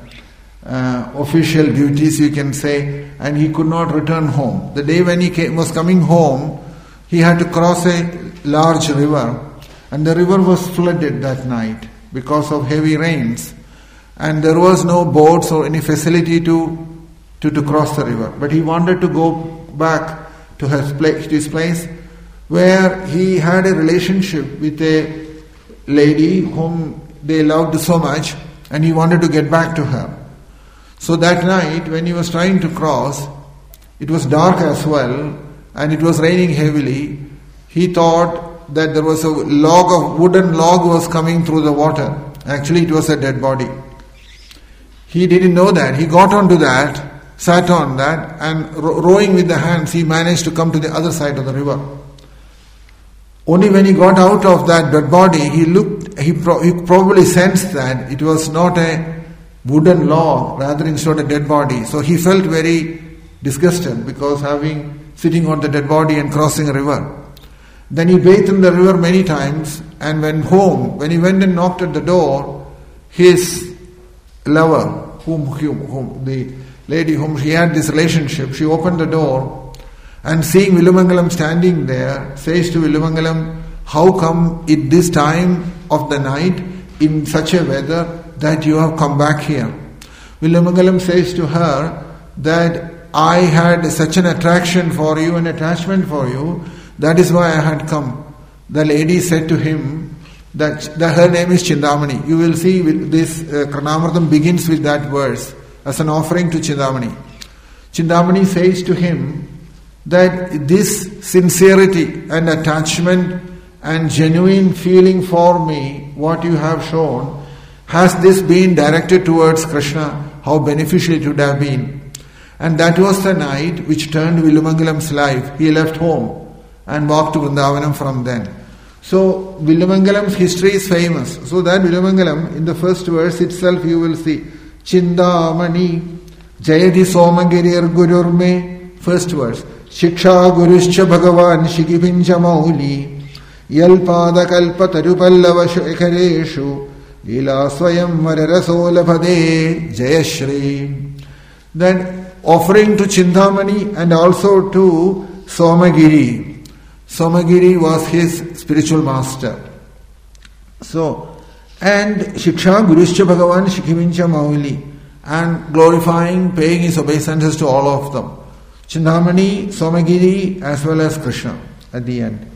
official duties, you can say, and he could not return home. The day when he was coming home, he had to cross a large river, and the river was flooded that night because of heavy rains. And there was no boats or any facility to cross the river. But he wanted to go back to his place where he had a relationship with a lady whom they loved so much, and he wanted to get back to her. So that night when he was trying to cross, it was dark as well and it was raining heavily. He thought that there was a wooden log was coming through the water. Actually it was a dead body. He didn't know that. He got onto that, sat on that, and rowing with the hands, he managed to come to the other side of the river. Only when he got out of that dead body, he probably sensed that it was not a wooden log, rather instead a dead body. So he felt very disgusted because sitting on the dead body and crossing a river. Then he bathed in the river many times and went home. When he went and knocked at the door, his lover, the lady whom he had this relationship, she opened the door and seeing Vilumangalam standing there, says to Vilumangalam, how come at this time of the night, in such a weather, that you have come back here. Villamangalam says to her that I had such an attraction for you, an attachment for you, that is why I had come. The lady said to him that her name is Chindamani. You will see this Karnamritam begins with that verse as an offering to Chindamani. Chindamani says to him that this sincerity and attachment and genuine feeling for me, what you have shown, has this been directed towards Krishna, how beneficial it would have been. And that was the night which turned Villamangalam's life. He left home and walked to Vrindavanam from then. So Villamangalam's history is famous. So that Villamangalam, in the first verse itself you will see Chindamani Jayadi Somagirir Gururme, first verse. Shiksha Guruscha Bhagavan Shikipincha Mauli Yalpada Kalpa Tarupallava Shekareshu Lila Swayam Vararasolapade Jayashri. Then offering to Chindamani and also to Somagiri. Somagiri was his spiritual master. So, and Shiksha Guruscha Bhagavan Shikimincha Mauli, and glorifying, paying his obeisances to all of them. Chindamani, Somagiri, as well as Krishna at the end.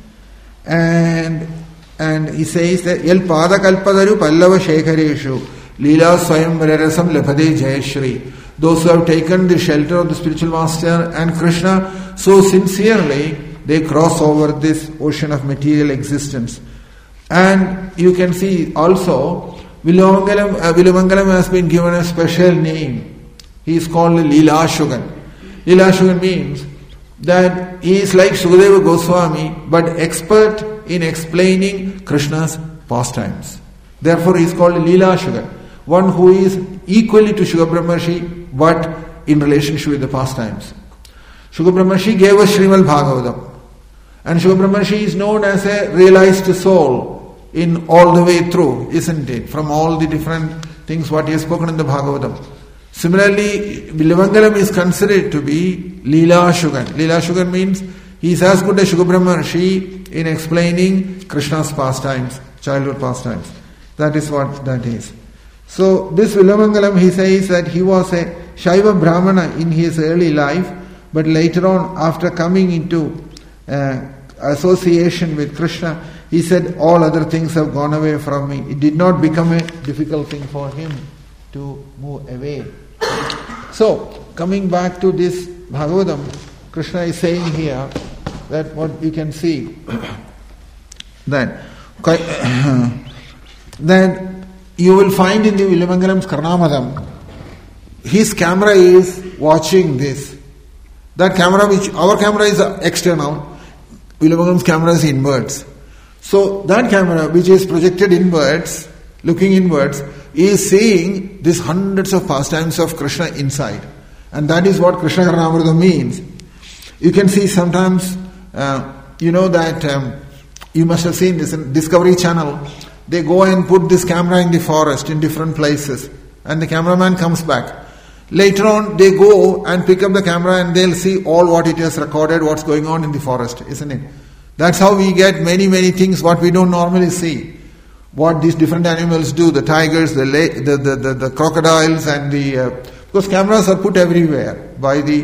And he says that Yal Pada Kalpadaru Pallava Shekareshu Leela Swayam Vararasam Lapade Jayashri. Those who have taken the shelter of the spiritual master and Krishna so sincerely, they cross over this ocean of material existence. And you can see also Villamangalam has been given a special name. He is called Leela Shugan. Leela Shugan means that he is like Sukadeva Goswami, but expert in explaining Krishna's pastimes. Therefore he is called Leela Shugan, one who is equally to Shuka Brahmarshi, but in relationship with the pastimes. Shuka Brahmarshi gave us Srimad Bhagavatam, and Shuka Brahmarshi is known as a realized soul in all the way through, isn't it? From all the different things what he has spoken in the Bhagavatam. Similarly, Villamangalam is considered to be Leela Shugan. Leela Shugan means he is as good as Shuka Brahmarshi in explaining Krishna's pastimes, childhood pastimes. That is what that is. So this Villamangalam, he says that he was a Shaiva Brahmana in his early life, but later on, after coming into association with Krishna, he said all other things have gone away from me. It did not become a difficult thing for him to move away. So, coming back to this Bhagavatam, Krishna is saying here that what we can see that you will find in the Villamangalam's Karnamadam, his camera is watching this. That camera, which our camera is external, Villamangalam's camera is inwards. So that camera, which is projected inwards, looking inwards, is seeing these hundreds of pastimes of Krishna inside. And that is what Krishna Karnamritam means. You can see sometimes, you must have seen this in Discovery Channel. They go and put this camera in the forest in different places, and the cameraman comes back. Later on, they go and pick up the camera and they'll see all what it has recorded, what's going on in the forest, isn't it? That's how we get many things what we don't normally see. What these different animals do, the tigers, the crocodiles, and because cameras are put everywhere by the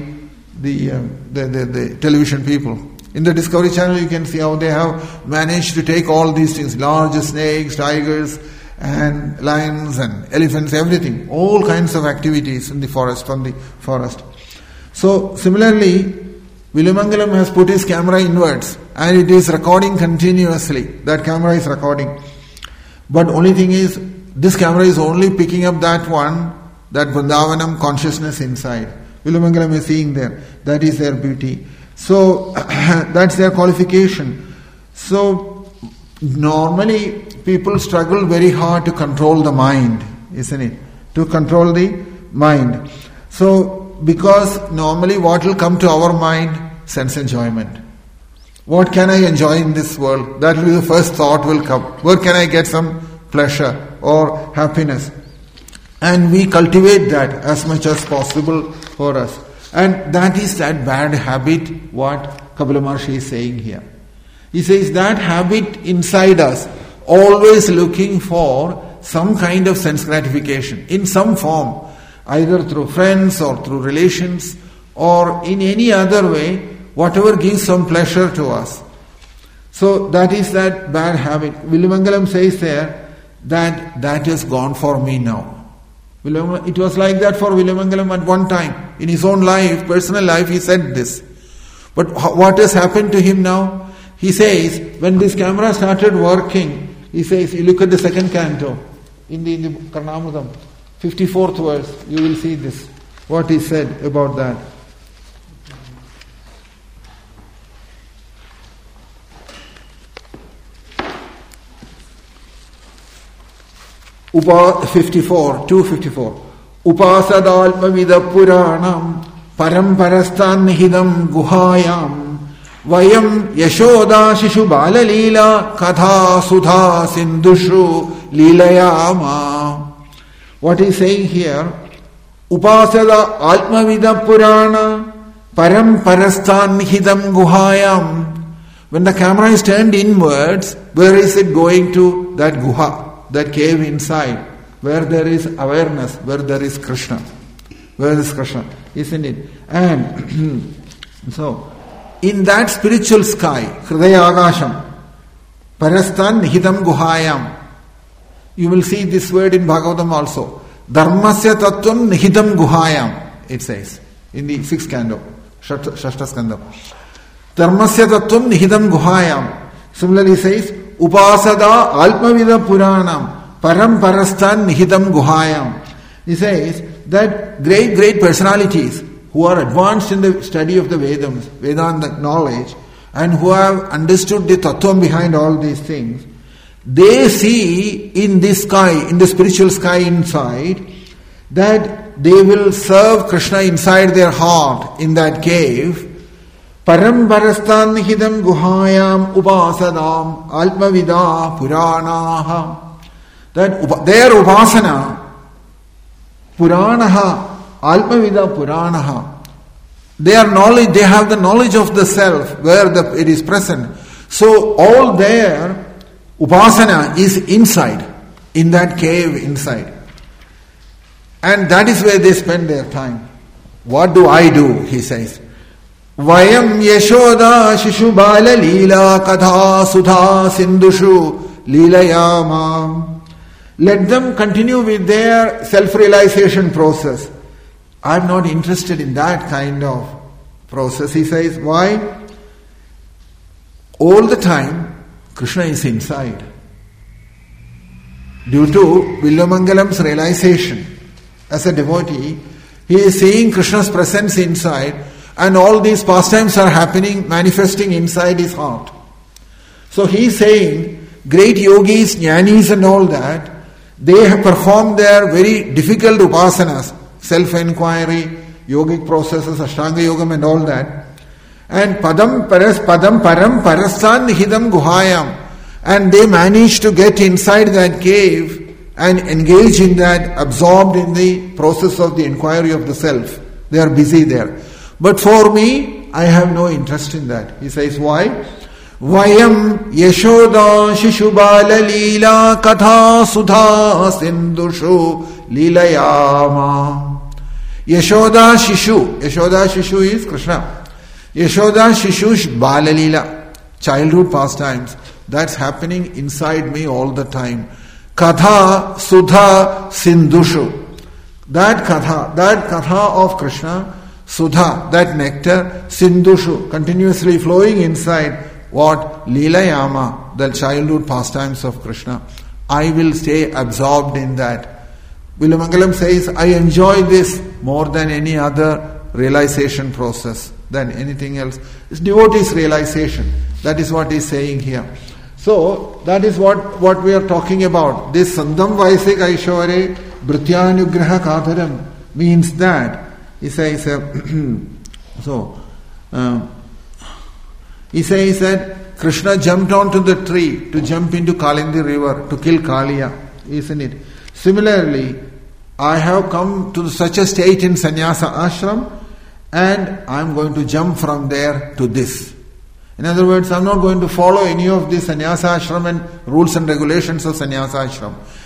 television people. In the Discovery Channel, you can see how they have managed to take all these things, large snakes, tigers, and lions and elephants, everything, all kinds of activities in the forest, from the forest. So similarly, Villamangalam has put his camera inwards and it is recording continuously. That camera is recording. But only thing is, this camera is only picking up that one, that Vrindavanam consciousness inside. Villamangalam is seeing there. That is their beauty. So that's their qualification. So normally people struggle very hard to control the mind, isn't it? To control the mind. So because normally what will come to our mind? Sense enjoyment. What can I enjoy in this world? That will be the first thought will come. Where can I get some pleasure or happiness? And we cultivate that as much as possible for us. And that is that bad habit what Kapila Maharshi is saying here. He says that habit inside us, always looking for some kind of sense gratification in some form, either through friends or through relations or in any other way, whatever gives some pleasure to us. So that is that bad habit. Villumangalam says there that is gone for me now. It was like that for Villumangalam at one time. In his own life, personal life, he said this. But what has happened to him now? He says, when this camera started working, he says, you look at the second canto, in the Karnamrudam, 54th verse, you will see this, what he said about that. Upa 54, 254. Upasadalpavida Puranam Paramparastan Nihidam Guhayam Vayam Yashoda Shishu Balalila Katha Sudha Sindushu Lilayama. What he is saying here, Upasada Alpavida Purana Paramparastan Nihidam Guhayam. When the camera is turned inwards, where is it going to? That Guha. That cave inside, where there is awareness, where there is Krishna. Where is Krishna? Isn't it? And so, in that spiritual sky, Hridaya Agasham, Parastan Nihidam Guhayam, you will see this word in Bhagavatam also. Dharmasya Tattvam Nihidam Guhayam, it says, in the 6th canto, Shashta Skandha. Dharmasya Tattvam Nihidam Guhayam. Similarly says, Upasada Alpavida Puranam Paramparastan Nihidam Guhayam. He says that great personalities who are advanced in the study of the Vedams, Vedanta knowledge, and who have understood the tattvam behind all these things, they see in this sky, in the spiritual sky inside, that they will serve Krishna inside their heart, in that cave. Paramparastan Nihidam Guhayam Upasadam Alpavida Puranaha. That their Upasana, Puranaha, Alpavida Puranaha. Their knowledge, they have the knowledge of the self, where it is present. So all their Upasana is inside, in that cave inside. And that is where they spend their time. What do I do? He says. Vayam Yashoda Shishu Bala Leela Katha Sudha Sindushu Leelayama. Let them continue with their self-realization process. I am not interested in that kind of process. He says, why? All the time, Krishna is inside. Due to Villumangalam's realization, as a devotee, he is seeing Krishna's presence inside, and all these pastimes are happening, manifesting inside his heart. So he is saying, great yogis, jnanis and all that, they have performed their very difficult upasanas, self-inquiry, yogic processes, Ashtanga Yogam and all that. And padam param parastan nihidam guhayam. And they managed to get inside that cave and engage in that, absorbed in the process of the inquiry of the self. They are busy there. But for me, I have no interest in that. He says, why? Vayam Yashoda Shishu Bala Leela Katha Sudha Sindushu Leelayama. Yashoda Shishu is Krishna. Yashoda Shishu Bala Leela, childhood pastimes. That's happening inside me all the time. Katha Sudha Sindushu. That katha of Krishna, Sudha, that nectar, Sindushu, continuously flowing inside. What? Leelayama, the childhood pastimes of Krishna. I will stay absorbed in that. Villumangalam says, I enjoy this more than any other realization process, than anything else. It's devotee's realization. That is what he is saying here. So, that is what we are talking about. This Sandam Vaisik Aishware Bhrityanugraha Katharam means that. He says, he says that Krishna jumped onto the tree to jump into Kalindi river to kill Kaliya, isn't it? Similarly, I have come to such a state in sannyasa ashram, and I am going to jump from there to this. In other words, I am not going to follow any of the sannyasa ashram and rules and regulations of sannyasa ashram.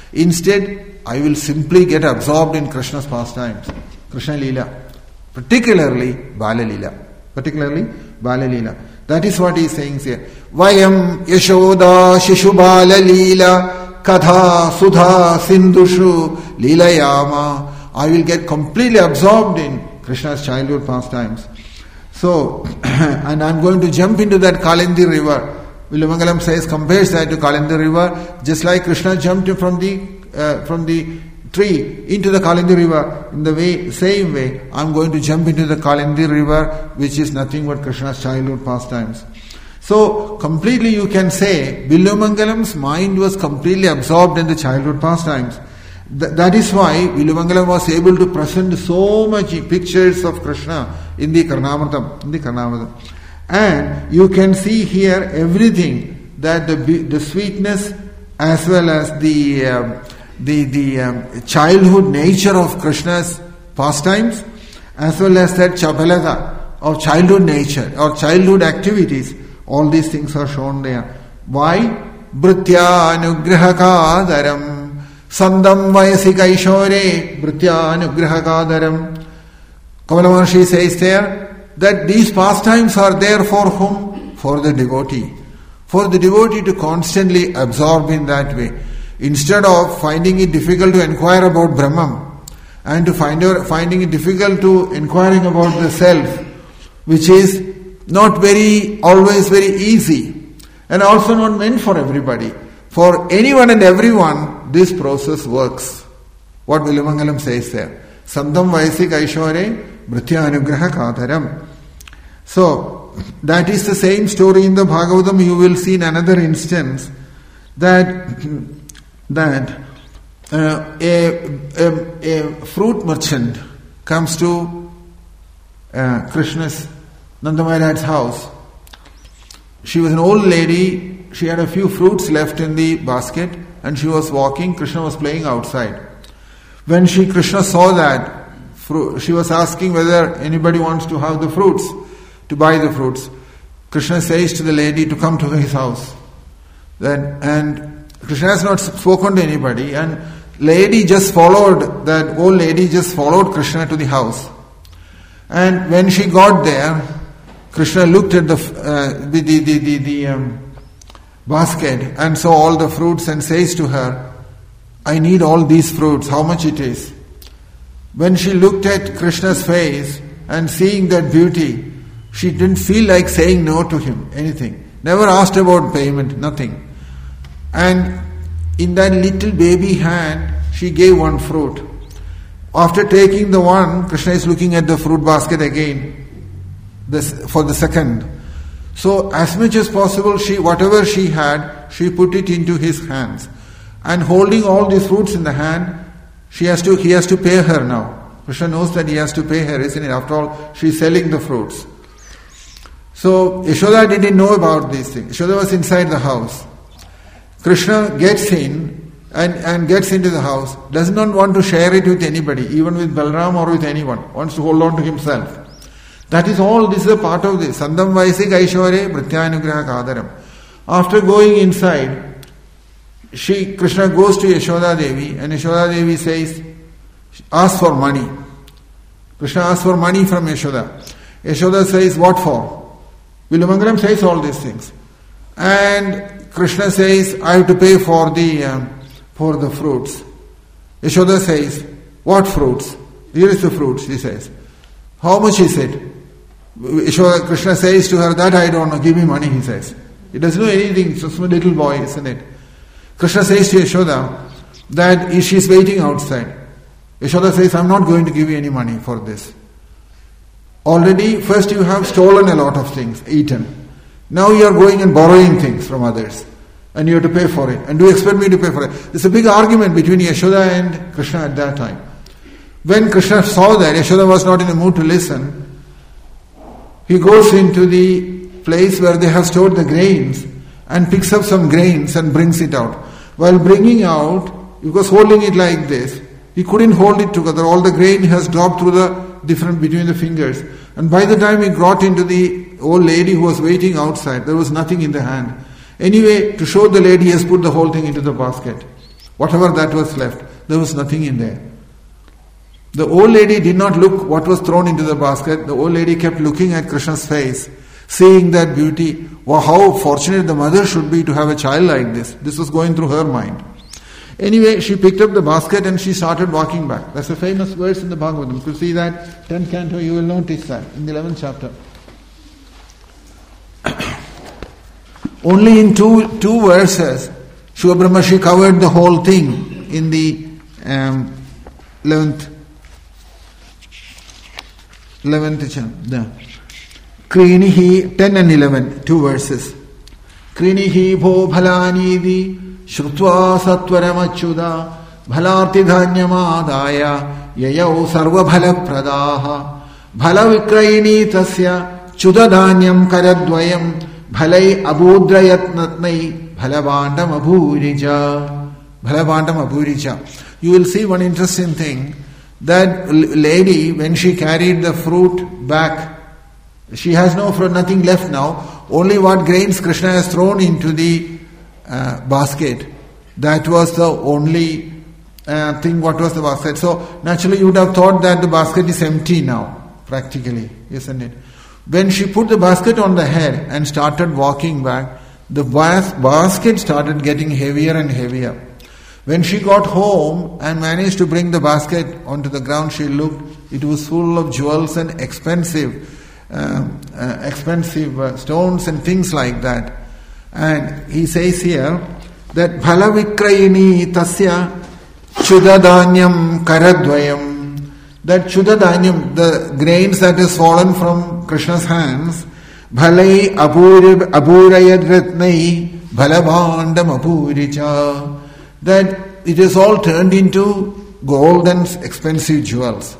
Instead, I will simply get absorbed in Krishna's pastimes, Krishna Leela, particularly Bala Leela. That is what he is saying here. Vayam Yashoda Shishu Bala Leela Katha Sudha Sindhushu Leelayama. I will get completely absorbed in Krishna's childhood pastimes. So, and I am going to jump into that Kalindi river. Vilumangalam says, compares that to Kalindi river, just like Krishna jumped from the tree into the Kalindi river. In the same way, I am going to jump into the Kalindi river, which is nothing but Krishna's childhood pastimes. So, completely you can say, Vilumangalam's mind was completely absorbed in the childhood pastimes. That is why Vilumangalam was able to present so much pictures of Krishna in the Karnamritam. And you can see here everything, that the sweetness as well as the childhood nature of Krishna's pastimes, as well as that chabalata of childhood nature or childhood activities. All these things are shown there. Why? Bhritya anugrahakadaram Sandam vayasika ishore Bhritya anugrahakadaram. Kamala Maharshi says there that these pastimes are there for whom? For the devotee. For the devotee to constantly absorb in that way. Instead of finding it difficult to inquire about Brahman and to finding it difficult to inquiring about the self, which is not always very easy and also not meant for everybody. For anyone and everyone, this process works. What Vilumangalam says there. Sandam vayasik aishore Bhritya anugraha kadaram. So, that is the same story in the Bhagavatam. You will see in another instance that a fruit merchant comes to Krishna's Nanda Maharaj's house. She was an old lady. She had a few fruits left in the basket and she was walking. Krishna was playing outside. When Krishna saw that, she was asking whether anybody wants to have the fruits, to buy the fruits. Krishna says to the lady to come to his house. And Krishna has not spoken to anybody, and old lady just followed Krishna to the house. And when she got there, Krishna looked at the basket and saw all the fruits and says to her, I need all these fruits, how much it is? When she looked at Krishna's face and seeing that beauty, she didn't feel like saying no to him, anything. Never asked about payment, nothing. And in that little baby hand, she gave one fruit. After taking the one, Krishna is looking at the fruit basket again for the second. So as much as possible, whatever she had, she put it into his hands. And holding all these fruits in the hand, he has to pay her now. Krishna knows that he has to pay her, isn't it? After all, she is selling the fruits. So Yashoda didn't know about these things. Yashoda was inside the house. Krishna gets in and gets into the house, does not want to share it with anybody, even with Balram or with anyone, wants to hold on to himself. That is all, this is a part of this. Sandam vaisik aishware Bhritya anugraha kadaram. After going inside, Krishna goes to Yashoda Devi, and Yashoda Devi says, ask for money. Krishna asks for money from Yashoda. Yashoda says, what for? Vilumangalam says all these things. And Krishna says, I have to pay for the fruits. Yashoda says, what fruits? Here is the fruits, he says. How much is it? Krishna says to her, that I don't know, give me money, he says. He doesn't know anything, it's just a little boy, isn't it? Krishna says to Yashoda that she is waiting outside. Yashoda says, I'm not going to give you any money for this. Already, first you have stolen a lot of things, eaten. Now you are going and borrowing things from others. And you have to pay for it. And do you expect me to pay for it? There's a big argument between Yashoda and Krishna at that time. When Krishna saw that Yashoda was not in the mood to listen, he goes into the place where they have stored the grains and picks up some grains and brings it out. While bringing out, he was holding it like this. He couldn't hold it together. All the grain has dropped through between the fingers. And by the time he got into the old lady who was waiting outside, there was nothing in the hand. Anyway, to show the lady, he has put the whole thing into the basket. whatever that was left, there was nothing in there. The old lady did not look what was thrown into the basket. The old lady kept looking at Krishna's face, seeing that beauty. Wow, how fortunate the mother should be to have a child like this. This was going through her mind. Anyway, she picked up the basket and she started walking back. That's a famous verse in the Bhagavatam. If you see that 10th canto, you will notice that in the 11th chapter. Only in two verses, Shiva Brahmashi covered the whole thing in the 11th chapter. Krinihi 10 and 11, 2 verses. Krinihi bho bhalanidhi Shrutva satvaramachyuda bhalarti dhanyamadaya yayau sarva bhala pradaha bhala vikrayini tasya chuda dhanyam karadvayam bhalai abudrayatnatnai bhalabandam abhurija. You will see one interesting thing, that lady, when she carried the fruit back, she has no fruit, nothing left now, only what grains Krishna has thrown into the basket. That was the only thing. What was the basket? So naturally you would have thought that the basket is empty now, practically, isn't it? When she put the basket on the head and started walking back, the basket started getting heavier and heavier. When she got home and managed to bring the basket onto the ground, she looked, it was full of jewels and expensive stones and things like that. And he says here that bhala vikrayini tasya chudadanyam karadvayam, that chudadanyam, the grains that is fallen from Krishna's hands, bhalai aburayad ratnai bhalabandam apuricha, that it is all turned into gold and expensive jewels.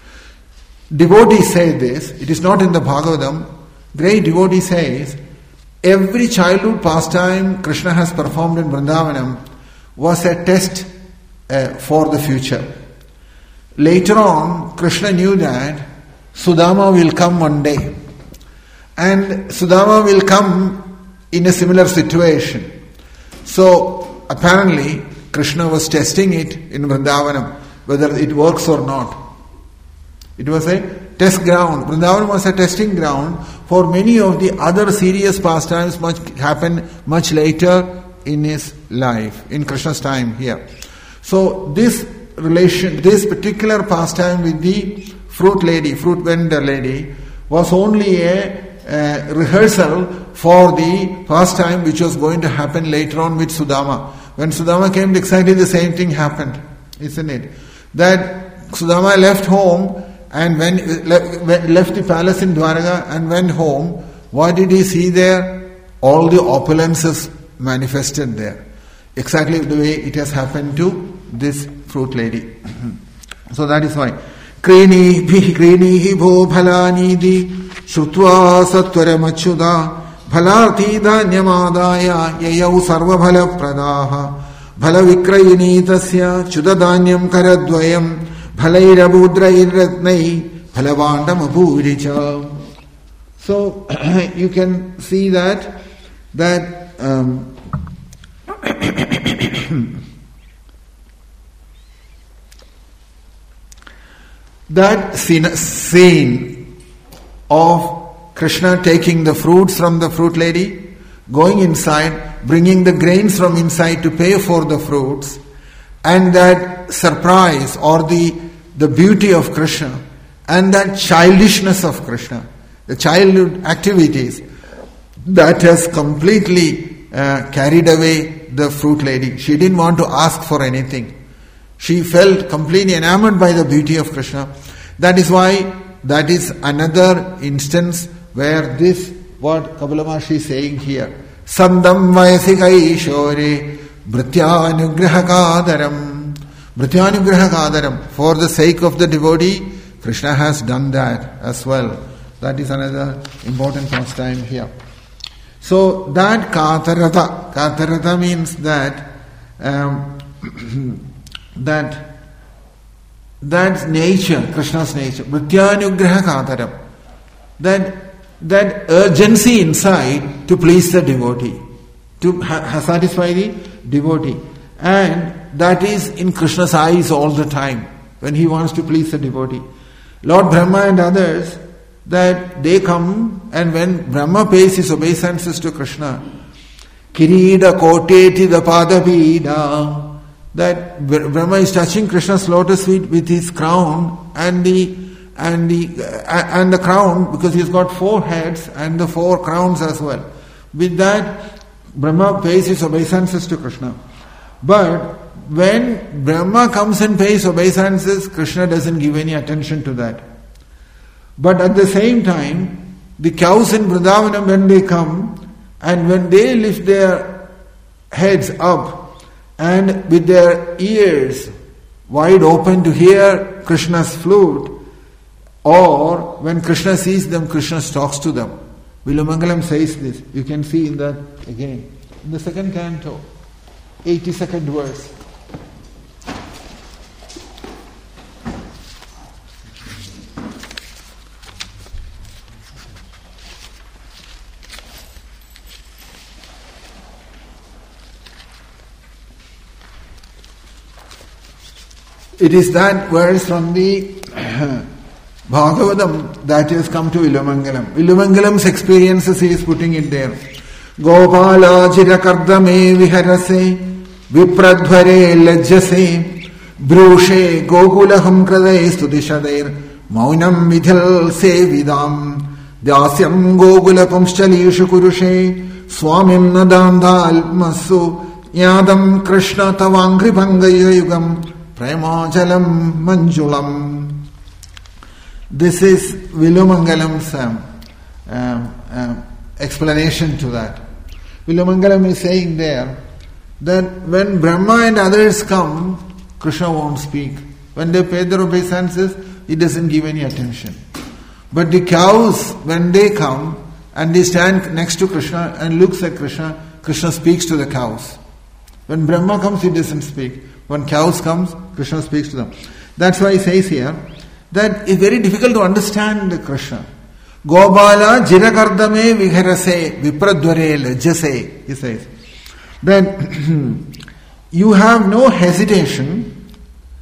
Devotees say this, it is not in the Bhagavatam. Great devotee says, every childhood pastime Krishna has performed in Vrindavanam was a test for the future. Later on, Krishna knew that Sudama will come one day. And Sudama will come in a similar situation. So, apparently, Krishna was testing it in Vrindavanam, whether it works or not. It was a test ground. Vrindavan was a testing ground for many of the other serious pastimes which happened much later in his life, in Krishna's time here. So this particular pastime with the fruit vendor lady, was only a rehearsal for the pastime which was going to happen later on with Sudama. When Sudama came, exactly the same thing happened, isn't it? That Sudama left home and left the palace in Dwaraka and went home. What did he see there? All the opulences manifested there. Exactly the way it has happened to this fruit lady. So that is why. Krinihi bho bhalanidhi shrutva satvaramachyuda bhalarti dhanyamadaya yayau sarva bhala pradaha bhala vikrayini tasya chudadanyam karadvayam bhalairabudrairatnai bhalavandam apuricha. So you can see that that scene of Krishna taking the fruits from the fruit lady, going inside, bringing the grains from inside to pay for the fruits, and that surprise or the beauty of Krishna and that childishness of Krishna, the childhood activities, that has completely carried away the fruit lady. She didn't want to ask for anything. She felt completely enamored by the beauty of Krishna. That is why, that is another instance where this, what Kapila Maharshi is saying here, Sandam Vayasikai Shore Bhrityanugrahakadaram. Bhrityanugrahakadaram. For the sake of the devotee, Krishna has done that as well. That is another important pastime here. So that Katarata means that that's nature, Krishna's nature. Bhrityanugraha Kataram. That urgency inside to please the devotee, to satisfy the devotee. And that is in Krishna's eyes all the time when he wants to please the devotee. Lord Brahma and others, that they come, and when Brahma pays his obeisances to Krishna, Kirida Koteti the Padapida, that Brahma is touching Krishna's lotus feet with his crown and the crown, because he's got 4 heads and the 4 crowns as well. With that, Brahma pays his obeisances to Krishna. But when Brahma comes and pays obeisances, Krishna doesn't give any attention to that. But at the same time, the cows in Vrindavanam, when they come, and when they lift their heads up and with their ears wide open to hear Krishna's flute, or when Krishna sees them, Krishna talks to them. Vilumangalam says this. You can see in that again. In the 2nd canto, 82nd verse. It is that verse from the Bhagavatam that has come to Vilumangalam. Vilumangalam's experiences he is putting it there. Gopala chirakardame viharase vipradhvare lajjase brushe gogulaham kradai studishadir maunam vidhal sevidam dasyam gogulapamshalishu kurushe swamim nadandalmasu yadam krishna tavangri bangayayugam premajalam manjulam. This is Vilumangalam's explanation to that. Vilumangalam is saying there that when Brahma and others come, Krishna won't speak. When they pay their obeisances, he doesn't give any attention. But the cows, when they come and they stand next to Krishna and looks at Krishna, Krishna speaks to the cows. When Brahma comes, he doesn't speak. When cows comes, Krishna speaks to them. That's why he says here that it's very difficult to understand Krishna. Gobala jirakardame viharase vipradvare lajjase, he says. Then you have no hesitation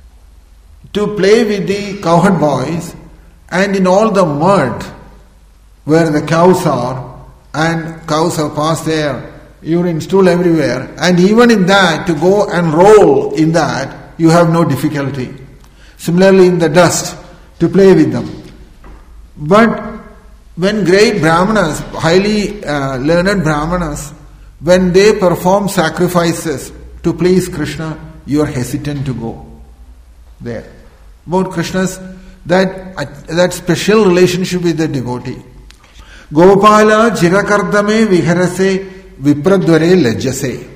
to play with the cowherd boys and in all the mud where the cows are, and cows have passed there, urine stool everywhere, and even in that, to go and roll in that, you have no difficulty. Similarly in the dust, to play with them. But when great Brahmanas, highly learned Brahmanas, when they perform sacrifices to please Krishna, you are hesitant to go there. About Krishna's that special relationship with the devotee. Gopala jirakardame viharase vipradvare lajjase.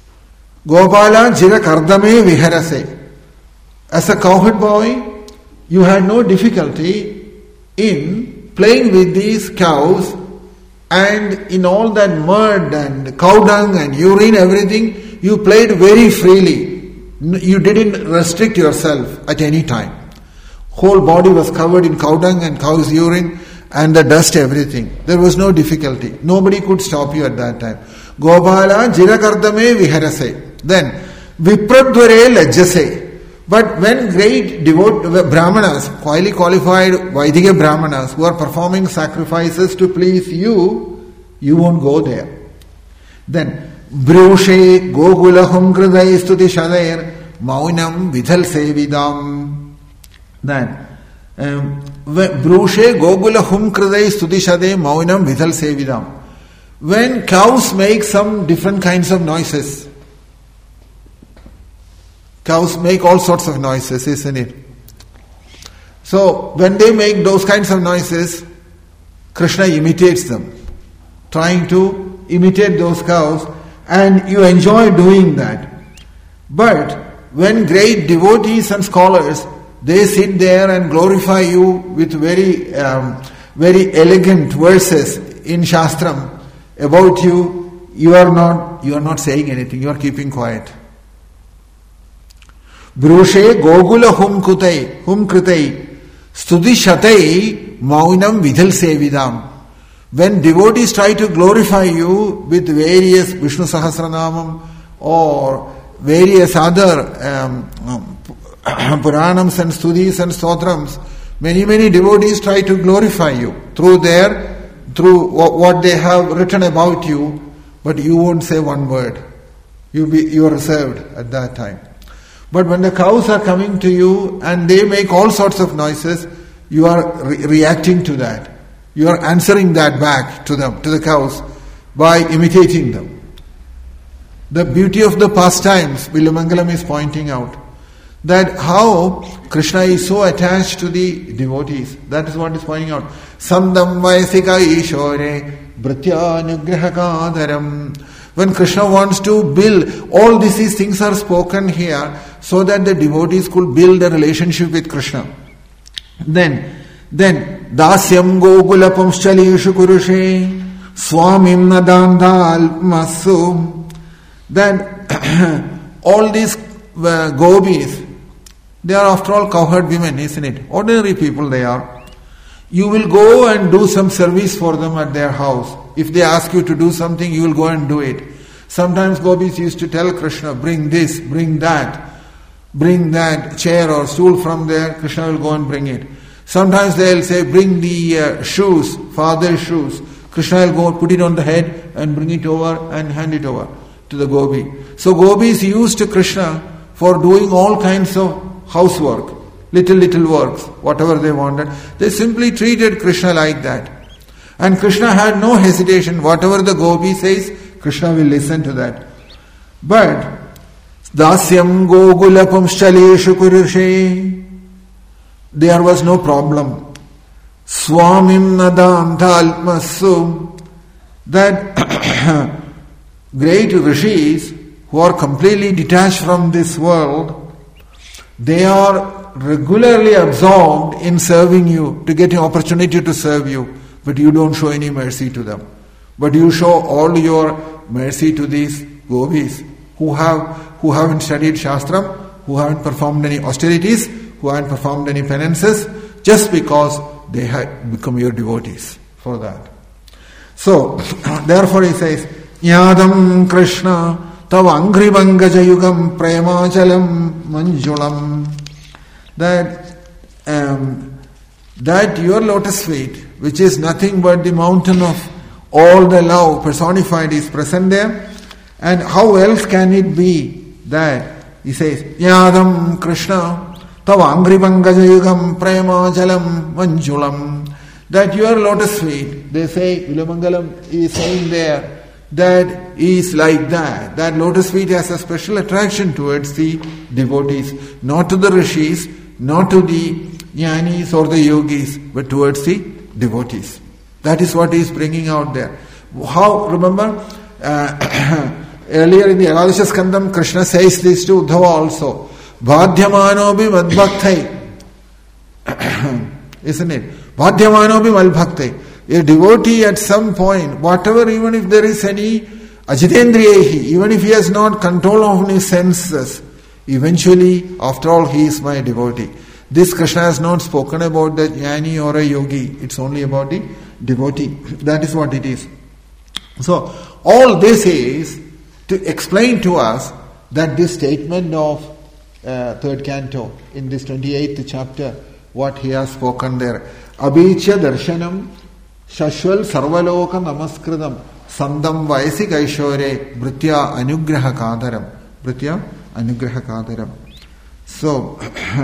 Gopala jirakardame viharase. As a cowherd boy, you had no difficulty in playing with these cows, and in all that mud and cow dung and urine, everything, you played very freely. You didn't restrict yourself at any time. Whole body was covered in cow dung and cow's urine and the dust, everything. There was no difficulty. Nobody could stop you at that time. Gopala jirakardame viharase. Then, vipradvare lajjase. But when great Brahmanas, highly qualified Vaidika Brahmanas who are performing sacrifices to please you, you won't go there. Then, brushe gogulahum kradai stuti shadair maunam vidhal sevidam. Then, brushe gogulahum kradai stuti shadair maunam vidhal sevidam. When cows make some different kinds of noises, cows make all sorts of noises, isn't it? So, when they make those kinds of noises, Krishna imitates them, trying to imitate those cows, and you enjoy doing that. But when great devotees and scholars, they sit there and glorify you with very elegant verses in Shastram about you, you are not saying anything, you are keeping quiet. Brushe gogula hum kritai studi shatai maunam vidhal sevidam. When devotees try to glorify you with various Vishnu Sahasranamam or various other Puranams and Stutis and Stotrams, many devotees try to glorify you through what they have written about you, but you won't say one word. You are reserved at that time. But when the cows are coming to you and they make all sorts of noises, you are reacting to that. You are answering that back to them, to the cows, by imitating them. The beauty of the pastimes, Bilamangalam is pointing out, that how Krishna is so attached to the devotees. That is what is pointing out. Sandam Vayasika Ishore Britya Nugrahakadaram. When Krishna wants to build, all these things are spoken here so that the devotees could build a relationship with Krishna. Then Dasyam Gokula Pamschalishu Kurushe Swamim Nadandal Masu. Then all these gopis, they are after all cowherd women, isn't it? Ordinary people they are. You will go and do some service for them at their house. If they ask you to do something, you will go and do it. Sometimes gopis used to tell Krishna, bring this, bring that chair or stool from there. Krishna will go and bring it. Sometimes they will say, bring the shoes, father's shoes. Krishna will go put it on the head and bring it over and hand it over to the gopi. So gopis used Krishna for doing all kinds of housework, little works, whatever they wanted. They simply treated Krishna like that. And Krishna had no hesitation. Whatever the gopi says, Krishna will listen to that. But Dasyam Gokula Pamschalishu Kurushe, there was no problem. Swamim Nadam Talmasu, that great rishis who are completely detached from this world, they are regularly absorbed in serving you, to get an opportunity to serve you, but you don't show any mercy to them. But you show all your mercy to these gopis who haven't studied Shastram, who haven't performed any austerities, who haven't performed any penances, just because they have become your devotees for that. So, therefore he says, Yadam Krishna Tava Angribangajayugam Premachalam Manjulam. That your lotus feet, which is nothing but the mountain of all the love personified, is present there. And how else can it be that he says, Yadam Krishna Tava Angribangajayugam Premachalam Manjulam. That your lotus feet, they say, Vilamangalam is saying there, that is like that. That lotus feet has a special attraction towards the devotees, not to the rishis, not to the jnanis or the yogis, but towards the devotees. That is what he is bringing out there. How, remember, earlier in the Ekadasha Skandam, Krishna says this to Uddhava also. Bhadhyamanobi madbhaktai. Isn't it? Bhadhyamanobi madbhaktai. A devotee at some point, whatever, even if there is any ajitendriyehi, even if he has not control of his senses, eventually, after all, he is my devotee. This Krishna has not spoken about the jnani or a yogi. It's only about the devotee. That is what it is. So, all this is to explain to us that this statement of third canto, in this 28th chapter, what he has spoken there. Abhichya darshanam Shashwal Sarvaloka Namaskridam Sandam Vaisi Gaishore Britya Anugraha Kadaram. Britya Anugraha Kadaram. So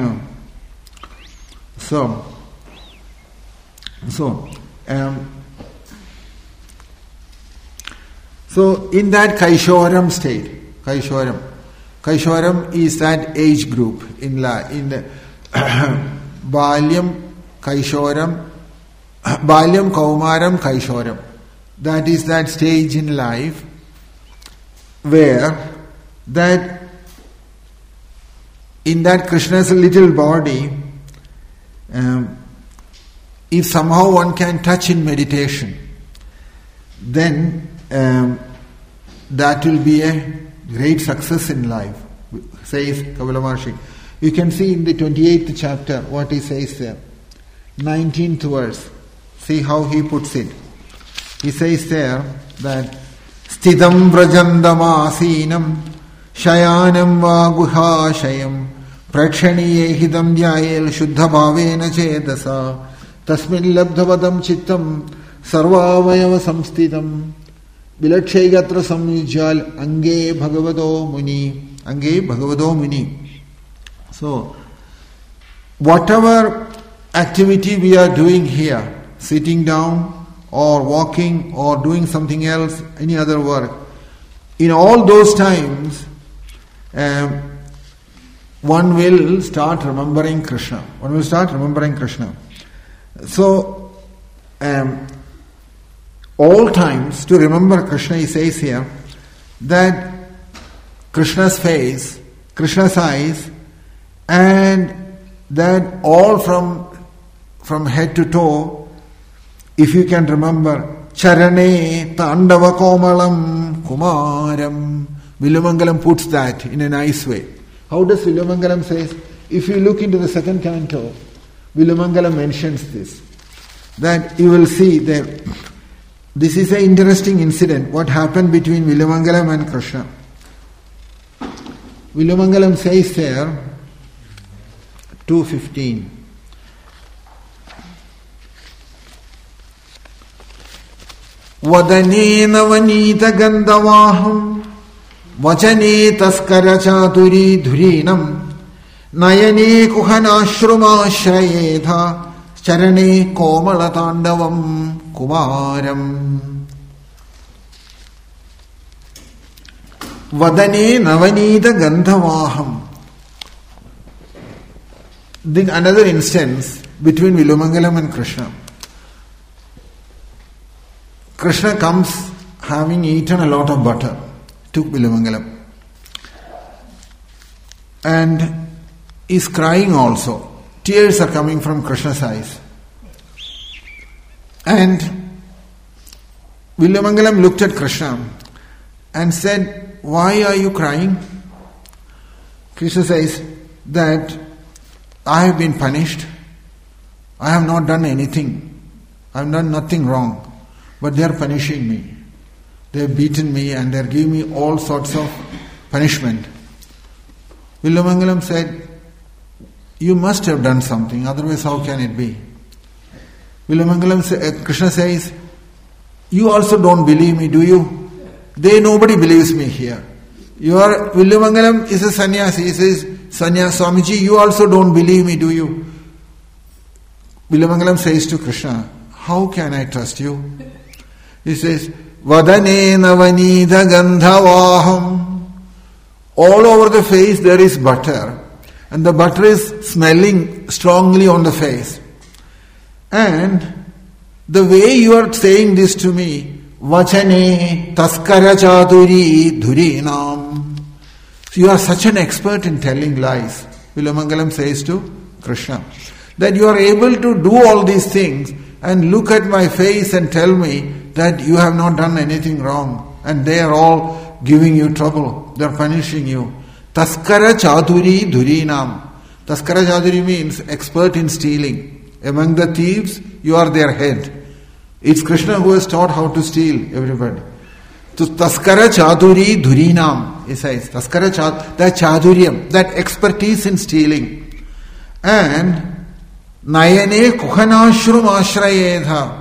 in that Kaishoram state, Kaishoram is that age group in the Balyam, Kaishoram, Balyam, Kaumaram, Kaishoram. That is that stage in life where that in that Krishna's little body, if somehow one can touch in meditation, then that will be a great success in life, says Kapila Maharshi. You can see in the 28th chapter what he says there. 19th verse. See how he puts it. He says there that Sthidam Vrajandam Asinam Shayanam va guhashayam prakshaniye hidam dhyayel shuddha bhavena chetasa tasmin labdhavadam chittam sarvavayava samsthitam vilakshayatra samyujjal ange bhagavado muni. So, whatever activity we are doing here, sitting down or walking or doing something else, any other work, in all those times, one will start remembering Krishna. So, all times to remember Krishna, he says here, that Krishna's face, Krishna's eyes, and that all from head to toe, if you can remember, Charane Tandava Komalam Kumaram. Vilumangalam puts that in a nice way. How does Vilumangalam say? If you look into the second canto, Vilumangalam mentions this. That you will see that this is an interesting incident, what happened between Vilumangalam and Krishna. Vilumangalam says there, 2:15. Vadane navanita gandavaham vachane taskara chaturi dhurinam nayane kuhanashrumashayedha charane komalatandavam kumaram. Vadane navanita gandhavaham. Another instance between Vilumangalam and Krishna. Krishna comes having eaten a lot of butter to Vilumangalam and is crying also. Tears are coming from Krishna's eyes. And Vilumangalam looked at Krishna and said, "Why are you crying?" Krishna says that I have been punished. I have not done anything. I have done nothing wrong. But they are punishing me. They have beaten me and they are giving me all sorts of punishment. Vilumangalam said, "You must have done something, otherwise how can it be?" Krishna says, "You also don't believe me, do you? Nobody believes me here. Vilumangalam is a sannyasi. He says, Swamiji, you also don't believe me, do you?" Vilumangalam says to Krishna, "How can I trust you?" He says, Vadane navanita gandhavaham. All over the face there is butter. And the butter is smelling strongly on the face. And the way you are saying this to me, Vachane taskara chaturi dhurinam. You are such an expert in telling lies. Vilumangalam says to Krishna, that you are able to do all these things and look at my face and tell me that you have not done anything wrong and they are all giving you trouble. They are punishing you. Taskara chaturi dhurinam. Taskara chaturi means expert in stealing. Among the thieves, you are their head. It's Krishna who has taught how to steal everybody. To taskara chaturi dhurinam, he says. Taskara that chaduryam, that expertise in stealing. And nayane kuhanashrum ashrayedha.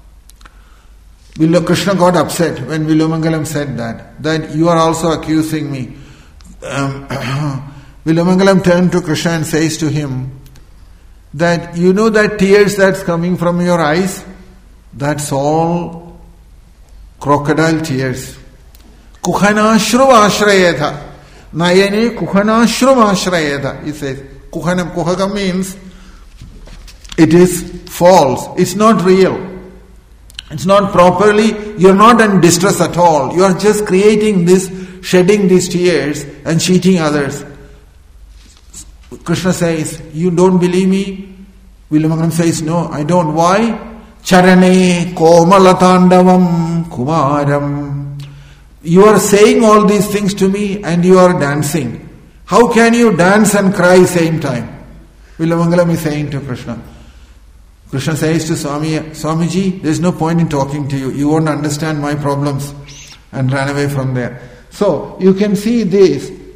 Krishna got upset when Vilumangalam said that you are also accusing me. Vilumangalam turned to Krishna and says to him that you know that tears that's coming from your eyes, that's all crocodile tears. Kuhanashrum ashrayedha. Nayane kuhanashrum ashrayedha. He says, kuhagam means it is false. It's not real. It's not properly, you're not in distress at all. You are just creating this, shedding these tears and cheating others. Krishna says, you don't believe me? Vilumangalam says, no, I don't. Why? Charane komalatandavam kumaram. You are saying all these things to me and you are dancing. How can you dance and cry same time? Vilumangalam is saying to Krishna. Krishna says to Swamiji, there is no point in talking to you. You won't understand my problems. And ran away from there. So, you can see this,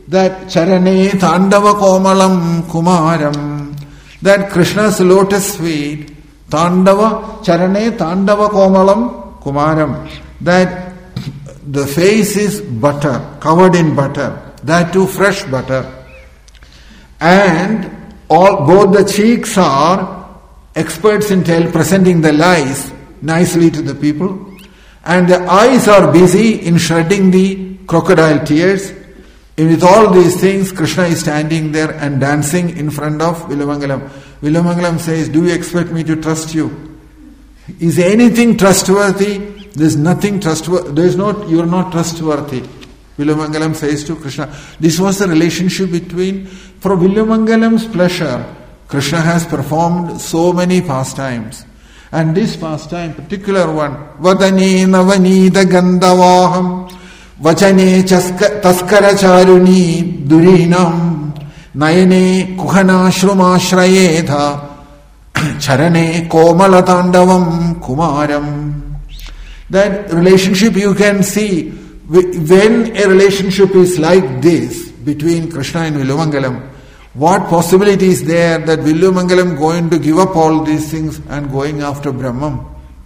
that Charane Tandava Komalam Kumaram, that Krishna's lotus feet, Tandava, Charane Tandava Komalam Kumaram, that the face is butter, covered in butter, that too fresh butter. And both the cheeks are experts in presenting the lies nicely to the people. And the eyes are busy in shedding the crocodile tears. And with all these things, Krishna is standing there and dancing in front of Vilumangalam. Vilumangalam says, do you expect me to trust you? Is anything trustworthy? There is nothing trustworthy. You are not trustworthy. Vilumangalam says to Krishna. This was the relationship between, for Vilumangalam's pleasure, Krishna has performed so many pastimes. And this pastime, particular one, Vadane Navanida Gandavaham, Vachane Taskara Charuni Durinam, Nayane Kuhana Shrumashrayedha, Charane Komalatandavam Kumaram. That relationship you can see. When a relationship is like this between Krishna and Vilumangalam, what possibility is there that Vilumangalam going to give up all these things and going after Brahman,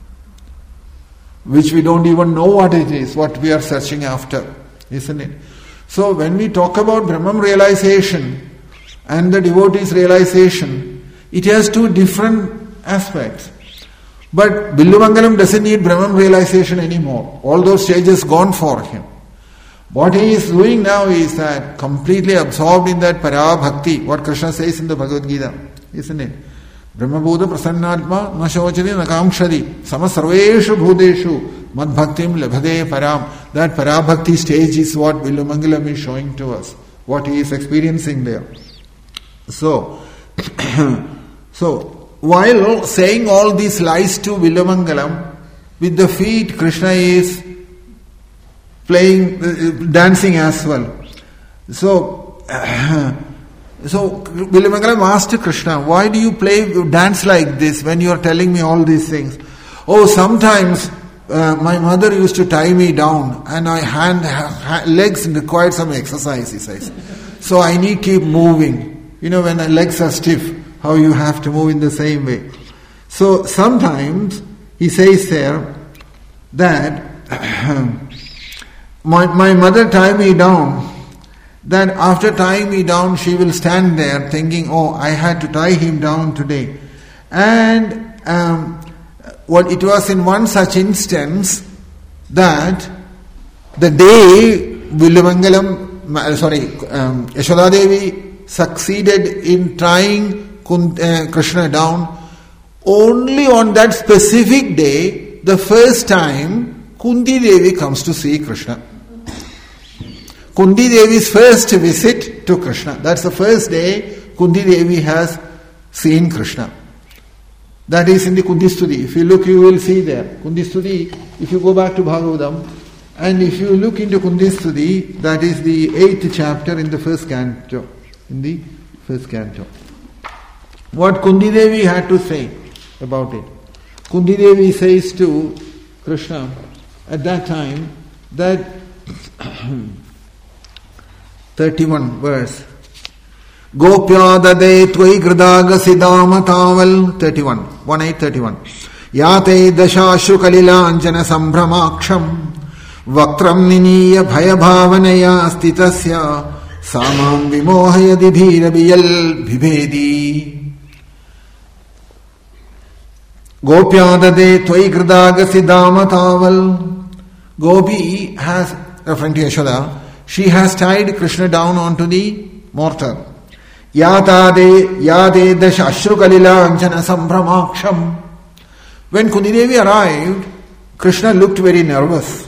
which we don't even know what it is, what we are searching after, isn't it? So when we talk about Brahman realization and the devotee's realization, it has two different aspects. But Vilumangalam doesn't need Brahman realization anymore. All those stages gone for him. What he is doing now is that completely absorbed in that para bhakti, what Krishna says in the Bhagavad Gita, isn't it? Brahma Buddha Prasannatma Nashochadi Nakamshadi Sama Sarveshu Bhudeshu Mad Bhaktim Labhade Param. That para bhakti stage is what Vilumangalam is showing to us, what he is experiencing there. So while saying all these lies to Vilumangalam, with the feet Krishna is playing, dancing as well. So Vilumangalam asked Krishna, why do you dance like this when you are telling me all these things? Oh, sometimes my mother used to tie me down and my legs required some exercise, he says. So I need to keep moving. You know, when the legs are stiff, how you have to move in the same way. So sometimes he says there that my mother tied me down. Then after tying me down, she will stand there thinking, oh, I had to tie him down today. And it was in one such instance that the day Yashoda Devi succeeded in tying Krishna down, only on that specific day, the first time, Kunti Devi comes to see Krishna. Kunti Devi's first visit to Krishna. That's the first day Kunti Devi has seen Krishna. That is in the Kunti Stuti. If you look, you will see there. Kunti Stuti, if you go back to Bhagavatam, and if you look into Kunti Stuti, that is the 8th chapter in the first canto. What Kunti Devi had to say about it. Kunti Devi says to Krishna at that time that 31 verse. Gopya dade tvai gradaga sidama taval 31. 1:8:31. Yate dashashu kalilanjana sambhramaksham vaktram niniya bhayabhavanaya stitasya samam vimohayadi bhirabiyal bhibedi. Gopya dade tvai gradaga sidama taval. Gopi has, referring to Yashoda, she has tied Krishna down onto the mortar. Yade dasha ashru kalilanjana sambhramaksham. When Kunti Devi arrived, Krishna looked very nervous.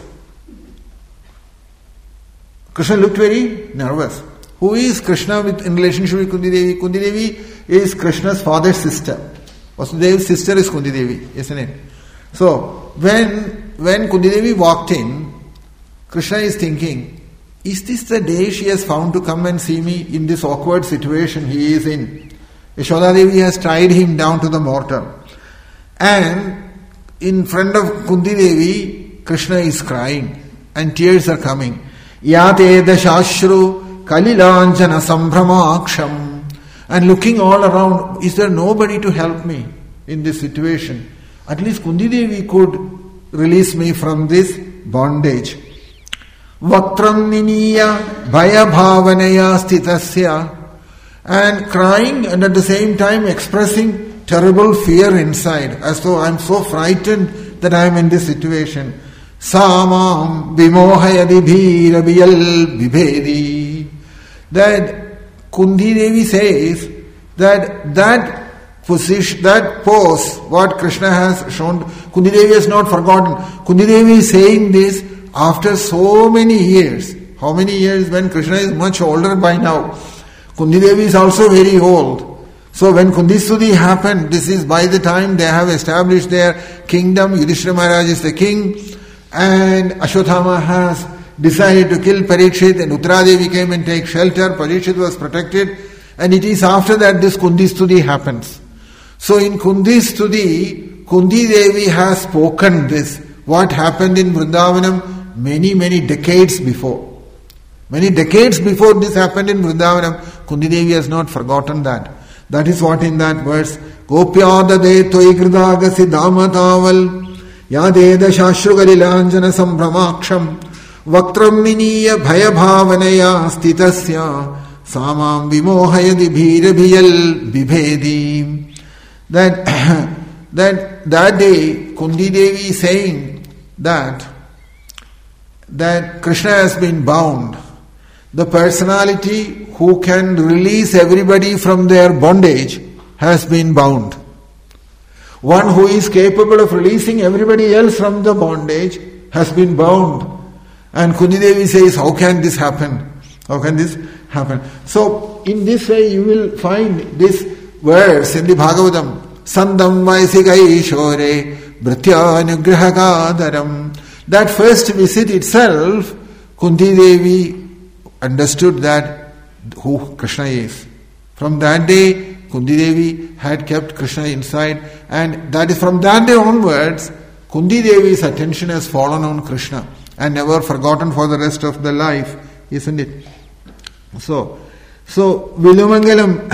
Who is Krishna in relationship with Kunti Devi? Kunti Devi is Krishna's father's sister. Vasudeva's sister is Kunti Devi, isn't it? So, when Kunti Devi walked in, Krishna is thinking, is this the day she has found to come and see me in this awkward situation he is in? Yashoda Devi has tied him down to the mortar. And in front of Kunti Devi, Krishna is crying and tears are coming. Yate dashashru Kalilanjana Sambhramaksham. And looking all around, is there nobody to help me in this situation? At least Kunti Devi could release me from this bondage. Vaktram niniya bhaya bhavanaya stitasya. And crying and at the same time expressing terrible fear inside, as though I am so frightened that I am in this situation. Samam vimohayadi bhirabiyal vibhedi. That Kunti Devi says that position, that pose, what Krishna has shown, Kunti Devi has not forgotten. Kunti Devi is saying this after so many years. How many years? When Krishna is much older by now. Kunti Devi is also very old. So when Kunti Stuti happened, this is by the time they have established their kingdom, Yudhishthira Maharaj is the king, and Ashwatthama has decided to kill Parikshit, and Uttara Devi came and take shelter, Parikshit was protected, and it is after that this Kunti Stuti happens. So in Kunti Stuti, Kunti Devi has spoken this, what happened in Vrindavanam many decades before. Many decades before this happened in Vrindavanam, Kunti Devi has not forgotten that. That is what in that verse, Gopyadade toi kridagasi damataval yadeda shashrugali sambhramaksham vaktram miniya bhaya bhavanaya stitasya samam vimohayadi bhirabhiyal vibhedi. That day Kunti Devi is saying that Krishna has been bound. The personality who can release everybody from their bondage has been bound. One who is capable of releasing everybody else from the bondage has been bound. And Kunti Devi says, how can this happen? How can this happen? So, in this way you will find this verse in the Bhagavatam. Sandam Vaisikai Shore Bhrityanugrahakadaram. That first visit itself, Kunti Devi understood that who Krishna is. From that day, Kunti Devi had kept Krishna inside, and that is from that day onwards, Kunti Devi's attention has fallen on Krishna and never forgotten for the rest of the life, isn't it? So Vilumangalam,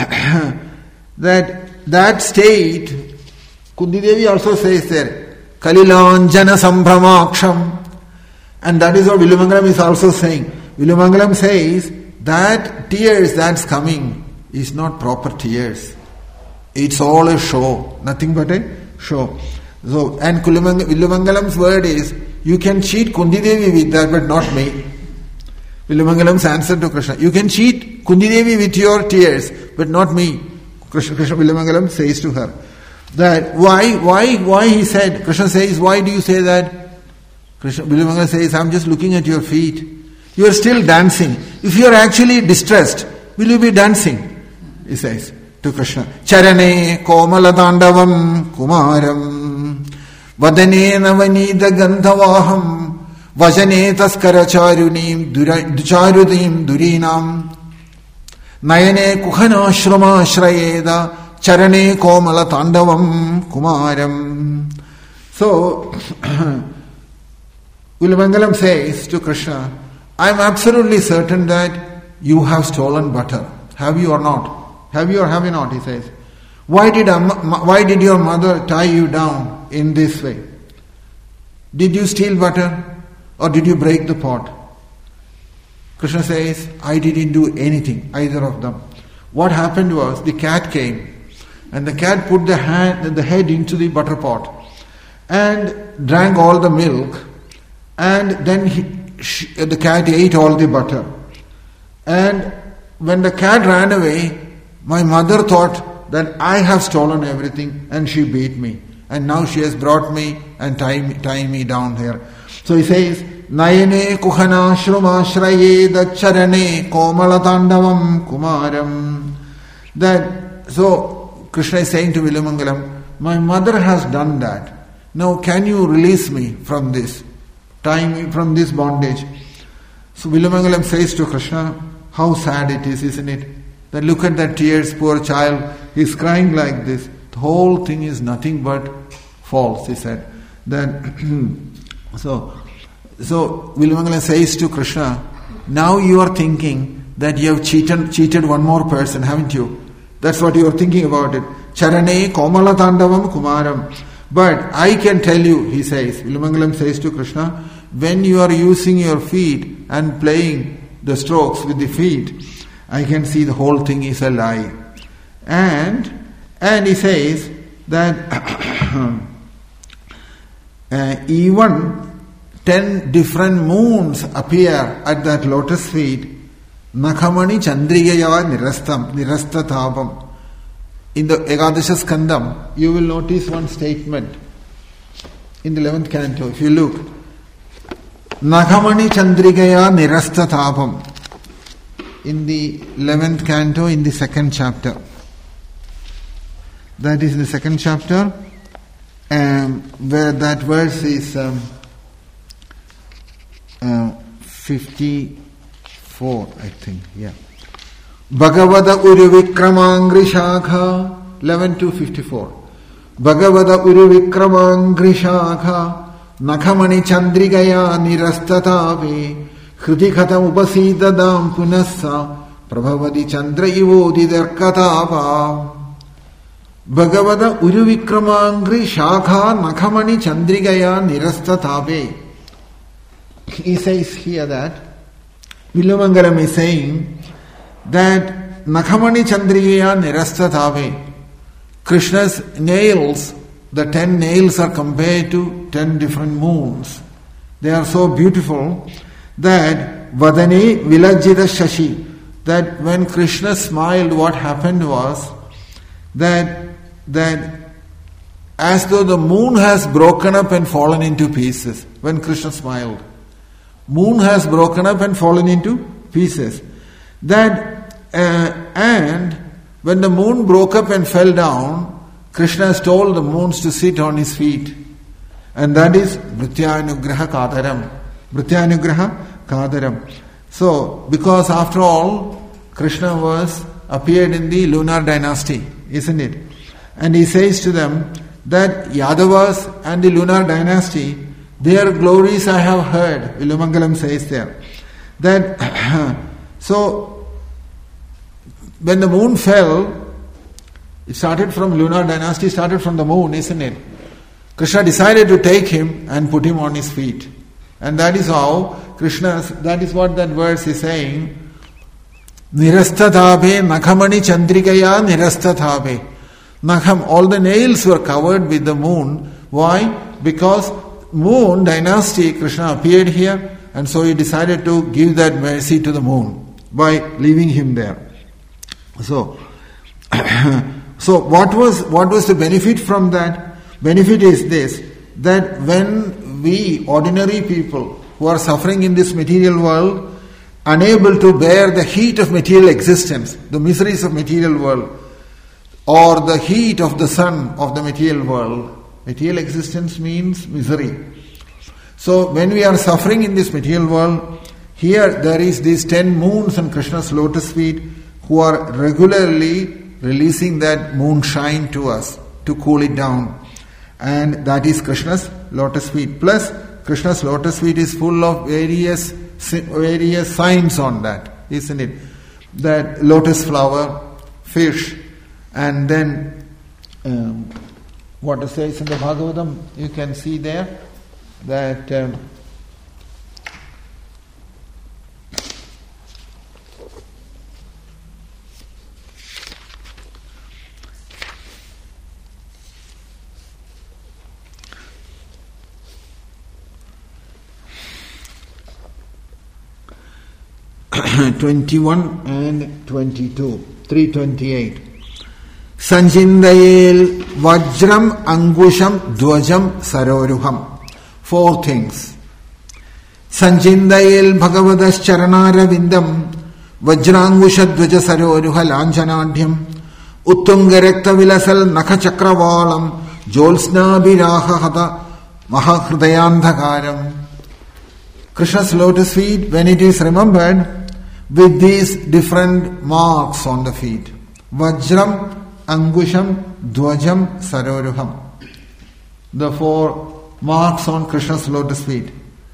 that state, Kunti Devi also says there, Kalilanjana Sambhramaksham, and that is what Vilumangalam is also saying. Vilumangalam says that tears that's coming is not proper tears. It's all a show, nothing but a show. So, and Vilumangalam's word is, you can cheat Kunti Devi with that, but not me. Vilumangalam's answer to Krishna, you can cheat Kunti Devi with your tears, but not me. Krishna Vilumangalam says to her that why he said, Krishna says, why do you say that? Krishna Vilumangalam says, I'm just looking at your feet. You are still dancing. If you are actually distressed, will you be dancing? He says to Krishna. Charane komalatandavam kumaram vadane navanida gandhavaham vajane taskara charunim durinam nayane kuhanashrama shrayeda charane komalatandavam kumaram. So Vilumangalam says to Krishna, I am absolutely certain that you have stolen butter. Have you or not? Have you or have you not? He says. Why did your mother tie you down in this way? Did you steal butter or did you break the pot? Krishna says, I didn't do anything, either of them. What happened was the cat came and the cat put the head into the butter pot and drank all the milk, and then the cat ate all the butter. And when the cat ran away, my mother thought that I have stolen everything, and she beat me. And now she has brought me and tie me down here. So he says, Nayane kuhana shruma shraye dacharane komalatandavam kumaram. So Krishna is saying to Vilumangalam, my mother has done that. Now can you release me from this? Tie me from this bondage. So Vilumangalam says to Krishna, how sad it is, isn't it? That look at that tears, poor child, he's crying like this. The whole thing is nothing but false, he said. Then so Vilumangalam says to Krishna now you are thinking that you have cheated one more person, haven't you? That's what you are thinking about it. Charane Komala Tandavam Kumaram. But I can tell you, he says, Vilumangalam says to Krishna, when you are using your feet and playing the strokes with the feet, I can see the whole thing is a lie. And he says that even 10 different moons appear at that lotus feet. Nakhamani Chandrigaya Nirastatapam. In the Ekadasha Skandam, you will notice one statement in the 11th canto. If you look, Nakhamani Chandrigaya Nirastatapam. In the 11th canto, in the 2nd chapter. That is the 2nd chapter, where that verse is 54, I think. Yeah. Bhagavada Uruvikramangri Shakha, 11 to 54. Bhagavada Uruvikramangri Shakha, Nakhamani Chandrigaya Nirastatavi, Hritikhatam Upasidadam Punassa, Prabhavadi Chandra Ivodi Darkatava. Bhagavada Uruvikramangri Shakha Nakhamani Chandrigaya Nirastatavi. He says here that Vilumangalam is saying that Nakhamani Chandrigaya Nirastatave, Krishna's nails, the 10 nails are compared to 10 different moons. They are so beautiful that Vadane Vilajjita Shashi, that when Krishna smiled, what happened was that as though the moon has broken up and fallen into pieces when Krishna smiled. Moon has broken up and fallen into pieces. And when the moon broke up and fell down, Krishna has told the moons to sit on his feet. And that is Bhrityanugraha Kadaram. Bhrityanugraha Kadaram. So, because after all, Krishna appeared in the lunar dynasty, isn't it? And he says to them that Yadavas and the lunar dynasty, their glories I have heard. Vilumangalam says there. That so when the moon fell, it started from lunar dynasty, started from the moon, isn't it? Krishna decided to take him and put him on his feet. And that is how that is what that verse is saying. Nirastathabe Nakhamani Chandrigaya Nirastathabe. Nakham, all the nails were covered with the moon. Why? Because moon dynasty, Krishna appeared here, and so he decided to give that mercy to the moon by leaving him there. So what was the benefit from that? Benefit is this, that when we ordinary people who are suffering in this material world, unable to bear the heat of material existence, the miseries of material world, or the heat of the sun of the material world. Material existence means misery. So when we are suffering in this material world, here there is these 10 moons on Krishna's lotus feet who are regularly releasing that moonshine to us to cool it down. And that is Krishna's lotus feet. Plus, Krishna's lotus feet is full of various signs on that, isn't it? That lotus flower, fish, and then what it says in the Bhagavatam, you can see there that 21 and 22, 328. Sanjindayel Vajram Angusham Dvajam Saroruham. 4 things. Sanjindayel Bhagavadas Charanara Vindam Vajrangusha Dvaja Saroruha Lanjanadhyam Uttungarekta Vilasal Nakachakra Jolsna Viraha Hata Mahahridayandhakaram. Krishna's lotus feet, when it is remembered, with these different marks on the feet. Vajram, Angusham, Dvajam, Saroruham. The 4 marks on Krishna's lotus feet.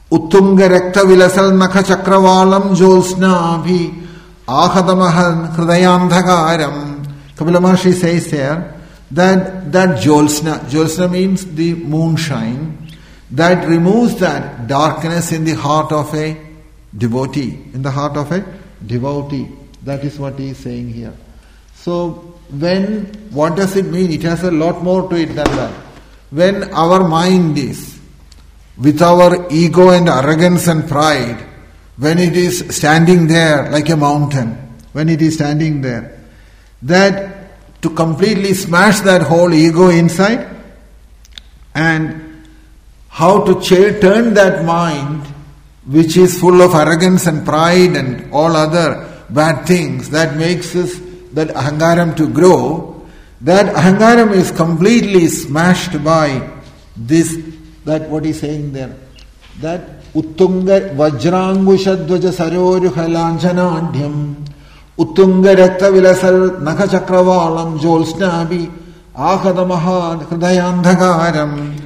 Uttunga Rekta Vilasal Naka Chakravalam Jolsnabhi Ahadamahan Hridayandhagaram. Kapila Maharshi says there that Jolsna means the moonshine, that removes that darkness in the heart of a devotee. In the heart of a devotee. That is what he is saying here. So, what does it mean? It has a lot more to it than that. When our mind is, with our ego and arrogance and pride, when it is standing there like a mountain, when it is standing there, that to completely smash that whole ego inside, and how to turn that mind, which is full of arrogance and pride and all other bad things that makes us that ahangaram to grow, that ahangaram is completely smashed by this, that what he's saying there, that uttunga vajrangushadvaja saroruha lanjanadhyam uttunga rakta vilasal naka chakravalam jolsnabi ahadamahan hridayandhagaram,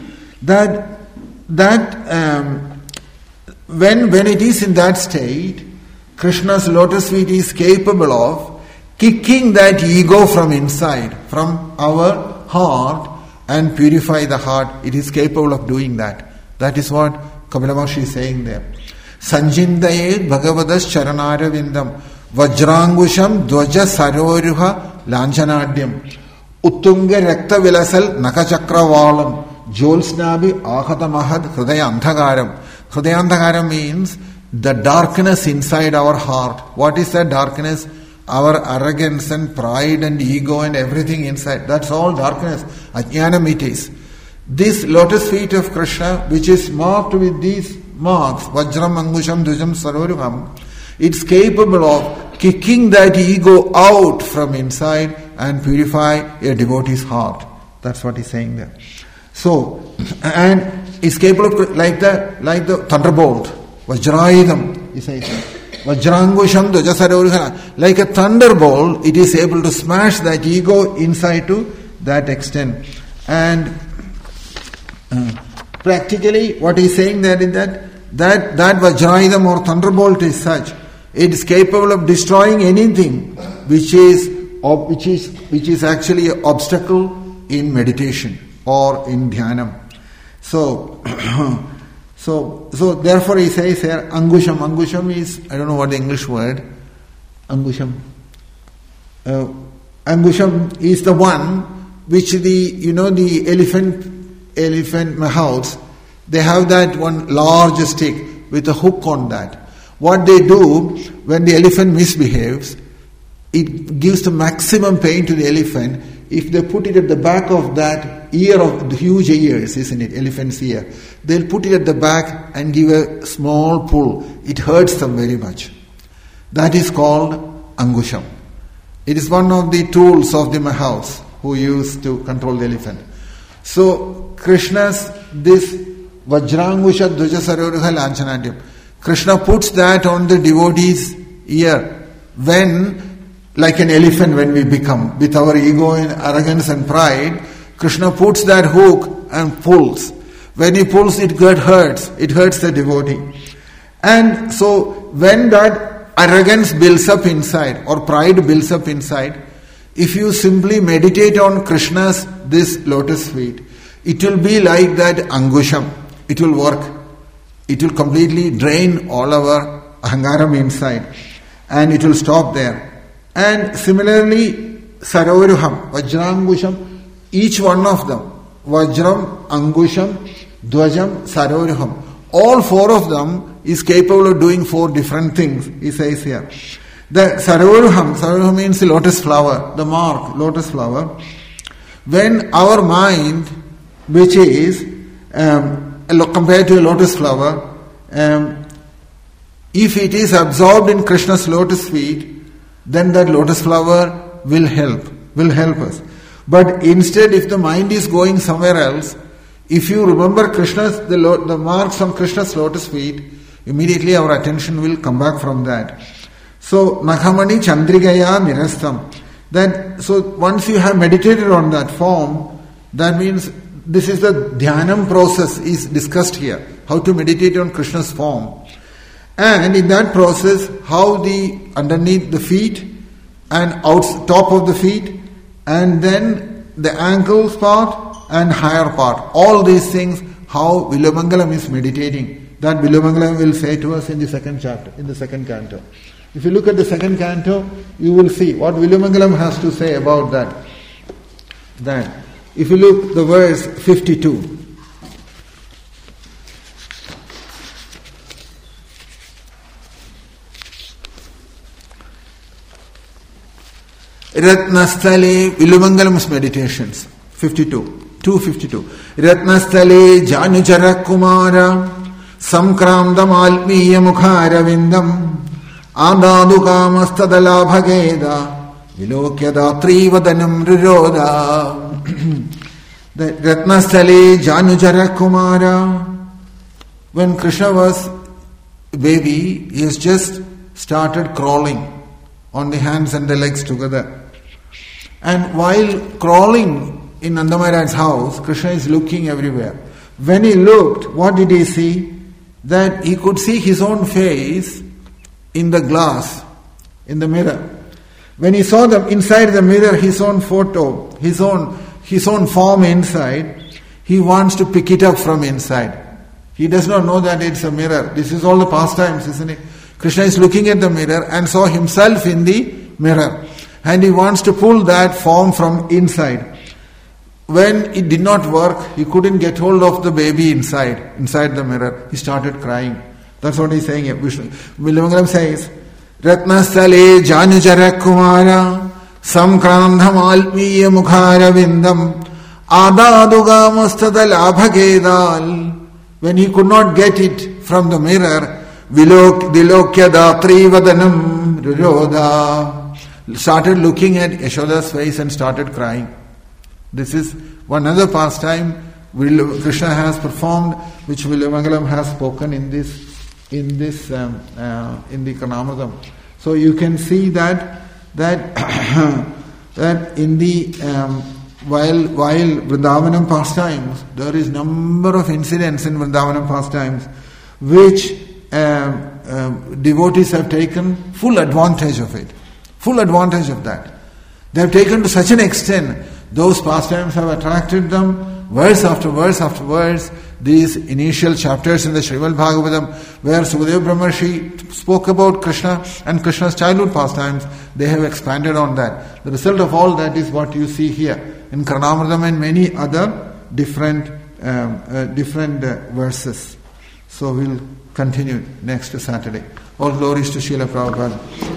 when it is in that state, Krishna's lotus feet is capable of kicking that ego from inside, from our heart, and purify the heart. It is capable of doing that. That is what Kapila Maharshi is saying there. Sanjindayed Bhagavadas Charanarvindam Vajrangusham Dvaja Saroruha Lanchanadyam Uttunga Rakta Vilasal Nakachakra Jolsnabi Ahatamahad Hridayandhagaram. Hridayandhagaram means the darkness inside our heart. What is that darkness? Our arrogance and pride and ego and everything inside. That's all darkness. Ajnanam it is. This lotus feet of Krishna, which is marked with these marks, Vajram, Angusham, Dvajam, Saroruham, it's capable of kicking that ego out from inside and purify a devotee's heart. That's what he's saying there. So, and it's capable of like the thunderbolt, Vajrayidam, he says. Vajrangusham Dvajasaroruhana. Like a thunderbolt, it is able to smash that ego inside to that extent. And practically, what he is saying there is that Vajrayidam or thunderbolt is such, it is capable of destroying anything which is actually an obstacle in meditation or in dhyanam. So therefore he says here, Angusham. Angusham is, I don't know what the English word, Angusham. Angusham is the one which the elephant house, they have that one large stick with a hook on that. What they do, when the elephant misbehaves, it gives the maximum pain to the elephant if they put it at the back of that ear of the huge ears, isn't it? Elephant's ear. They'll put it at the back and give a small pull. It hurts them very much. That is called Angusham. It is one of the tools of the Mahals who used to control the elephant. So Krishna's this Vajrangusha Dvaja Saroruha Lanchanadyam, Krishna puts that on the devotee's ear when, like an elephant when we become, with our ego and arrogance and pride, Krishna puts that hook and pulls. When he pulls, it hurts. It hurts the devotee. And so, when that arrogance builds up inside, or pride builds up inside, if you simply meditate on Krishna's this lotus feet, it will be like that Angusham. It will work. It will completely drain all our ahangaram inside. And it will stop there. And similarly, Saroruham, Vajrangusham, each one of them, Vajram, Angusham, Dvajam, Saroruham, all four of them is capable of doing four different things, he says here. The Saroruham means the lotus flower, the mark, lotus flower. When our mind, which is compared to a lotus flower, if it is absorbed in Krishna's lotus feet, then that lotus flower will help us. But instead, if the mind is going somewhere else, if you remember the marks on Krishna's lotus feet, immediately our attention will come back from that. So, Nakhamani Chandrigaya Nirastam. So once you have meditated on that form, that means this is the dhyanam process is discussed here. how to meditate on Krishna's form. And in that process, how the underneath the feet and top of the feet, and then the ankles part and higher part. All these things, how Vilamangalam is meditating. That Vilamangalam will say to us in the second chapter, in the second canto. If you look at the second canto, you will see what Vilamangalam has to say about that. If you look the verse 52. Ratnastale, Vilamangalam's meditations, 252. Ratnastale Janujara Kumara Samkramdam Almiya Mukhara Vindam Adadu Kamastadala Bhageda Vilokyada Trivadanam Riroda. The Ratnastale Janujara Kumara. When Krishna was a baby, he has just started crawling on the hands and the legs together. And while crawling in Nandamaharaj's house, Krishna is looking everywhere. When he looked, what did he see? That he could see his own face in the glass, in the mirror. When he saw inside the mirror his own photo, his own form inside, he wants to pick it up from inside. He does not know that it's a mirror. This is all the pastimes, isn't it? Krishna is looking at the mirror and saw himself in the mirror. And he wants to pull that form from inside. When it did not work, he couldn't get hold of the baby inside the mirror. He started crying. That's what he's saying here. Vilamangalam says, Ratnastale Janujara Kumara Samkrandham Almiya Mukhara Vindam Adaduga Mustadal Abhagedal. When he could not get it from the mirror, Vilokyada Trivadanam Riroda. Started looking at Yashoda's face and started crying. This is one other pastime Krishna has performed, which Vilamangalam has spoken in the Karnamradam. So you can see that in the while Vrindavanam pastimes, there is number of incidents in Vrindavanam pastimes which devotees have taken full advantage of it. Full advantage of that. They have taken to such an extent, those pastimes have attracted them, verse after verse after verse. These initial chapters in the Srimad Bhagavatam, where Sukadeva Brahmarshi spoke about Krishna and Krishna's childhood pastimes, they have expanded on that. The result of all that is what you see here in Karnamradam and many other different verses. So we'll continue next Saturday. All glories to Srila Prabhupada.